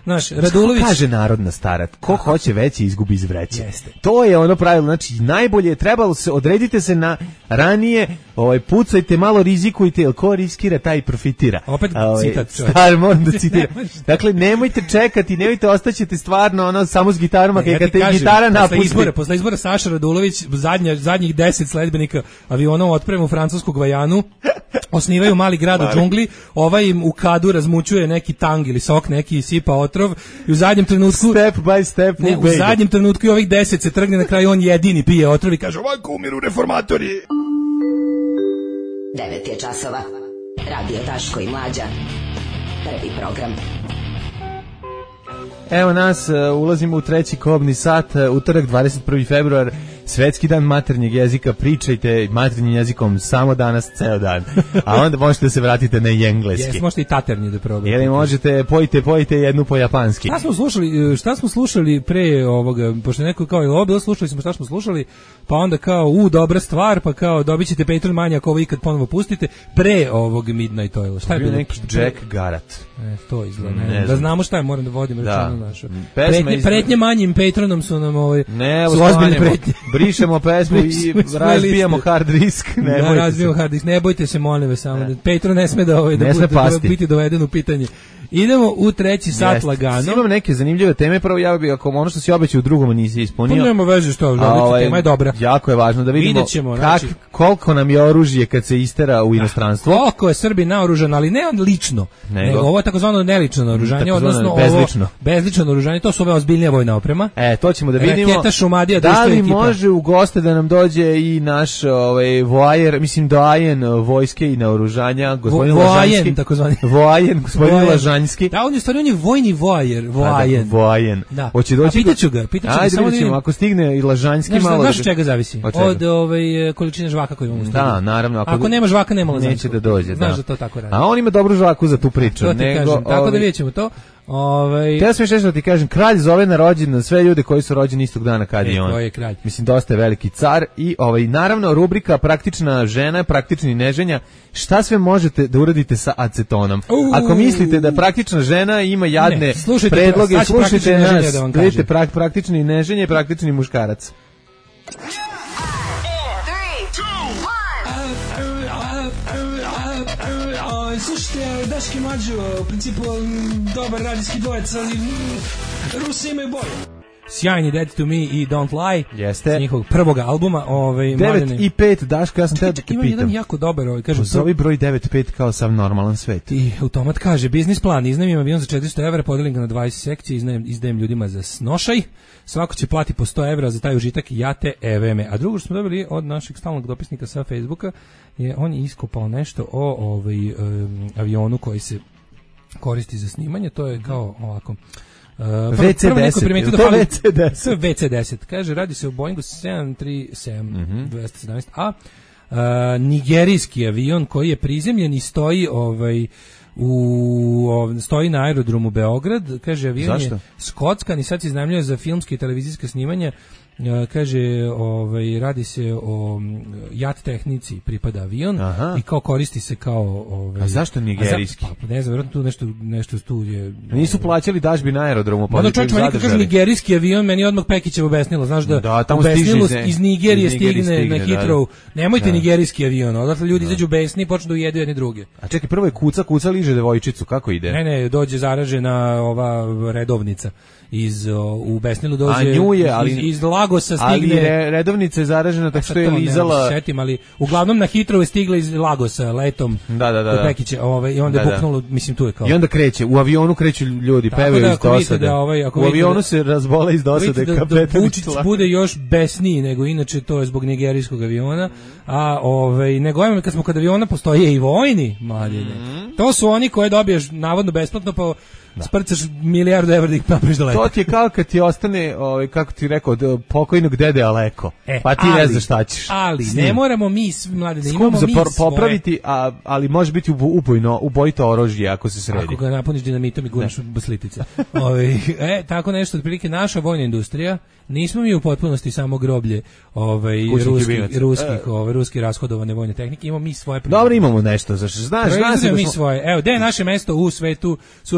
Znaš, Radulović... Kaže narodna stara, ko Aha. hoće veće izgubi iz vreće. Jeste. To je ono pravilo, znači najbolje je trebalo se, odredite se na ranije, ovaj, pucajte, malo rizikujte, jer ko riskira, taj profitira. Opet ovaj, citat. Star moram da citira. Dakle, nemojte čekati, nemojte, ostaćete stvarno ono, samo s gitarama, ne, kada ja te gitara napusti. Posle izbora, posle izbora Saša Radulović, zadnja, zadnjih deset sledbenika avionom otprema u francusku Gvajanu, osnivaju mali grad u džungli, ovaj im u kadu razmućuje neki tang ili sok, neki sipa otrov i u zadnjem trenutku step by step ne, u zadnjem trenutku i ovih deset se trgne, na kraju on jedini pije otrov i kaže ovako umiru reformatori. devet je časova. Radio Daško i Mlađa. Prvi program. Evo nas, uh, ulazimo u treći kobni sat, uh, utorak dvadeset prvi februar, Svetski dan maternjeg jezika, pričajte maternjim jezikom samo danas, ceo dan. A onda možete da se vratite na engleski. Jes, možete i taternji da probate. Ili možete, pojite, pojite jednu po japanski. Šta smo slušali, šta smo slušali pre ovoga, pošto neko kao je ovo bilo, slušali smo šta smo slušali, pa onda kao, u, dobra stvar, pa kao, dobit ćete Patreon manje ako ovo ikad ponovo pustite, pre ovog Midnight Oila. Šta je bilo? Neki Jack Garat. E, to izgleda, ne, ne, ne da znamo šta je, moram da vodim računu našu. Pretnje, iz... pretnje manjim Patronom su nam ovaj, ne, su ozbiljne pretnje. Brišemo pesmu i razbijamo hard disk. Ne, da, razbijamo hard disk. Ne bojte se, molim vas, samo da Patreon ne sme da, ovaj, da, bude, da biti doveden u pitanje. Idemo u treći sat Jest. lagano. Imam neke zanimljive teme, prvo ja bih, ako ono što si obećao u drugom nisi ispunio. Pa nema veze što, ovaj, tema je dobra. Jako je važno da vidimo ćemo, kak, znači, koliko nam je oružje kad se istera u inostranstvo. Koliko je Srbi naoružan, ali ne on lično, nego, nego ovo je takozvano nelično naoružanje, odnosno bezlično. Ovo bezlično naoružanje, to su ove ozbiljnije vojna oprema. E, to ćemo da vidimo. Raketa Šumadija, da li može u goste da nam dođe i naš ovaj voajer, mislim doajen vojske i naoružanja, gospodin Vo, Lažanjski. Takozvani. Voajen, gospodin Lažanjski. Da, on je stvarno on je vojni voajer, voajen. Voajen. Da. Hoće doći. A pitaću ga, pitaću ga samo da ako stigne i Lažanjski znaš, malo. Znaš čega zavisi? Od, čega? Od ove količine žvaka koju imamo u studiju. Da, naravno. Ako, ako nema žvaka, nema Lažanjskog. Neće da dođe, znaš da. da to tako radi. A on ima dobru žvaku za tu priču. To ti nego, kažem, tako ovaj, da vidjet ćemo to. Ovaj ja smiješ nešto da ti kažem, kralj zove na rođendan sve ljude koji su rođeni istog dana kad e, je on. To je kralj. Mislim, dosta je veliki car i ovaj naravno rubrika praktična žena, praktični neženja. Šta sve možete da uradite sa acetonom? Uh, Ako mislite da praktična žena ima jadne ne, slušajte, predloge, pra, slušajte nas. Da vidite prak, praktični neženje i praktični muškarac. Slušajte, Daški Mlađo, u principu dobar radijski dvojec, ali Rusi imaju boje. Sjajni Dead to Me i Don't Lie. Jeste. S njihovog prvog albuma. Ovaj, devet i pet, Daško, ja sam te da te pitam. Imam jedan jako dobar, ovaj, kažu... Zovi broj devet pet kao sav normalan svet. I automat kaže, biznis plan, iznajmim avion za četiristo evra, podelim ga na dvadeset sekcija, izdajem, izdajem ljudima za snošaj, svako će plati po sto evra za taj užitak, jate eveme. A drugo što smo dobili od našeg stalnog dopisnika sa Facebooka, je on je iskopao nešto o ovaj, um, avionu koji se koristi za snimanje, to je kao ovako... Uh, V C deset, to V C deset. V C deset, kaže, radi se o Boeingu sedam tri sedam dvesta sedamnaest A, uh, nigerijski avion koji je prizemljen i stoji ovaj u ov, stoji na aerodromu Beograd, kaže avion Zašto? je skockan i sad se iznajmljuje za filmske i televizijske snimanja. Uh, kaže, ovaj, radi se o jat tehnici, pripada avion. Aha. I kao koristi se kao... Ovaj, a zašto nigerijski? A za, pa, ne znam, vjerojatno tu nešto, nešto tu je... Nisu plaćali dažbi na aerodromu, pa ono čovječ, meni kad kažu nigerijski avion, meni odmah Pekićev objasnilo, znaš da, da u Besnilu iz, iz Nigerije stigne, stigne na Heathrow, da. Nemojte da. Nigerijski avion, odatle ljudi da. izađu besni i počnu da ujedu jedni druge. A čekaj, prvo je kuca, kuca liže devojčicu, kako ide? Ne, ne, dođe zaražena ova redovnica. Iz o, u Besnilu dođe je, ali, iz, iz Lagosa stigne. Ali re, redovnica je zaražena tako što je lizala. Ne, setim, ali uglavnom na Heathrow je stigla iz Lagosa letom. Da, da, da. Do Pekića, ovaj i onda da, je buknulo, mislim tu je kao. I onda kreće, u avionu kreću ljudi, pevaju da, iz dosade. Da, ovaj, ako u avionu da, se razbole iz dosade da, kapetan. Vučić bude još besniji nego inače, to je zbog nigerijskog aviona, a ovaj nego kad smo kod aviona postoje i vojni, mladine. Mm. To su oni koje dobiješ navodno besplatno, pa da. Sprcaš milijardu evra da ih napraviš daleko. To ti je kao kad ti ostane, ovaj, kako ti rekao, od pokojnog dede Aleko, e, pa ti ali, ne znaš šta ćeš. Ali, ne moramo mi, mlade, da imamo mi por, popraviti, a, ali može biti ubojno, ubojito oružje ako se sredi. Ako ga napuniš dinamitom i guraš u baslitice. Ovi, e, tako nešto, otprilike naša vojna industrija, nismo mi u potpunosti samo groblje ovaj, ruskih, ruskih, ovaj, ruski rashodovane vojne tehnike, imamo mi svoje... Dobro, imamo nešto, znaš, znaš, znaš mi smo... svoje. Evo, gde je naše mesto u svetu, surovom svetu rata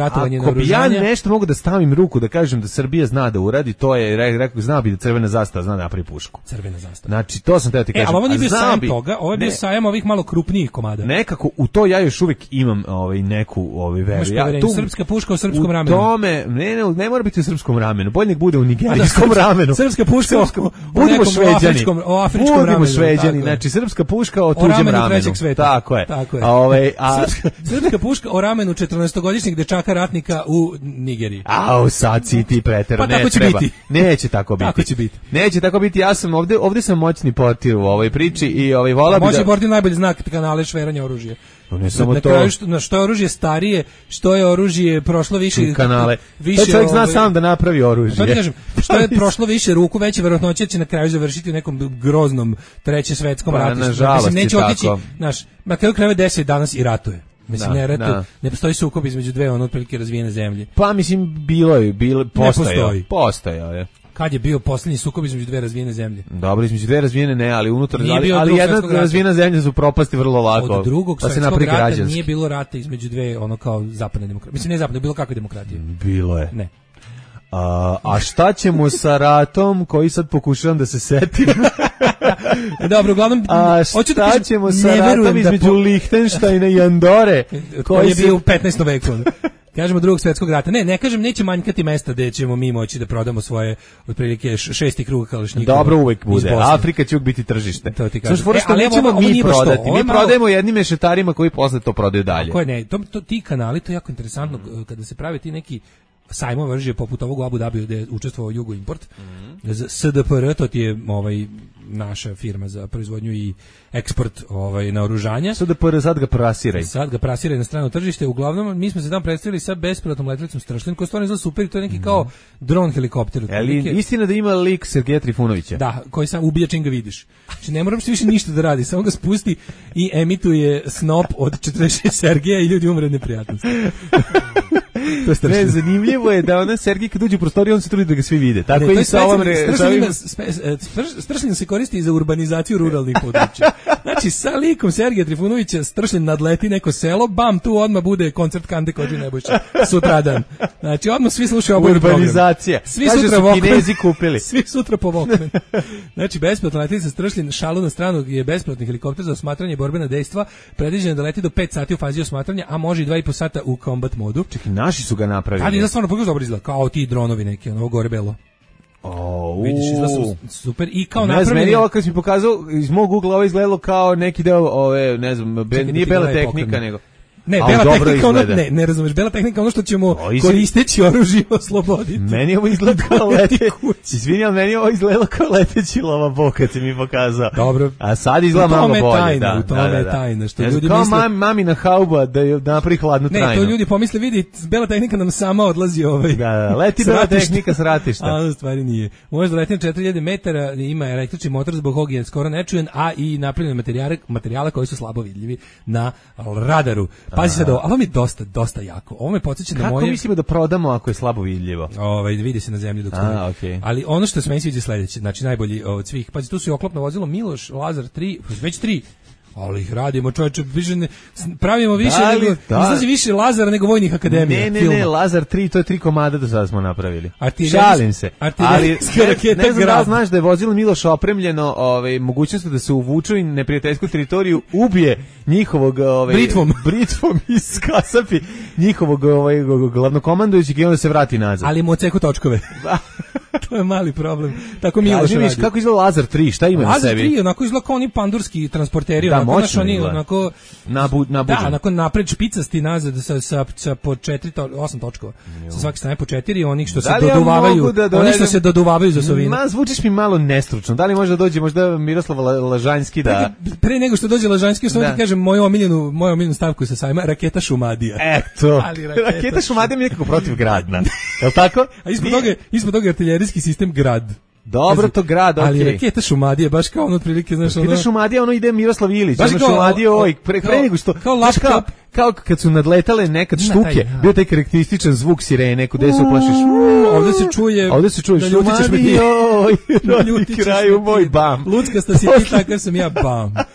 ratovanje na Ako bi ja naoružanje. nešto mogu da stavim ruku da kažem da Srbija zna da uradi, to je, rekao, zna bi da crvena zastava zna da napravi pušku. Crvena zastava. Znači, to sam teo ti E, kažem. ali ovo nije A bio zna sajam bi- toga, ovo je bio ne, sajam ovih malo krupnijih komada. Nekako u to ja još uvijek imam ovaj neku ovaj veru. Imaš Ja poverenje, srpska puška u srpskom u ramenu. tome, ne, ne, ne mora biti u srpskom ramenu. Bolje nek bude u A da, nigerijskom srpska- ramenu. srpska puška u- Srpsko- u budimo nekom šveđani. afričkom- o afričkom budimo ramenu, šveđani. tako je. Znači, srpska puška o O tuđem ramenu ramenu. trećeg sveta. Tako je. Tako je. A, ovaj, a, Srpska, srpska puška o ramenu četrnaestogodišnjeg dečaka ratnika u Nigeriji. Au, sad si ti pretero, Pa ne tako će treba. biti. Neće tako biti. Tako će biti. Neće tako biti. Ja sam ovde, ovde sam moćni portir u ovoj priči i ovaj vola bi Može da... borti najbolji znak kanale šveranja oružja. Ne samo na to. kraju što, na što je oružje starije, što je oružje prošlo više kanale. više To čovjek zna ovaj, sam da napravi oružje. To ti kažem, što je prošlo više ruku, veće verovatnoće će na kraju završiti u nekom groznom trećem svetskom Pa, ratu. nažalost Mislim, neće je otići, tako. znaš, na kraju krajeva deset danas i ratuje. Mislim, Da, ne ratuje, da. ne postoji sukob između dve ono otprilike razvijene zemlje. Pa mislim bilo je, bilo postojao. postoji. Postojao je. Kad je bio posljednji sukob između dve razvijene zemlje? Dobro, između dve razvijene ne, ali unutar Nije ali, bio ali drugog jedna svjetskog rata. razvijena zemlja su propasti vrlo lako. Od drugog pa se svjetskog napravi rata građanski. nije bilo rata između dve ono kao zapadne demokratije. Mislim, ne zapadne, bilo kakve demokratije. Bilo je. Ne. A, a šta ćemo sa ratom koji sad pokušavam da se setim? Dobro, uglavnom, A hoću da šta kažem, ćemo sa ne verujem ratom da između po- Lihtenštajna i Andore? koji je se- bio u petnaestom veku. Kažemo drugog svjetskog rata. Ne, ne kažem neće manjkati mesta gde ćemo mi moći da prodamo svoje otprilike š- šesti krug kalašnjikova. Dobro uvek iz bude. Bosne. Afrika će uvek biti tržište. To ti kažem. Samo fora E, što ali evo, nećemo ovo- ovo mi nije baš to. prodati. Ovo je Mi malo- prodajemo jednim mešetarima koji posle to prodaju dalje. Ko je ne, to, to, ti kanali, to je jako interesantno Mm. kada se prave ti neki sajmove oružja poput ovog u Abu Dhabiju gde je učestvovao Jugo Import. Mm. S D P R, to ti je ovaj naša firma za proizvodnju i eksport ovaj naoružanja. Sad da pr- sad ga prasiraj. Sad ga plasiraju na strano tržište. Uglavnom, mi smo se tamo predstavili sa bespilotnom letjelicom Stršlin, koja stvarno izgleda super i to je neki kao dron helikopter. Ali otprilike. istina da ima lik Sergeja Trifunovića. Da, koji sam ubija čim ga vidiš. Znači ne moram se više ništa da radi, samo ga spusti i emituje snop od četrdeset šest Sergeja i ljudi umre od neprijatnosti. To je strašno. Ne, zanimljivo je da ona Sergej kad uđe u prostoriju on se trudi da ga svi vide. Tako Ne, to i je sa ovom specijalni- re- sa Stršlin ovim- ima spe- e, Strš- Stršlin se koristi za urbanizaciju ruralnih područja. Znači sa likom Sergeja Trifunovića Stršlin nadleti neko selo, bam, tu odmah bude koncert Kande Kođe Nebojša sutradan. Znači odmah svi slušaju obojni program. Urbanizacija. Svi Kaže sutra su Walkman. Kinezi kupili. Svi sutra po Walkman. Znači, besplatna letelica Stršlin, šalu na stranu, je besplatni helikopter za osmatranje i borbena dejstva, predviđeno da leti do pet sati u fazi osmatranja, a može i dva i po sata u combat modu. Čekaj, naši su ga napravili. Ali da stvarno pogledaš dobro izgleda, kao ti dronovi neki, ono gore belo. O, Vidiš, izgleda su super i kao Ne znam, meni napravljeni. ovo kad si mi pokazao, iz mog ugla ovo izgledalo kao neki deo ove, ne znam, be, Čekaj da nije ti bela ga lepo tehnika, okrenem. nego... Ne, Ali bela dobro tehnika, ono, izgleda. ne, ne razumeš, bela tehnika ono što ćemo O, izvi- koristeći oružje osloboditi. Meni ovo izgleda kao lete. Izvini, ali meni ovo izgledalo kao leteći lava kad si mi pokazao. Dobro. A sad izgleda U tome malo je bolje. tajna, da, u tome da, da, je da. tajna, što Ne znam, ljudi kao misle- mam, mamina hauba da je da napravi hladnu Ne, trajnu. to ljudi pomisle, vidi, bela tehnika nam sama odlazi ovaj. Da, da, leti s bela ratišta. tehnika s ratišta. A ono stvari nije. Može da leti na četiri hiljade metara, ima električni motor zbog kog je skoro nečujen, a i napravljene materijale, materijala koji su slabo vidljivi na radaru. Pazi sad ovo, ali ovo mi je dosta, dosta jako. Ovo me podsjeća na Kako moje... mislimo da prodamo ako je slabo vidljivo? Ovaj vidi se na zemlji dok A, stoji. okej. Ali ono što se meni sviđa je sledeće, znači najbolji od svih. Pazi, tu su i oklopno vozilo Miloš Lazar tri, već tri. Ali ih radimo, čoveče, više ne, pravimo više Da li- nego, da. izlazi više Lazara nego vojnih akademija. Ne, ne, filma. ne, Lazar tri, to je tri komada do sada smo napravili. Artiljerijska- Šalim se. Ali artiljerijska ne, raketa ne znam da Grad. li znaš da je vozilo Miloša opremljeno ovaj, mogućnost da se uvuče u neprijateljsku teritoriju, ubije njihovog ovaj, Britvom. britvom iz kasapi njihovog ovaj, glavnokomandujućeg i onda se vrati nazad. Ali mu oceku točkove. To je mali problem. Tako Miloš Kaži mi, radi. kako izgleda Lazar tri, šta ima na Lazar sebi? tri, onako izgleda kao oni pandurski transporteri, Da, onako, moćno znaš, oni, izgleda. onako, Nabu, nabuđen. da, onako napred špicasti nazad sa, sa, sa po četiri, to, osam točkova. Sa svake strane po četiri, onih što se Da li ja doduvavaju, mogu da oni što dovedem- se doduvavaju za sovinu. Ma, zvučiš mi malo nestručno. Da li može da dođe možda Miroslav La- Lažanski da... Pre, pre nego što dođe Lažanski, samo Da. ti kažem moju omiljenu, moju omiljenu stavku sa sajma, raketa Šumadija. Eto, Ali raketa- raketa Šumadija mi je nekako protivgradna. Je li tako? A ispod Nije- toga, je- ispod toga je artiljerijski sistem Grad. Dobro, to grad, okej. Ali raketa Šumadija, baš kao ono otprilike, znaš, ono... Raketa Šumadija, ono ide Miroslav Ilić, Baš ono kao- Šumadija, oj, pre, kao- pre nego što... kao znaš, kao, laptop. kao kad su nadletale nekad Ima štuke, taj, da. bio taj karakterističan zvuk sirene, kod gde se uplašiš. Ovde se čuje... Ovde se čuje naljutit ćeš me ti. Šumadija, oj, Naljutit rodi ćeš kraju me moj ti. bam. Luckasta si ti, takav sam ja, bam.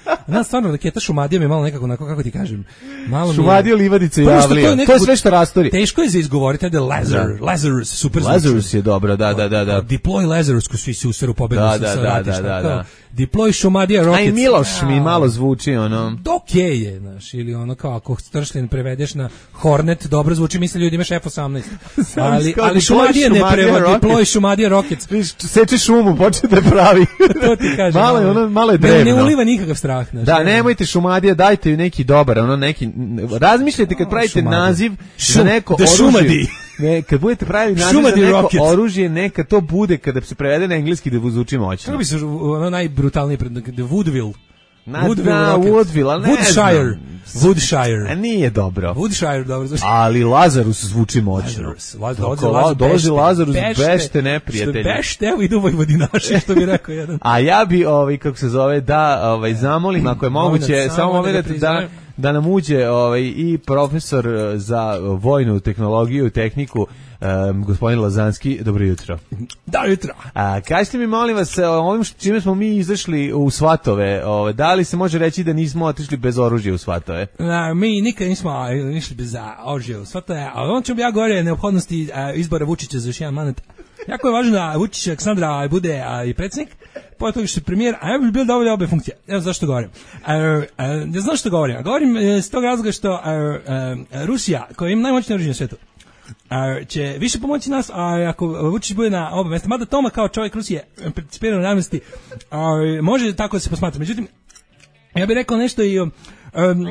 Na stvarno raketa Šumadija mi je malo nekako onako kako ti kažem. Malo Šumadija, livadice i Javlija. To je sve što rastori. Teško je za izgovoriti, da Lazarus, Lazarus, super zvuči. Lazarus je dobro, da, da, da, da. Deploy Lazarus, ko svi se useru pobedno da, sa da, ratišta. Da, da, da. Deploy Šumadija Rockets. Aj Miloš mi malo zvuči ono. Okej je, znaš, ili ono kao ako Stršlin prevedeš na Hornet, dobro zvuči, misle ljudi imaš F osamnaest. ali ali Šumadija ne prevodi, Deploy Šumadija Rockets. Seče šumu, počne da pravi. To ti kažem. Malo je ono, malo je drevno. Ne, ne uliva nikakav strah, znaš. Da, nemojte Šumadija, dajte ju neki dobar, ono neki razmišljajte kad pravite naziv za neko oružje. Ne, kad budete pravili naziv za neko Rockets. Oružje, neka to bude kada se prevede na engleski da zvuči moćno. Kako bi se ono najbrutalniji pred Woodville. Na, Woodville, da, Woodville, ali ne Woodshire. Woodshire. A nije dobro. Woodshire, dobro. Zvuči. Ali Lazarus zvuči moćno. Lazarus. Lazarus. Dolazi Lazarus, bešte neprijatelji. Bešte, evo idu vojvodinaši, što bi rekao jedan. A ja bi, ovaj, kako se zove, da ovaj, zamolim, ako je moguće, samo moment da... da nam uđe ovaj, i profesor za vojnu tehnologiju i tehniku, um, gospodin Lazanski. Dobro jutro. Dobro jutro. A, kažite mi, molim vas, ovim čime smo mi izašli u svatove, ovaj, da li se može reći da nismo otišli bez oružja u svatove? Na, mi nikad nismo išli bez oružja u svatove, ali on ću bi ja govorio neophodnosti izbora Vučića za još jedan mandat. Jako je važno da Vučić Aleksandra bude a, i predsjednik, pored toga što je premijer, a ja bih bilo dovoljno obe funkcije. Evo zašto govorim. Ne znam što govorim. Govorim s tog razloga što a, a, Rusija, koja ima najmoćnije oružje na svijetu, a, će više pomoći nas, a ako Vučić bude na oba mjesta, mada Toma kao čovjek Rusije participira u namesti, može tako da se posmatra. Međutim, ja bih rekao nešto i o... Um,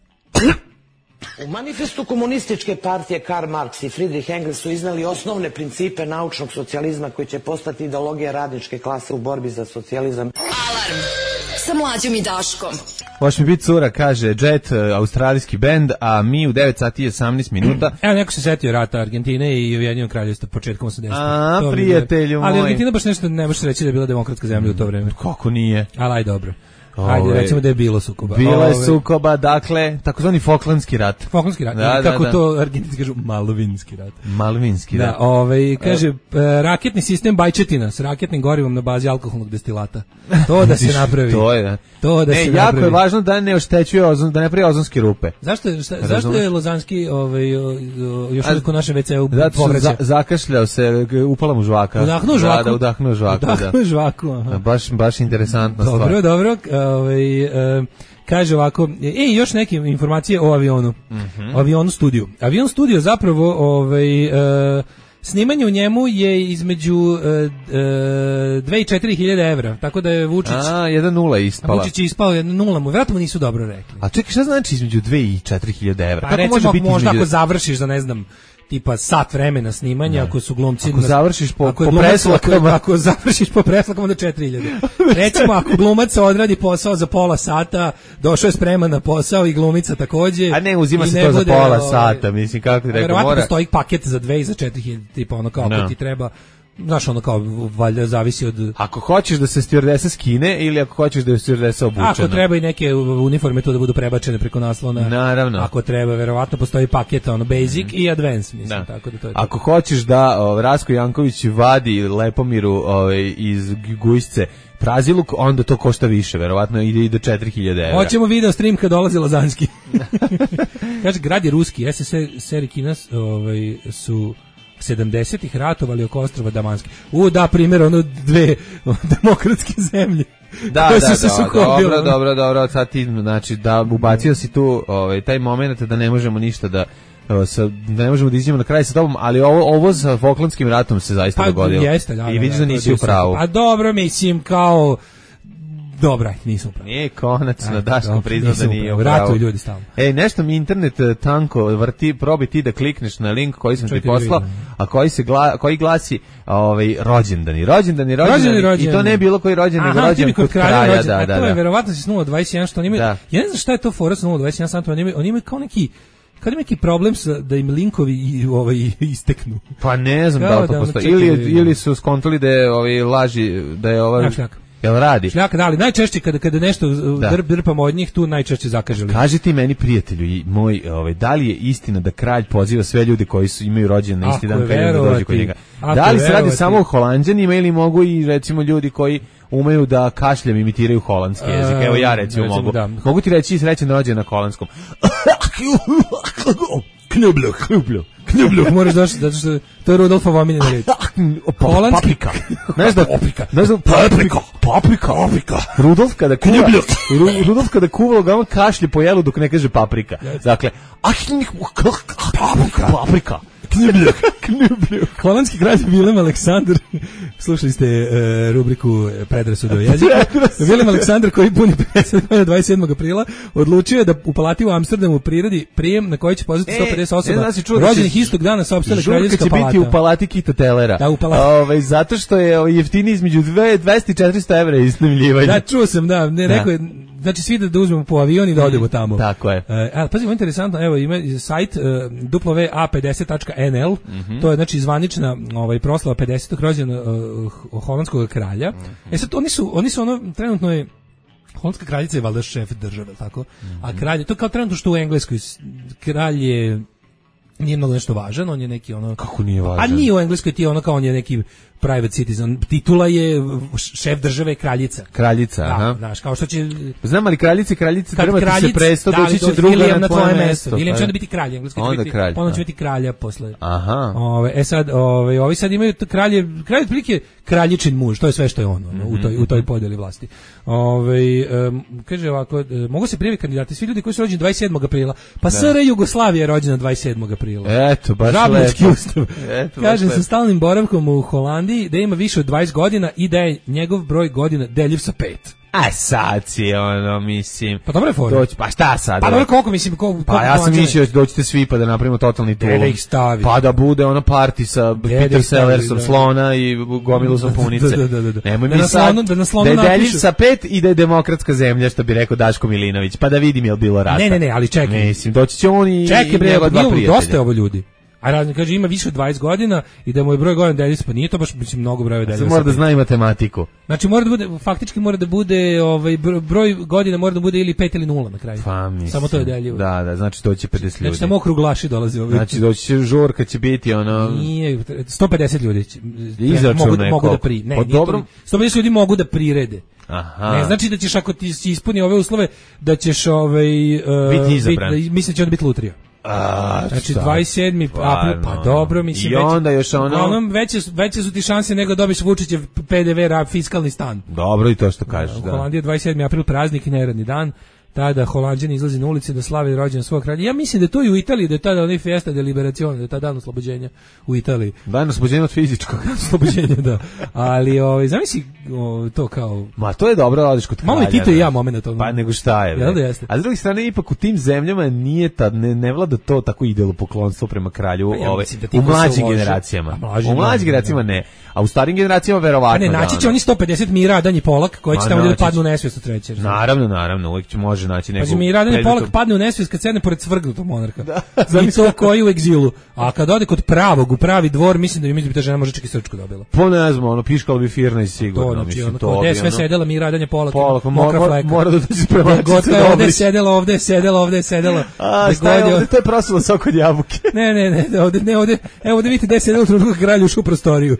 U manifestu komunističke partije Karl Marx i Friedrich Engels su iznali osnovne principe naučnog socijalizma koji će postati ideologija radničke klase u borbi za socijalizam. Alarm sa Mlađom i Daškom. Hoć mi biti cura, kaže Jet, australijski bend, a mi u devet sati i osamnaest minuta. Evo neko se setio rata Argentine i Ujedinjenog kraljevstva početkom osamdesetih. A, prijatelju moj. Ali Argentina baš nešto ne može reći da je bila demokratska zemlja u to vreme. Kako nije? Ali aj dobro. Ajde, recimo da je bilo sukoba. Bilo je sukoba, dakle, takozvani Falklandski rat. Falklandski rat, da, kako da, to Argentinci kažu, Malvinski rat. Malvinski rat. Da, ovaj, kaže, e, raketni sistem Bajčetina s raketnim gorivom na bazi alkoholnog destilata. To da se napravi. To je, da. To da e, se jako napravi. je važno da ne oštećuje ozon, da ne pravi ozonske rupe. Zašto, šta, zašto je Lozanski ovaj, još uvijek u našem ve ce u povraća? Zato zakašljao se, upala mu žvaka. Udahnuo žvaku? Da, da, udahnuo žvaku. Udahnuo žvaku, aha. Baš, baš interesantna dobro, stvar. Dobro, dobro. Ovaj, e, kaže ovako, e, još neke informacije o avionu. Mm-hmm. O avionu studiju. Avion studio zapravo, ovaj, e, snimanje u njemu je između e, e, dve i četiri hiljade evra, tako da je Vučić... A, jedna nula ispala. Vučić je ispao jedna nula, mu vjerojatno mu nisu dobro rekli. A čekaj, šta znači između dve i četiri hiljade evra? Pa kako recimo, može biti možda između... ako završiš za, ne znam, tipa sat vremena snimanja, ako su glumci... Ako završiš po, ako po glumac, preslakama... Ako, ako završiš po preslakama, onda četiri hiljade. Recimo, ako glumac odradi posao za pola sata, došao je spreman na posao i glumica takođe... A ne, uzima se to za pola sata, mislim, kako ti rekao, mora... Verovatno postoji paket za dve i za četiri hiljade, tipa ono kao, ako ti treba... Znaš, ono kao, valjda zavisi od... Ako hoćeš da se stewardesa skine ili ako hoćeš da je stewardesa obučena. Ako treba i neke uniforme tu da budu prebačene preko naslona. Naravno. Ako treba, verovatno postoji paket, ono, basic mm. i advance, mislim. Da. Tako da to je ako to. Hoćeš da o, Rasko Janković vadi Lepomiru ovaj, iz Gujsce praziluk, onda to košta više, verovatno ide i do četiri hiljade evra. Hoćemo video stream kad dolazi Lazanski. Kaže, grad je ruski, es es er i Kina ovaj, su... sedamdesetih ratovali oko ostrva Damanski. U, da, primjer, ono dve demokratske zemlje. Da, da, da, dobro, dobro, dobro, sad ti, znači, da ubacio si tu ovaj, taj moment da ne možemo ništa da sa, da ne možemo da iđemo na kraj sa tobom, ali ovo, ovo sa Falklandskim ratom se zaista pa, dogodilo. Jeste, da, i vidiš da, da nisi u pravu. A dobro, mislim, kao... Dobra, nisam upravo. Nije konac na Daško priznao da nije upravo. Vratuju ljudi stalno. Ej, nešto mi internet tanko vrti, probi ti da klikneš na link koji sam ti poslao, a koji se gla, koji glasi ovaj rođendani, rođendani, rođendani, rođendani. I to ne bilo koji rođendan, nego rođendan kod kraja, kraja da, da, to je da. verovatno se nula dvadeset jedan što oni imaju. Ja ne znam šta je to fora sa nula dvadeset jedan sata, oni imaju, oni imaju kao neki kad ima neki problem sa da im linkovi i ovaj isteknu. Pa ne znam da li to postoji. Ili ili su skontali da je ovaj laži, da je ovaj jel radi? Šljaka, da, ali najčešće kada kada nešto drp, drpamo od njih, tu najčešće zakaželi. Kaži ti meni, prijatelju i moj, ovaj, da li je istina da kralj poziva sve ljude koji su imaju rođendan na isti dan kada da dođu kod njega? Da li se radi samo o Holanđanima ili mogu i recimo ljudi koji umeju da kašljem imitiraju holandski jezik. Evo ja recimo recimo, mogu. da. Mogu ti reći srećan rođendan na holandskom. Knubluh, knubluh, knubluh, moraš doći, zato što to je Rudolfova omiljena reč. Holandski. Paprika. Znaš da, paprika. Znaš da, paprika. Paprika. Paprika. Rudolf kada kuva, Ru- Rudolf kada kuva, ga on kašlje po jelu dok ne kaže paprika. Dakle, paprika. Paprika. Knubluh, knubluh. Holandski kralj Vilem Aleksandar, slušali ste uh, rubriku Predrasuda o jeziku. Vilem Aleksandar koji puni pedeset godina dvadeset sedmog aprila odlučio je da u palati u Amsterdamu priredi prijem na koji će pozvati sto pedeset osoba rođenih istog dana sopstvene kraljevska palata. Žurka će biti u palati Kita Telera. Da, u palati. Ove, zato što je jeftini između dvesta i četiristo evra iznajmljivanje. Da, čuo sam, da, ne, rekao je, znači svi da, da uzmemo po avion i da odemo tamo. Tako je. E, ali pazimo, interesantno, evo ima sajt uh, w a pedeset tačka n l, mm-hmm. to je znači zvanična ovaj, proslava pedesetog rođena uh, holandskog kralja. Mm-hmm. E sad, oni su, oni su ono, trenutno je holandska kraljica je valjda šef države, tako? Mm-hmm. A kralj, to je kao trenutno što u Engleskoj, kralj je nije mnogo nešto važan, on je neki ono... Kako nije važan? A nije u Engleskoj ti ono kao on je neki private citizen. Titula je šef države kraljica. Kraljica, da, aha. Znaš, kao što će... Znam, ali kraljice, kraljice, kad treba kraljic, ti se presto, doći će do, druga William na tvoje mesto. William Pa će onda biti kralj, engleski onda biti, kralj, onda će da. biti kralja posle. Aha. Ove, e sad, ove, ovi sad imaju kralje, kralj otprilike kraljičin muž, to je sve što je on, ono, u toj, u toj podjeli vlasti. Ove, um, kaže ovako, mogu se prijaviti kandidati, svi ljudi koji su rođeni dvadeset sedmog aprila, pa S R Jugoslavija je rođena dvadeset sedmog aprila. Eto, baš Žabnički lepo. ustav. Eto, kaže baš sa stalnim boravkom u Holandiji da ima više od dvadeset godina i da je njegov broj godina deljiv sa pet. A sad si, ono, mislim... Pa dobro je fora. Doći, pa šta sad? Pa dobro, koliko mislim... Koliko, pa ja sam mislio da doćete svi pa da napravimo totalni tulum. Da ih stavi. Pa da bude ono party sa Peter Sellersom, da. Slona i gomilu sapunice. Da, da, da, da. Nemoj da mi sad da, na da je deljiv sa pet i da je demokratska zemlja, što bi rekao Daško Milinović. Pa da vidim je li bilo rata. Ne, ne, ne, ali čekaj. Mislim, doći će on i... Čekaj, bre, njegova dva prijatelja. Dosta je ovo ljudi. A razne kaže ima više od dvadeset godina i da mu je broj godina deljiv, pa nije to baš mislim mnogo brojeva deljiv. Mora da zna i matematiku. Znači mora da bude faktički mora da bude ovaj broj godina mora da bude ili pet ili nula na kraju. Pa, mislim, samo to je deljivo. Da, da, znači doći pedeset ljudi. Znači tamo okruglaši dolazi ovaj. Znači doći će žurka će biti ono nije sto pedeset ljudi će, mogu, mogu da pri. Ne, po dobro sto pedeset ljudi mogu da prirede. Aha. Ne znači da ćeš ako ti ispuni ove uslove da ćeš ovaj uh, biti izabran. Bit, mislim da će onda biti lutrija. A, znači dvadeset sedmi april, pa dobro, mislim, i onda još ono... Uglavnom, veće, veće su ti šanse nego dobiš Vučićev P D V rab, fiskalni stan. Dobro i to što kažeš, da. U Holandiji je dvadeset sedmi april praznik i neradni dan, tada Holanđani izlazi na ulice da slave rođendan svog kralja. Ja mislim da to i u Italiji, da je tada onaj fiesta de liberazione, da je tada dan oslobođenja u Italiji. Dan oslobođenja od fizičkog. Oslobođenja, da. Ali, ovaj, zamisli o, to kao... Ma, to je dobro, odeš kod kralja. Malo i Tito i ja moment. Ono. Pa nego šta je, ja, da jeste. A s druge strane, ipak u tim zemljama nije ta, ne, ne vlada to tako idolopoklonstvo prema kralju, ja ove, da u mlađim generacijama. U mlađim generacijama ne. A u starim generacijama verovatno. Pa ne, naći će oni sto pedeset Mira, Danji Polak, koji će tamo da padnu u nesvijest u treće. Naravno, naravno, uvijek će može naći neku... Pa Mira, Danji Polak padne u nesvijest kad sedne pored svrgnutog monarha. I to koji u egzilu. A kad ode kod pravog, u pravi dvor, mislim da bi mi ta žena može čak i srčku dobila. Po ne znam, ono, piškala bi firna i sigurno. To, znači, mislim, ono, to gde sve sedela Mira, Danji Polak, Polak mokra mora, fleka. mora da dođe spremačica. Gotka je ovde sedela, ovde sedela, ovde sedela. A, šta je ovde, to je prosilo sok od jabuke. Ne, ne, ne, ovde, ne, ovde, evo ovde vidite gde sedela u trenutku kralju ušao u prostoriju.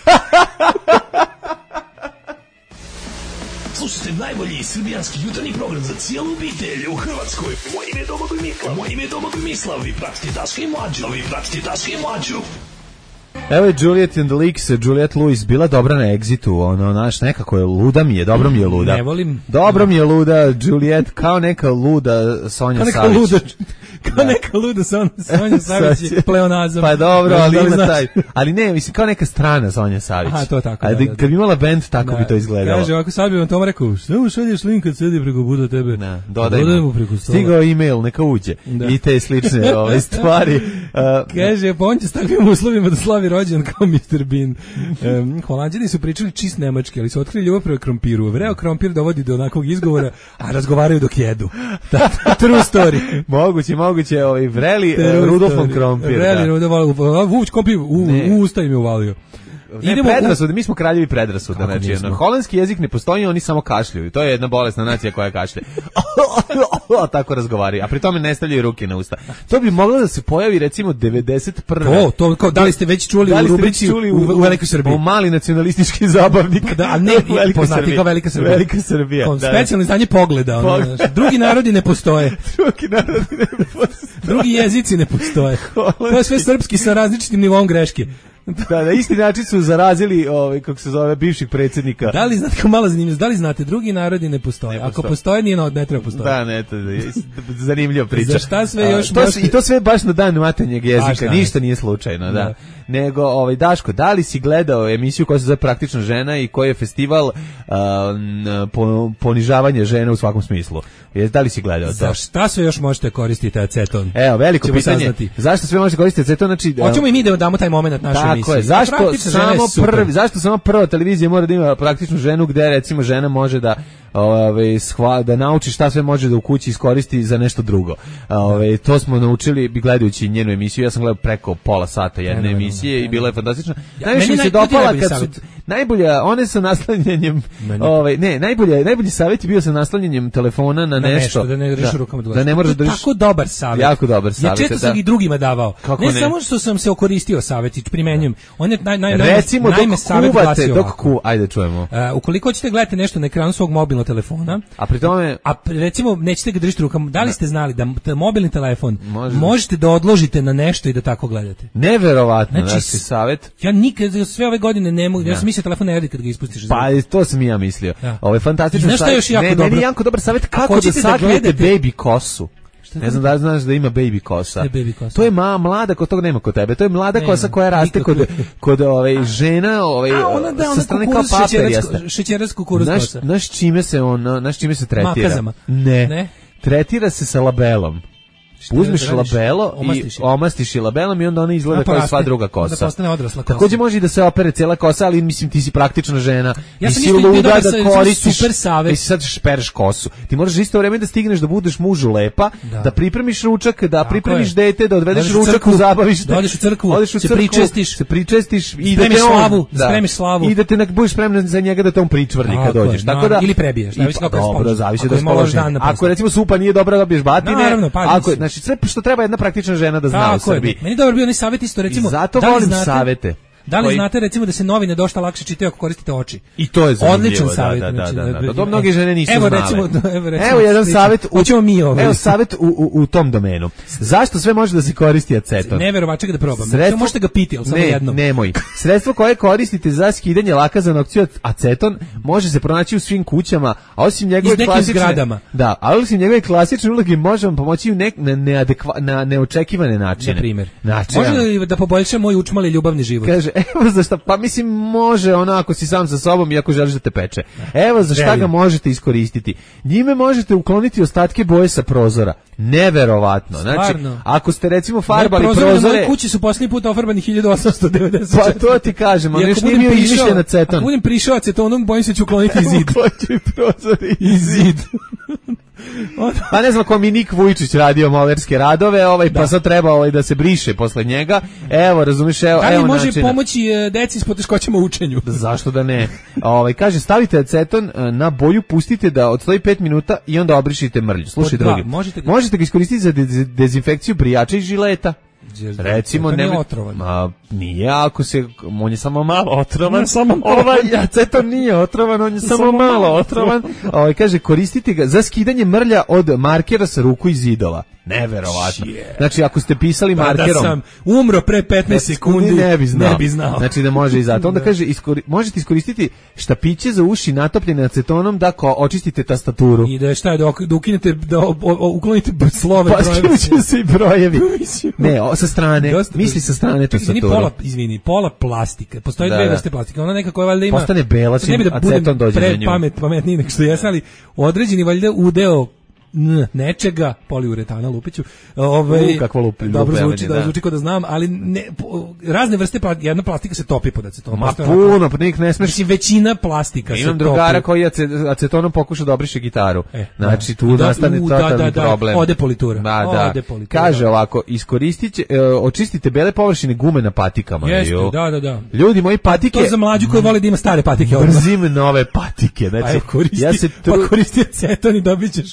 Slušajte najbolji srbijanski jutarnji program za cijelu obitelj u Hrvatskoj. Moje ime je Domagoj Mislav. Moje ime je Domagoj Mislav. Vi pratite Daška i Mlađu. Vi pratite Daška i Mlađu. Evo je Juliet and the Leaks, Juliet Lewis bila dobra na Exitu, ono, znaš, nekako je luda mi je, dobro mi je luda. Ne volim. Dobro mi je luda Juliet, kao neka luda Sonja kao neka Savić. Luda, kao da. neka luda Son, Sonja Savić je pleonazam. Pa dobro, ali ima znaš. taj, ali ne, mislim, kao neka strana Sonja Savić. Aha, to tako, ali da, da, kad bi imala band, tako da. bi to izgledalo. Kaže, ovako sad bi vam tomu rekao, šta mu šalješ link kad sedi preko buda tebe? Ne, dodaj mu preko stola. Stigao e-mail, neka uđe. Da. I te slične ove stvari. Uh, Kaže, pa on će s takvim uslovima da slavi rođendan kao mister Bean. Um, Holanđani su pričali čist nemački, ali su otkrili ljubav prema krompiru. Vreo krompir dovodi do onakvog izgovora, a razgovaraju dok jedu. True story. Moguće, moguće, ovaj vreli uh, Rudolfom krompir. Vreli Rudolfom, vuć krompir, u, u usta im je uvalio. Ne, idemo predrasude, u... mi smo kraljevi predrasuda, znači, no, holandski jezik ne postoji, oni samo kašljuju. To je jedna bolesna nacija koja kašlje. tako razgovaraju, a pri tome ne stavljaju ruke na usta. To bi moglo da se pojavi recimo devedeset prve. O, to kao da li ste već čuli u rubrici u, u, u Velikoj Srbiji? U mali nacionalistički zabavnik. Da, a ne poznati kao Velika Srbija. Velika Srbija. Kao specijalno izdanje Pogleda. Ono, drugi narodi ne postoje. drugi narodi ne postoje. Drugi jezici ne postoje. To je sve srpski sa različitim nivom greške. Da, na isti način su zarazili ovaj kako se zove bivših predsjednika. Da li znate kao malo zanimljivo, da li znate drugi narodi ne postoje. Ne Ako postoje nije ne treba postoje. Da, ne, to je zanimljiva priča. Za šta sve još A, to možete... i to sve baš na dan maternjeg jezika, šta, ništa nije slučajno, da. da. Nego ovaj Daško, da li si gledao emisiju koja se zove Praktična žena i koji je festival uh, po, ponižavanje žena u svakom smislu? Je, da li si gledao to? Za šta sve još možete koristiti aceton? Evo, veliko Ćemo pitanje. Saznati. Zašto sve možete koristiti aceton? Znači, hoćemo i mi da damo taj momenat našoj emisiji. Tako je. Zašto samo prvi, zašto samo prva televizija mora da ima praktičnu ženu gde recimo žena može da ovaj shva, da nauči šta sve može da u kući iskoristi za nešto drugo. Ovaj to smo naučili bi gledajući njenu emisiju. Ja sam gledao preko pola sata jedne ne, emisije ne, ne, i bila je fantastična. Ja, najviše mi se dopala kad su najbolja one sa naslanjanjem ovaj ne, najbolje najbolji savjet je bio sa naslanjanjem telefona na, na nešto, nešto da ne držiš rukama da ne možeš da držiš. Tako dobar savjet. Jako dobar savjet. Ja često sam i drugima davao. Kako ne, ne samo što sam se okoristio savjet i primenjujem. On je naj naj recimo najme savjet glasi dok ku ajde čujemo. Uh, ukoliko hoćete gledati nešto na ekranu svog mobilnog telefona, a pri tome a recimo nećete ga držati rukama, da li ste znali da, da mobilni telefon Može. možete da odložite na nešto i da tako gledate? Neverovatno, znači, znači savjet. Ja nikad sve ove godine ne mogu, ja sam mislio telefon ne radi kad ga ispustiš. Pa to sam i ja mislio. Ja. Ovo je fantastično. Znaš šta je još jako ne, dobro? Ne, jako dobar savjet kako da sakrijete da baby kosu. Ne znam da li znaš da ima baby kosa. Baby kosa. To je ma, mlada, kod toga nema kod tebe. To je mlada nema, kosa koja raste kod, kod ove žena ovaj, a, ona da, sa strane kao papir. Šećeras kukuruz kosa. Znaš čime se on, znaš čime se tretira? Makazama. Ne. ne. Tretira se sa labelom. Uzmeš labelo i omastiš je labelom i onda ona izgleda kao sva druga kosa. Da postane odrasla kosa. Takođe može i da se opere cela kosa, ali mislim ti si praktična žena. Ja ti si luda da, da koristiš super savjet. I sad špereš kosu. Ti moraš isto vreme da stigneš da budeš mužu lepa, da, da pripremiš ručak, da pripremiš je. dete, da odvedeš odeš ručak u zabavište. Da odeš u crkvu, odeš u se pričestiš, se pričestiš i da te slavu, da spremiš slavu. I da te budeš spreman za njega da te on pričvrni kad dođeš. Tako da ili prebiješ, zavisi kako je. Dobro, zavisi da spoložen. Ako recimo supa nije dobra, dobiješ batine. Ako znači sve što treba jedna praktična žena da zna u Srbiji. Meni dobro bio onaj savjet isto recimo. I zato da volim znate, savete. Da li koji... znate recimo da se novine dosta lakše čitaju ako koristite oči? I to je zanimljivo. Odličan savjet. Da, da, znači, da, da, da. To mnoge žene nisu evo, znale. Recimo, evo, recimo, evo jedan savjet. Hoćemo mi ovo. Evo savjet u, u, u tom domenu. Zašto sve može da se koristi aceton? Neverovatno, čekaj da probam. Sredstvo... Možete ga piti, ali samo ne, jednom. Nemoj. Sredstvo koje koristite za skidanje laka za nokciju aceton može se pronaći u svim kućama, a osim njegove klasične zgradama. Da, a osim njegove klasične uloge može vam pomoći u ne, na, neadekva, na neočekivane načine. Na primjer. Znači, može da poboljša moj učmali ljubavni život. Kaže, evo zašto pa mislim može ono ako si sam sa sobom i ako želiš da te peče. Evo za šta ga možete iskoristiti. Njime možete ukloniti ostatke boje sa prozora. Neverovatno. Znači, Stvarno? ako ste recimo farbali ne, prozore... prozore... kući su posljednji put ofarbani hiljadu osamsto devedeset četvrte. Pa to ti kažem, ali još nije bio izmišljen aceton. Ako budem prišao acetonom, bojim se ću ukloniti i zid. Ukloniti prozor i zid. Pa ne znam ko mi Nik Vujčić radio malerske radove, ovaj da. Pa sad treba ovaj da se briše posle njega. Evo, razumiješ, evo, da li evo može načina. pomoći deci s poteškoćama u učenju? Zašto da ne? Ovaj kaže stavite aceton na boju, pustite da odstoji pet minuta i onda obrišite mrlju. Slušaj drugi. Možete ga... možete ga iskoristiti za de dezinfekciju brijača i žileta. Recimo to ne nije otrovan. Ma nije, ako se on je samo malo otrovan. Samo ovaj aceton nije otrovan, on je samo, samo malo otrovan. Ovaj kaže koristite ga za skidanje mrlja od markera sa ruku i zidova. Neverovatno. Znači ako ste pisali da, markerom, da sam umro pre petnaest sekundi, ne bi znao. Ne bi znao. Znači da može i zato. Onda kaže iskori, možete iskoristiti štapiće za uši natopljene acetonom da ko očistite tastaturu. I da šta je da, da ukinete da o, o, uklonite slove pa, brojeve. Pa će se i brojevi. Ne, o, sa strane. Dosta, misli sa strane tastaturu. Izvini, pola, izvini, pola plastike. Postoji da, dve vrste plastike. Ona neka koja valjda ima postane bela, čim da aceton dođe na nju. Pamet, pametniji nek što jesam, ali određeni valjda udeo N, nečega, poliuretana lupiću. Ovaj U, kakvo lupi, dobro lupevanje, zvuči, da, da zvuči kao da znam, ali ne, po, razne vrste plastika, jedna plastika se topi pod acetonom. Ma puno, pa nik ne smeš. Mislim, većina plastika se imam topi. drugara koji acetonom pokuša da obriše gitaru. E, znači tu da, nastane u, totalni da, da, da, problem. Ode politura. Da, da. Ode politura. Kaže ovako, iskoristiće, e, očistite bele površine gume na patikama. Jeste, da, da, da. Ljudi, moji patike. To za mlađu koji voli da ima stare patike. Brzim nove patike. Znači, koristi, ja se tru... pa koristi aceton i dobićeš šansu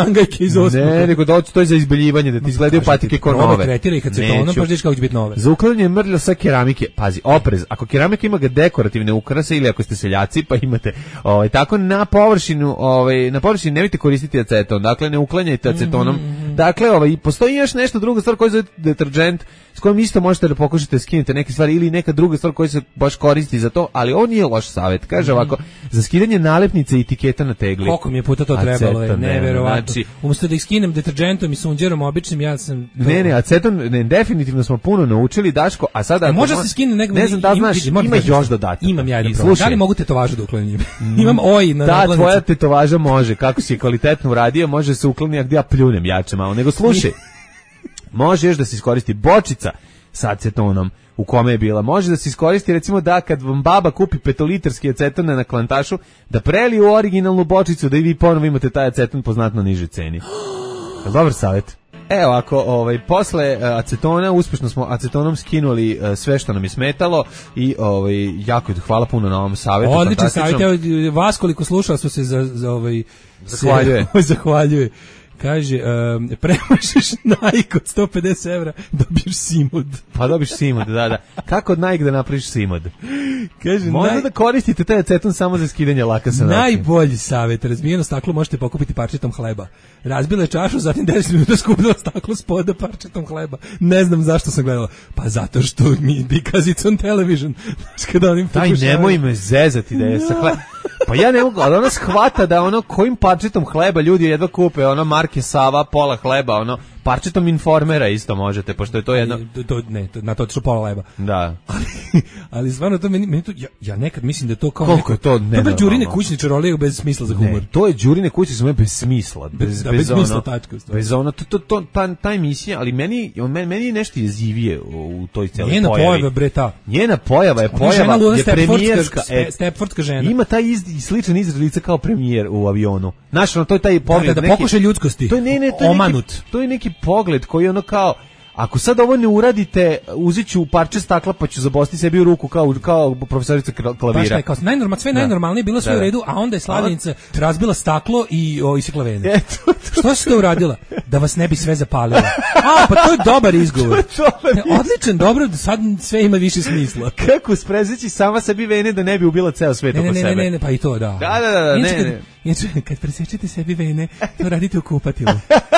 tangajke iz osmog. Ne, nego da to je za izbeljivanje, da ti izgledaju patike kao nove. Kretira i kad se to ono, pa vidiš kako će biti nove. Za uklanjanje mrlja sa keramike, pazi, oprez, ako keramika ima ga dekorativne ukrase ili ako ste seljaci, pa imate, ovaj, tako na površinu, ovaj, na površini nemojte koristiti aceton, dakle ne uklanjajte acetonom. Mm-hmm. Dakle, ovaj, postoji još nešto druga stvar koja je deterđent, s kojom isto možete da pokušate skinete neke stvari ili neka druga stvar koja se baš koristi za to, ali on nije loš savjet. Kaže ovako, za skidanje nalepnice i etiketa na tegli. Koliko mi je puta to aceton, trebalo, je neverovatno. Znači, umesto da ih skinem deterđentom i sunđerom običnim, ja sam... To... Ne, ne, aceton, ne, definitivno smo puno naučili, Daško, a sada... E, može se skine nego... Ne znam da znaš, ima, ima još dodataka. Imam ja jedan problem. Da li mogu tetovažu da uklanjim? Imam oj na da, naklanicu. Tvoja tetovaža može, kako si je kvalitetno uradio, može se ukloniti gdje ja pljunem jače malo. Nego slušaj, može još da se iskoristi bočica sa acetonom u kome je bila. Može da se iskoristi recimo da kad vam baba kupi petolitarski aceton na klantašu, da prelije u originalnu bočicu da i vi ponovo imate taj aceton po znatno nižoj ceni. Dobar savjet. Evo ako ovaj posle uh, acetona uspešno smo acetonom skinuli uh, sve što nam je smetalo i ovaj jako hvala puno na ovom savetu. Odličan savjet. Evo vas koliko slušala su se za, za ovaj zahvaljuje. Se, zahvaljuje. Kaže, um, premašiš Nike od sto pedeset evra, dobiješ Simod. Pa dobiješ Simod, da, da. Kako od Nike da napraviš Simod? Kaže, možda naj... da koristite taj aceton samo za skidanje laka sa noktiju. Najbolji savjet, razbijeno staklo možete pokupiti parčetom hleba. Razbila je čašu, zatim deset minuta skupila staklo spoda parčetom hleba. Ne znam zašto sam gledala. Pa zato što mi, because it's on television. Kada onim Daj, nemoj me zezati da je sa hleba. Pa ja ne mogu, ali ona shvata da ono kojim parčetom hleba ljudi jedva kupe, ono marke Sava, pola hleba, ono parčetom Informera isto možete, pošto je to jedno... To, to, ne, to, na to ću pola leba. Da. Ali, ali stvarno to meni, meni to, ja, ja nekad mislim da je to kao... Koliko neko, je to nenormalno? To je Đurine kućni čarolije bez smisla za humor. Ne, to je Đurine kućni čarolije bez smisla. Bez, da, bez, bez ono, smisla tačka. Bez ono, to, to, to, ta, ta emisija, ali meni, meni, meni je nešto jezivije u, u toj celoj Njena pojavi. pojava, bre, ta. Njena pojava je pojava, je premijerska. E, Stepfordska žena. Ima taj iz, sličan izraz lica kao premijer u avionu. Znaš, ono, to je taj pogled. Da, da neki, pokušaj ljudskosti. To je, ne, ne, to je omanut. Neki, to je neki pogled koji ono kao, ako sad ovo ne uradite, uzet ću parče stakla pa ću zabosti sebi u ruku kao, kao profesorica klavira. Pa šta je, kao najnormal, sve da. najnormalnije bilo sve da, u redu, a onda je Slavenica razbila staklo i o, isekla vene. E, to, to, što si to uradila? Da vas ne bi sve zapalilo. A, pa to je dobar izgovor. To je odličan, dobro, sad sve ima više smisla. Kako sprezeći sama sebi vene da ne bi ubila ceo svet oko ne, sebe. Ne, ne, ne, pa i to, da. Da, da, da, da ne, kad, ne. Inače, kad presečete sebi vene, to radite u kupatilu.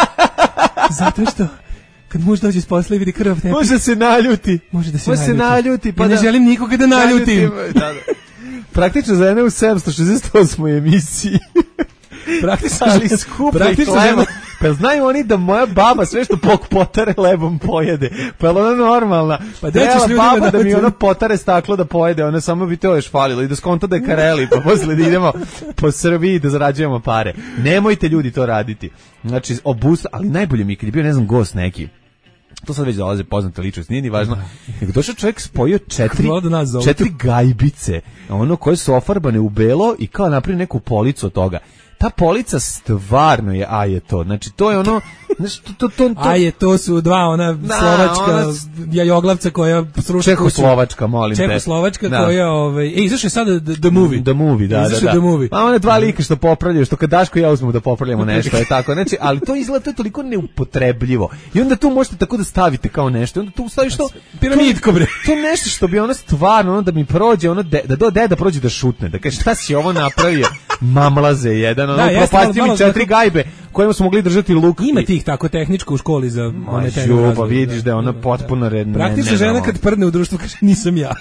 Zato što kad muž dođe s posla i vidi krv tepi. Može se naljuti. Može da se Može naljuti. Se naljuti pa ja da, ne želim nikoga da naljutim. Da, da. Praktično za jedne u sedamsto šezdeset osmoj emisiji. Praktično ali skupa i hleba. Pa znaju oni da moja baba sve što pok potare lebom pojede. Pa je ona normalna. Pa treba baba da mi ona potare staklo da pojede. Ona samo bi to još falilo. I da skonta da je Kareli. Pa posle da idemo po Srbiji da zarađujemo pare. Nemojte ljudi to raditi. Znači, obusta, ali najbolje mi je kad je bio, ne znam, gost neki. To sad već dolaze poznate ličnost, nije ni važno. Nego došao čovjek spojio četiri, četiri gajbice, ono koje su ofarbane u belo i kao napravi neku policu od toga. Ta polica stvarno je a je to. Znači to je ono, znači to to to, to. A je to su dva ona da, slovačka ona... jajoglavca koja sruši Čehoslovačka, molim te. Čehoslovačka da. koja ovaj ej izašao je sada the, the movie. The movie, da, da, da. The movie. A one dva lika što popravljaju, što kad Daško i ja uzmemo da popravljamo nešto, je tako. Znači, ali to izgleda to je toliko neupotrebljivo. I onda tu možete tako da stavite kao nešto. I onda tu staviš to piramidko bre. To nešto što bi ono stvarno ono da mi prođe, ono de, da do deda prođe da šutne. Da kaže šta si ovo napravio? Mamlaze jedan, ono propasti mi četiri gajbe kojima smo mogli držati luk. Ima tih tako tehničko u školi za one te razloge. Pa vidiš da je ona potpuno redna. Praktično žena kad prdne u društvu kaže nisam ja.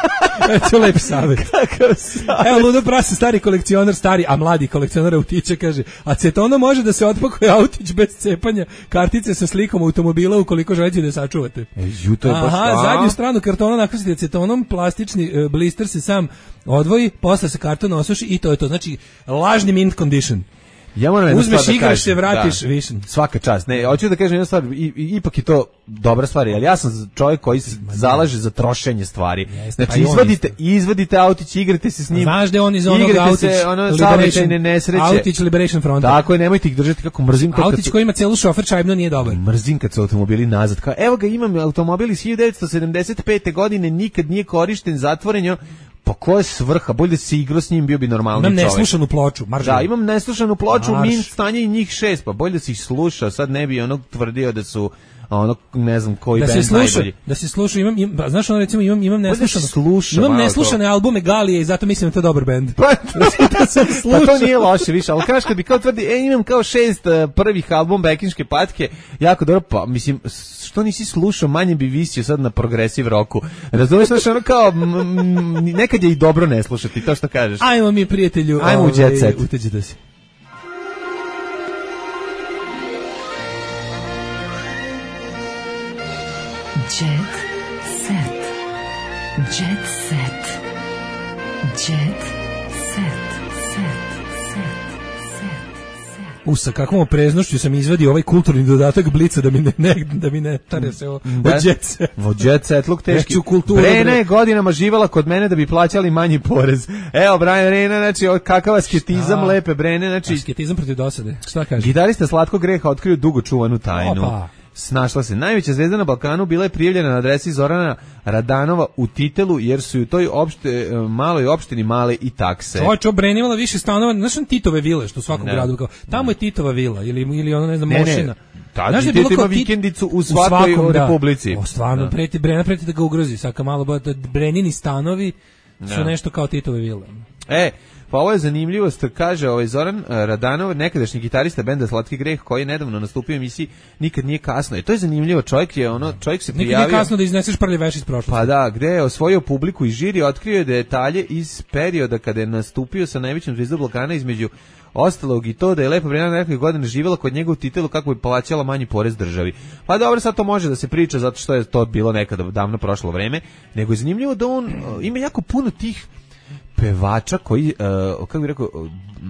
Eto lep savjet. Kakav savjet. Evo ludo prase, stari kolekcionar, stari, a mladi kolekcionar autića kaže, acetono može da se otpakuje autić bez cepanja kartice sa slikom automobila ukoliko želite da sačuvate. E, ju, to je baš, aha, zadnju stranu kartona nakrstite acetonom, plastični uh, blister se sam odvoji, posle se karton osuši i to je to. Znači, lažni mint condition. Ja moram jednu uzmeš stvar da igraš kažem, se vratiš da, više. Svaka čast. Ne, hoću da kažem jednu stvar, i, i, ipak je to dobra stvar, ali ja sam čovjek koji se zalaže za trošenje stvari. Jeste, znači pa izvadite, izvadite autić, igrate se s njim. Znaš da je on iz onog autić, ono saobraćajne nesreće. Autić Liberation Front. Tako je, nemojte ih držati kako mrzim. Autić koji ima celu šofer čajbno nije dobar. Mrzim kad su automobili nazad. Kao, evo ga imam automobil iz hiljadu devetsto sedamdeset pete godine, nikad nije korišten, zatvoren je. Pa ko je svrha? Bolje da se igrao s njim, bio bi normalni čovjek. Imam neslušanu ploču, marš. Da, imam neslušanu ploču, Marš. min stanje i njih šest, pa bolje da si ih sluša, sad ne bi ono tvrdio da su ono, ne znam, koji da band se sluša, najbolji. Da se sluša, imam, imam pa, znaš ono, recimo, imam, imam neslušano, sluša, imam malo neslušane to. albume Galije i zato mislim da je to dobar bend. Pa, da sam pa to nije loše više, ali kažeš kad bi kao tvrdi, e, imam kao šest uh, prvih album Bekinške patke, jako dobro, pa mislim, što nisi slušao, manje bi visio sad na progresiv roku. Razumiješ, znaš, ono kao, m, m, nekad je i dobro ne slušati, to što kažeš. Ajmo mi, prijatelju, ajmo ovaj, u jet set. Uteđi da si. Jet set. Jet set. Jet set. U, sa kakvom opreznošću sam izvadio ovaj kulturni dodatak Blica da mi ne, ne da mi ne tare se o, da, o jet set. O jet set, luk teški. Kulturu, Brena je godinama živala kod mene da bi plaćali manji porez. Evo, Brian Rena, znači, kakav asketizam, Šta? lepe Brene, znači... Asketizam protiv dosade, šta kaže? Gitarista Slatko Greha otkrio dugo čuvanu tajnu. Opa. Snašla se. Najveća zvezda na Balkanu bila je prijavljena na adresi Zorana Radanova u Titelu, jer su u toj opšte, maloj opštini male i takse. Čovječ, Brena imala više stanova, znaš on Titove vile, što u svakom ne. gradu, kao, tamo je Titova vila, ili, ili ono, ne znam, ne, Mošina. Ne. Tada znaš, Tito bilo ima kao vikendicu u u svakoj svakom, republici. Da. O, stvarno, da. preti, Brena preti da ga ugrozi, saka malo, ba, da Brenini stanovi su da. nešto kao Titove vile. E, pa ovo je zanimljivost, kaže ovaj Zoran Radanov, nekadašnji gitarista benda Slatki greh, koji je nedavno nastupio u emisiji Nikad nije kasno. I to je zanimljivo, čovjek je ono, čovjek se prijavio. Nikad nije kasno da izneseš prlje veš iz prošlosti. Pa da, gde je osvojio publiku i žiri, otkrio je detalje iz perioda kada je nastupio sa najvećim zvijezdom Balkana, između ostalog i to da je Lepa Brena neke godine živjela kod njega u Titelu kako bi plaćala manji porez državi. Pa dobro, sad to može da se priča zato što je to bilo nekada davno prošlo vreme, nego je zanimljivo da on ima jako puno tih pevača koji, uh, kako bih rekao, uh,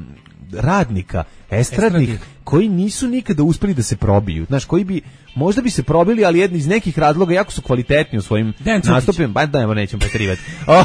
radnika, estradnih, Estradnih, koji nisu nikada uspeli da se probiju. Znaš, koji bi, možda bi se probili, ali jedni iz nekih razloga jako su kvalitetni u svojim nastupima. Ba, da, evo, nećemo preterivati.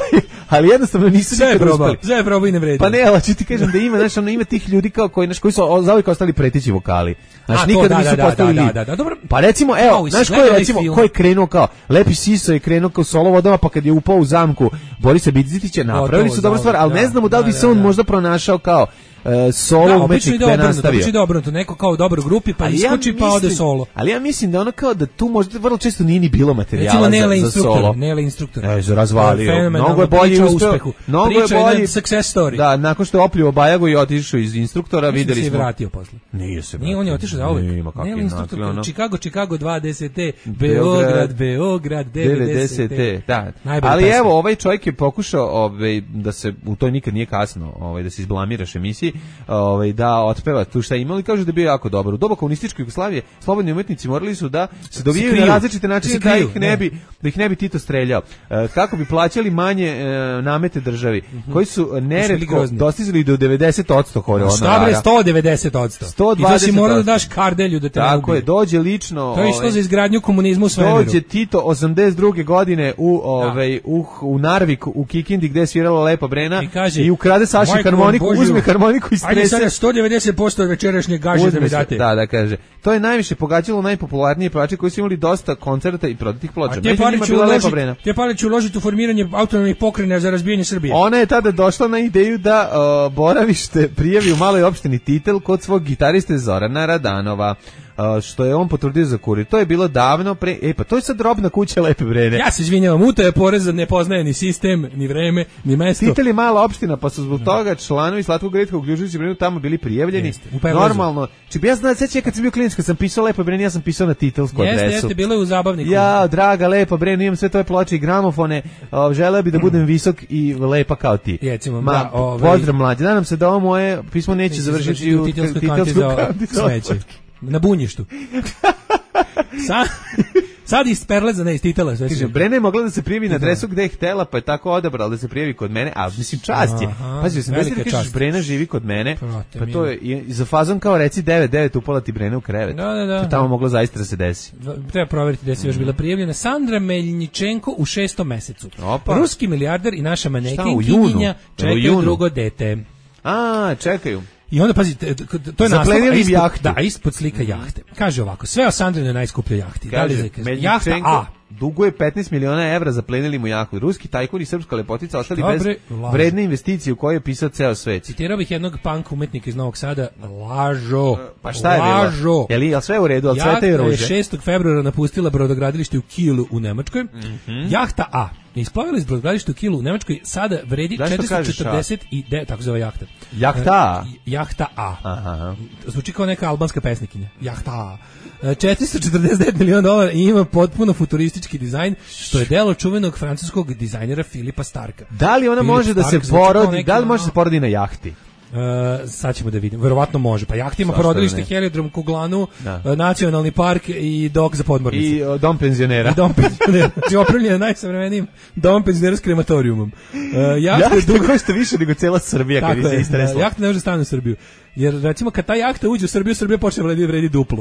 Ali jednostavno nisu sve nikada probao, uspeli. Sve je probao i ne vredi. Pa ne, ali ću ti kažem da ima, znaš, ono, ima tih ljudi kao koji, znaš, koji su zauvijek ostali pretići vokali. Znaš, A, nikada to, nisu da, postali da, lit. da, da, da, dobro. Pa recimo, evo, oh, znaš ko je, recimo, ko je krenuo kao, Lepi Siso je krenuo kao solo vodama, pa kad je upao u zamku Borisa Bidzitića, napravili su dobru stvar, ali ne znamo da li bi se on možda pronašao kao Uh, solo da, umetnik da je nastavio. Obično ide obrnuto, neko kao u dobroj grupi pa iskoči ja pa ode solo. Ali ja mislim da ono kao da tu možda vrlo često nije ni bilo materijala Recimo, za, za solo. Nele instruktor. E, za razvalio. Mnogo je bolji uspehu. Mnogo je bolji success story. Da, nakon što je opljivo Bajagu i otišao iz instruktora, videli smo. Se vratio posle. Nije se vratio. Nije, on je otišao za uvek. Nele instruktor. Ono... Chicago, Chicago dvadeset. Beograd, Beograd devedeset. Da. Ali evo, ovaj čovjek je pokušao ovaj da se u toj nikad nije kasno, ovaj da se izblamiraš emisiji, ovaj da otpeva tu šta imali, kažu da je bio jako dobar. U doba komunističke Jugoslavije slobodni umetnici morali su da se dovijaju na različite načine da, da ih ne bi da ih ne bi Tito streljao. E, kako bi plaćali manje e, namete državi, mm-hmm. koji su neretko dostizali do devedeset posto honorara. Šta bre, sto devedeset posto. sto dvadeset posto. I da si morao da daš kardelju da te ne ubije. Tako je, dođe lično. To je išlo za izgradnju komunizma u svemiru. Dođe Tito osamdeset druge godine u ovaj u, u Narvik u Kikindi gde je svirala Lepa Brena i, kaže, i ukrade Saši harmoniku, uzme harmoniku i strese. Ajde sto devedeset posto od večerašnje gaže da mi date. Da, da, kaže. To je najviše pogađalo najpopularnije pevače koji su imali dosta koncerta i prodatih ploča. Među njima bila Lepa Brena. Te pare će uložiti u formiranje autonomnih pokrajina za razbijanje Srbije. Ona je tada došla na ideju da uh, boravište prijavi u maloj opštini Titel kod svog gitariste Zorana Radanova. Uh, što je on potvrdio za kurir. To je bilo davno pre... E, pa to je sad robna kuća Lepe Brene. Ja se izvinjavam, utaja poreza ne poznaje ni sistem, ni vreme, ni mesto. Titel je mala opština, pa su zbog toga članovi Slatkog Gretka uključujući Brenu tamo bili prijavljeni. Normalno. Či ja znam, sećam kad sam bio klinac, kad sam pisao Lepe Brene, ja sam pisao na titelsku adresu. Jeste, jeste, bilo je u zabavniku. Ja, draga Lepa Brene, imam sve tvoje ploče i gramofone, o, želeo bi da budem visok i lepa kao ti. Jecimo, Ma, da, ovaj... pozdrav mlađe, nadam se da ovo moje pismo neće završiti u titelskoj kanti za smeće. Na bunjištu. Sad, sad iz Perleza, ne iz Titela. Kaže, Brena je mogla da se prijavi na adresu gde je htela, pa je tako odabrala da se prijavi kod mene, a mislim čast je. Pazi, sam da kažeš Brena živi kod mene, Prate, pa to je i za fazon kao reci devet devet upala ti Brena u krevet. Da, da, da. To tamo moglo zaista da se desi. Treba provjeriti gde se još bila prijavljena. Sandra Meljničenko u šestom mesecu. Opa. Ruski milijarder i naša manekenkinja čekaju drugo dete. A, čekaju. I onda, pazite, to je naslov, a ispod, da, ispod slika jahte. Kaže ovako, sve o Sandrinoj najskupljoj jahti. Kaže, da li jahta A, duguje petnaest miliona evra za plenili mu jahtu. Ruski tajkun i srpska lepotica ostali bez bre, vredne investicije u kojoj je pisao ceo svet. Citirao bih jednog punk umetnika iz Novog Sada, lažo. Pa šta je lažo. bilo? Je li je sve u redu, ali cvete i ruže? Jahta je šestog februara napustila brodogradilište u Kielu u Nemačkoj. Mm-hmm. Jahta A je isplavila iz brodogradilišta u Kielu u Nemačkoj, sada vredi četiristo četrdeset devet, tako zove jahta. Jahta A? Uh, jahta A. Aha. Zvuči kao neka albanska pesnikinja. Jahta A. četiristo četrdeset devet miliona dolara i ima potpuno futuristički dizajn, što je delo čuvenog francuskog dizajnera Filipa Starka. Da li ona Filip može da Stark se porodi, da li može se porodi na jahti? Uh, sad ćemo da vidimo. Verovatno može. Pa jahta ima porodilište, heliodrom, kuglanu, uh, nacionalni park i dok za podmornice. I uh, dom penzionera. I dom penzionera. Znači opremljen najsavremenijim dom penzionera s krematorijumom. Uh, jahta jahta dugo... košta više nego cela Srbija kad se istresla. Jahta ne može stane u Srbiju. Jer recimo kad ta jahta uđe u Srbiju, Srbija počne vredi, vredi duplo.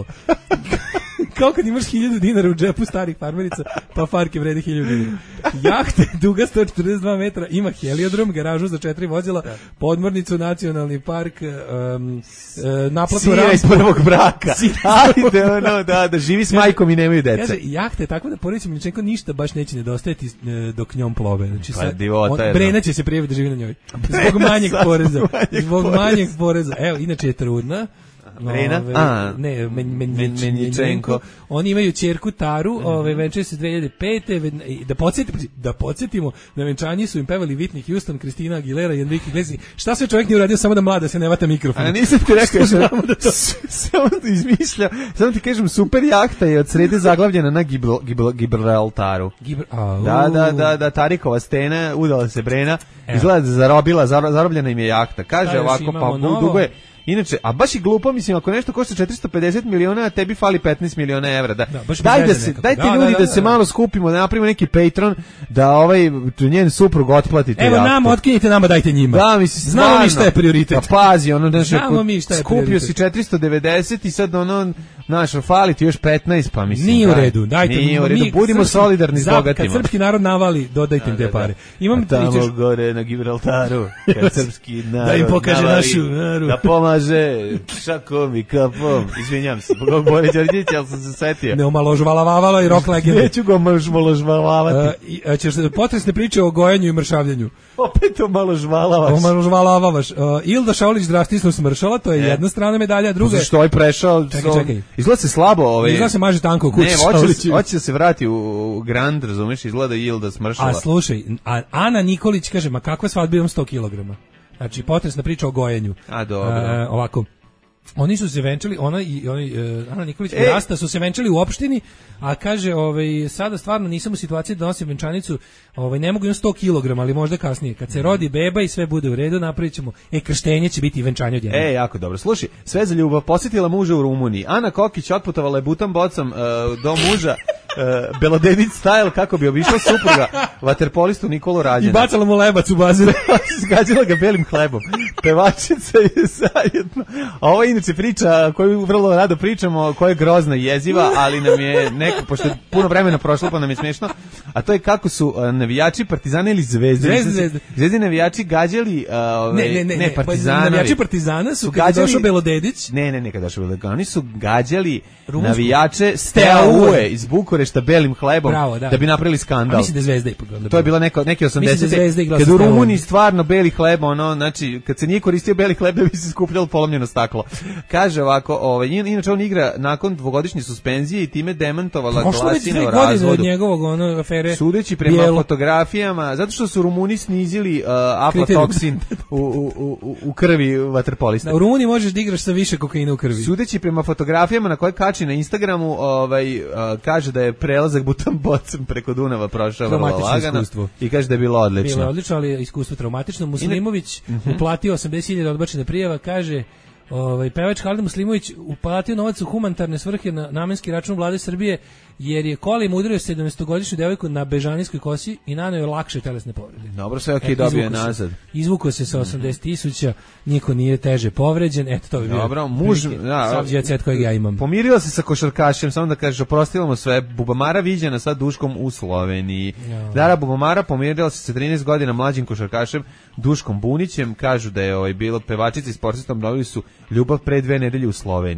Kao kad imaš hiljadu dinara u džepu starih farmerica, pa farke vredi hiljadu dinara. Jahta je duga sto četrdeset dva metra, ima heliodrom, garažu za četiri vozila, podmornicu, nacionalni park, um, uh, naplatnu rampu. Sija iz prvog braka. Ajde, ono, da, da živi s majkom i nemaju deca. Kaže, jahta je tako da porodica Miličenko ništa baš neće nedostajati dok njom plove. Znači, pa, sad, divota on, je. Brena će se prijaviti da živi na njoj. Zbog manjeg poreza. Zbog manjeg poreza. Evo, inače je trudna. Brena? Ove, A, ne, men, men, men, Menjičenko. Oni imaju ćerku Taru, mm. ove, venčaju se dve hiljade pete. Da podsjetimo, da podsjetimo, na venčanji su im pevali Whitney Houston, Christina Aguilera i Enrique Iglesias. Šta sve čovjek nije uradio samo da mlada se ne vata mikrofon? A nisam ti rekao samo da to samo ti izmišlja. Samo ti kažem, super jahta je od srede zaglavljena na Gibral, Gibral, Gibraltaru. Gibr, da, da, da, da, Tarikova stena, udala se Brena, izgleda da zarobila, zarobljena im je jahta. Kaže ovako, pa dugo je. Inače, a baš i glupo, mislim, ako nešto košta četiristo pedeset miliona, a tebi fali petnaest miliona evra. Da, da, daj da se, dajte da, ljudi da, da, da se malo skupimo, da napravimo neki Patreon, da ovaj njen suprug otplati te Evo jahte. nam, otkinite nama, dajte njima. Da, mislim, znamo stvarno, mi šta je prioritet. Pa pazi, ono, znaš, znamo mi šta je skupio prioritet. Si četiristo devedeset i sad ono, znaš, fali ti još petnaest, pa mislim. Nije u redu, dajte. Nije u redu, mi, budimo srpski, solidarni s bogatima. Kad srpski narod navali, dodajte im te pare. Imam tamo pričeš, gore na Gibraltaru, kad srpski narod da im pokaže navali, našu naru. Da pomaže šakom i kapom. Izvinjam se, Bog Bore Đorđević, ali sam se setio. Ne omaložvalavalo i rock legende. Neću ga omaložvalavati. Uh, ćeš potresne priče o gojenju i mršavljanju. Opet omaložvalavaš. Omaložvalavaš. Uh, Ilda Šaulić drastisno smršala, to je ne. jedna strana medalja, druga... Zašto je prešao? Čekaj, čekaj. Izgleda se slabo. Ovaj... Izgleda se maže tanko u kući. Ne, hoće, hoće da se vrati u Grand, razumiješ, izgleda Ilda smršala. A slušaj, a Ana Nikolić kaže, ma kakva svadba, imam sto kilograma. Znači, potresna priča o gojenju. A, dobro. Uh, ovako, oni su se venčali, ona i oni uh, Ana Nikolić i Rasta su se venčali u opštini, a kaže, ovaj sada stvarno nisam u situaciji da nosim venčanicu, ovaj ne mogu imam sto kilograma, ali možda kasnije kad se rodi beba i sve bude u redu, napravićemo e krštenje će biti i venčanje odjednom. E, jako dobro. Slušaj, sve za ljubav, posjetila muža u Rumuniji. Ana Kokić otputovala je butan bocom uh, do muža. Uh, Belodedić style kako bi obišla supruga vaterpolistu Nikolu Rađena. I bacala mu lebac u bazen. Zgađala ga belim hlebom. Pevačica je zajedno. A ovo je inače priča koju vrlo rado pričamo, koja je grozna i jeziva, ali nam je neko, pošto je puno vremena prošlo pa nam je smiješno, a to je kako su uh, navijači Partizana ili Zvezde. Zvezde, Zvezde. Zvezde navijači gađali uh, ove, ne, ne, ne, ne, Partizanovi. Navijači Partizana su, su gađali, došao Belodedić. Ne, ne, ne, kad došao Belodedić. Oni su gađali Rumunsku. Navijače Steaue iz Bukurešta belim hlebom. Bravo, da. Da bi napravili skandal. A mislim da je Zvezda ipak. To je bilo neko neki osamdesete. Kad u Rumuniji stvarno beli hleb, ono, znači kad se nije koristio beli hleb da bi se skupljalo polomljeno staklo. Kaže ovako, ovaj inače on igra nakon dvogodišnje suspenzije i time demantovala glasine o razvodu. Od njegovog ono afere. Sudeći prema bijelo. Fotografijama, zato što su Rumuni snizili uh, aflatoksin u, u, u, u krvi vaterpolista. Da, u Rumuniji možeš da igraš sa više kokaina u krvi. Sudeći prema fotografijama na koje kači na Instagramu, ovaj uh, kaže da je prelazak butan bocem preko Dunava prošao vrlo lagano i kaže da je bilo odlično. Bilo je odlično, ali iskustvo traumatično. Muslimović uh-huh. uplatio osamdeset hiljada odbačene prijava, kaže ovaj pevač Halid Muslimović uplatio novac u humanitarne svrhe na namenski račun vlade Srbije jer je kolim udario sedamnaestogodišnju devojku na Bežanijskoj kosi i naneo je lakše telesne povrede. Dobro, sve okej, dobio je nazad. Izvukao se sa osamdeset tisuća, niko nije teže povređen, eto to bi bio. Dobro, muž, da, savđet kojeg ja imam. Pomirio se sa košarkašem, samo da kažeš, oprostila mu sve. Bubamara viđena sa Duškom u Sloveniji. Ja. Dara Bubamara pomirila se sa trinaest godina mlađim košarkašem Duškom Bunićem, kažu da je ovaj bilo pevačica i sportistom, obnovili su ljubav pre dve nedelje u Sloveniji.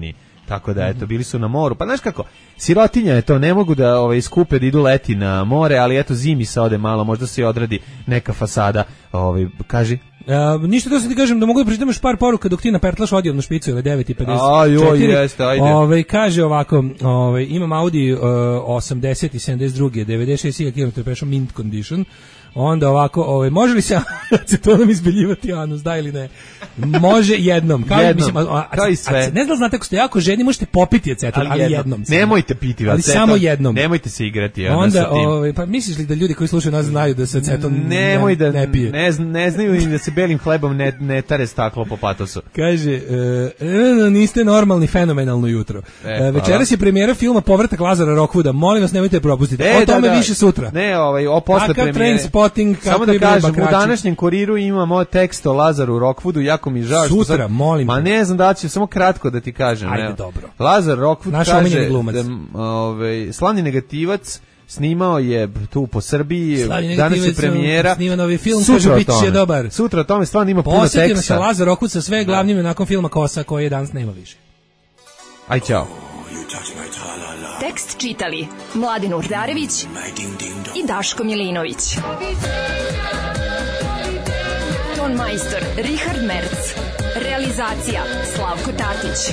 Tako da, eto, bili su na moru. Pa znaš kako, sirotinja je to, ne mogu da ovaj, skupe da idu leti na more, ali eto, zimi se ode malo, možda se i odradi neka fasada. Ovaj, kaži? Uh, ništa to se ti kažem da mogu da pročitam još par poruka dok ti napertlaš odjavnu špicu ili devet i pedeset četiri. Ajoj, jeste, ajde. Ove, kaže ovako, ove, imam Audi uh, osamdeset i sedamdeset dva, devedeset šest hiljada kilometara prešao mint condition. Onda ovako, ovaj može li se acetonom izbeljivati anus, da ili ne? Može jednom, kao jednom, mislim, a, a, kao i sve. A, ne znam, znate, ako ste jako žedni, možete popiti aceton, ali, ali jednom. jednom nemojte piti ali aceton, samo jednom. Nemojte se igrati. Onda, ovaj, pa misliš li da ljudi koji slušaju nas znaju da se aceton Nemoj ne, da, ne pije? Ne, ne znaju ni da se belim hlebom ne, ne tare staklo po patosu. Kaže, e, niste normalni, fenomenalno jutro. E, večeras je premijera filma Povratak Lazara Rockwooda, molim vas nemojte propustiti. E, o tome da, da. više sutra. Ne, ovaj, o posle premijere. Trainspotting, samo da kažem, u današnjem kuriru imamo tekst o Lazaru Rockwoodu, jako mi žao. Sutra, sad, molim. Ma ne znam da će, samo kratko da ti kažem. Ajde, ne. dobro. Lazar Rockwood naš kaže da ovaj, slavni negativac snimao je tu po Srbiji, danas je premijera. Snima novi film, kaže bit će dobar. Sutra o tome stvarno ima puno teksta. Posjetimo se Lazar Rockwood sa sve glavnim nakon filma Kosa koji je danas nema više. Aj, čao. Tekst čitali Mladin Urdarević i Daško Milinović. Ton majstor Richard Merc. Realizacija Slavko Tatić.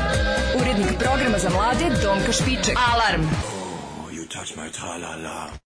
Urednik programa za mlade Donka Špiček. Alarm!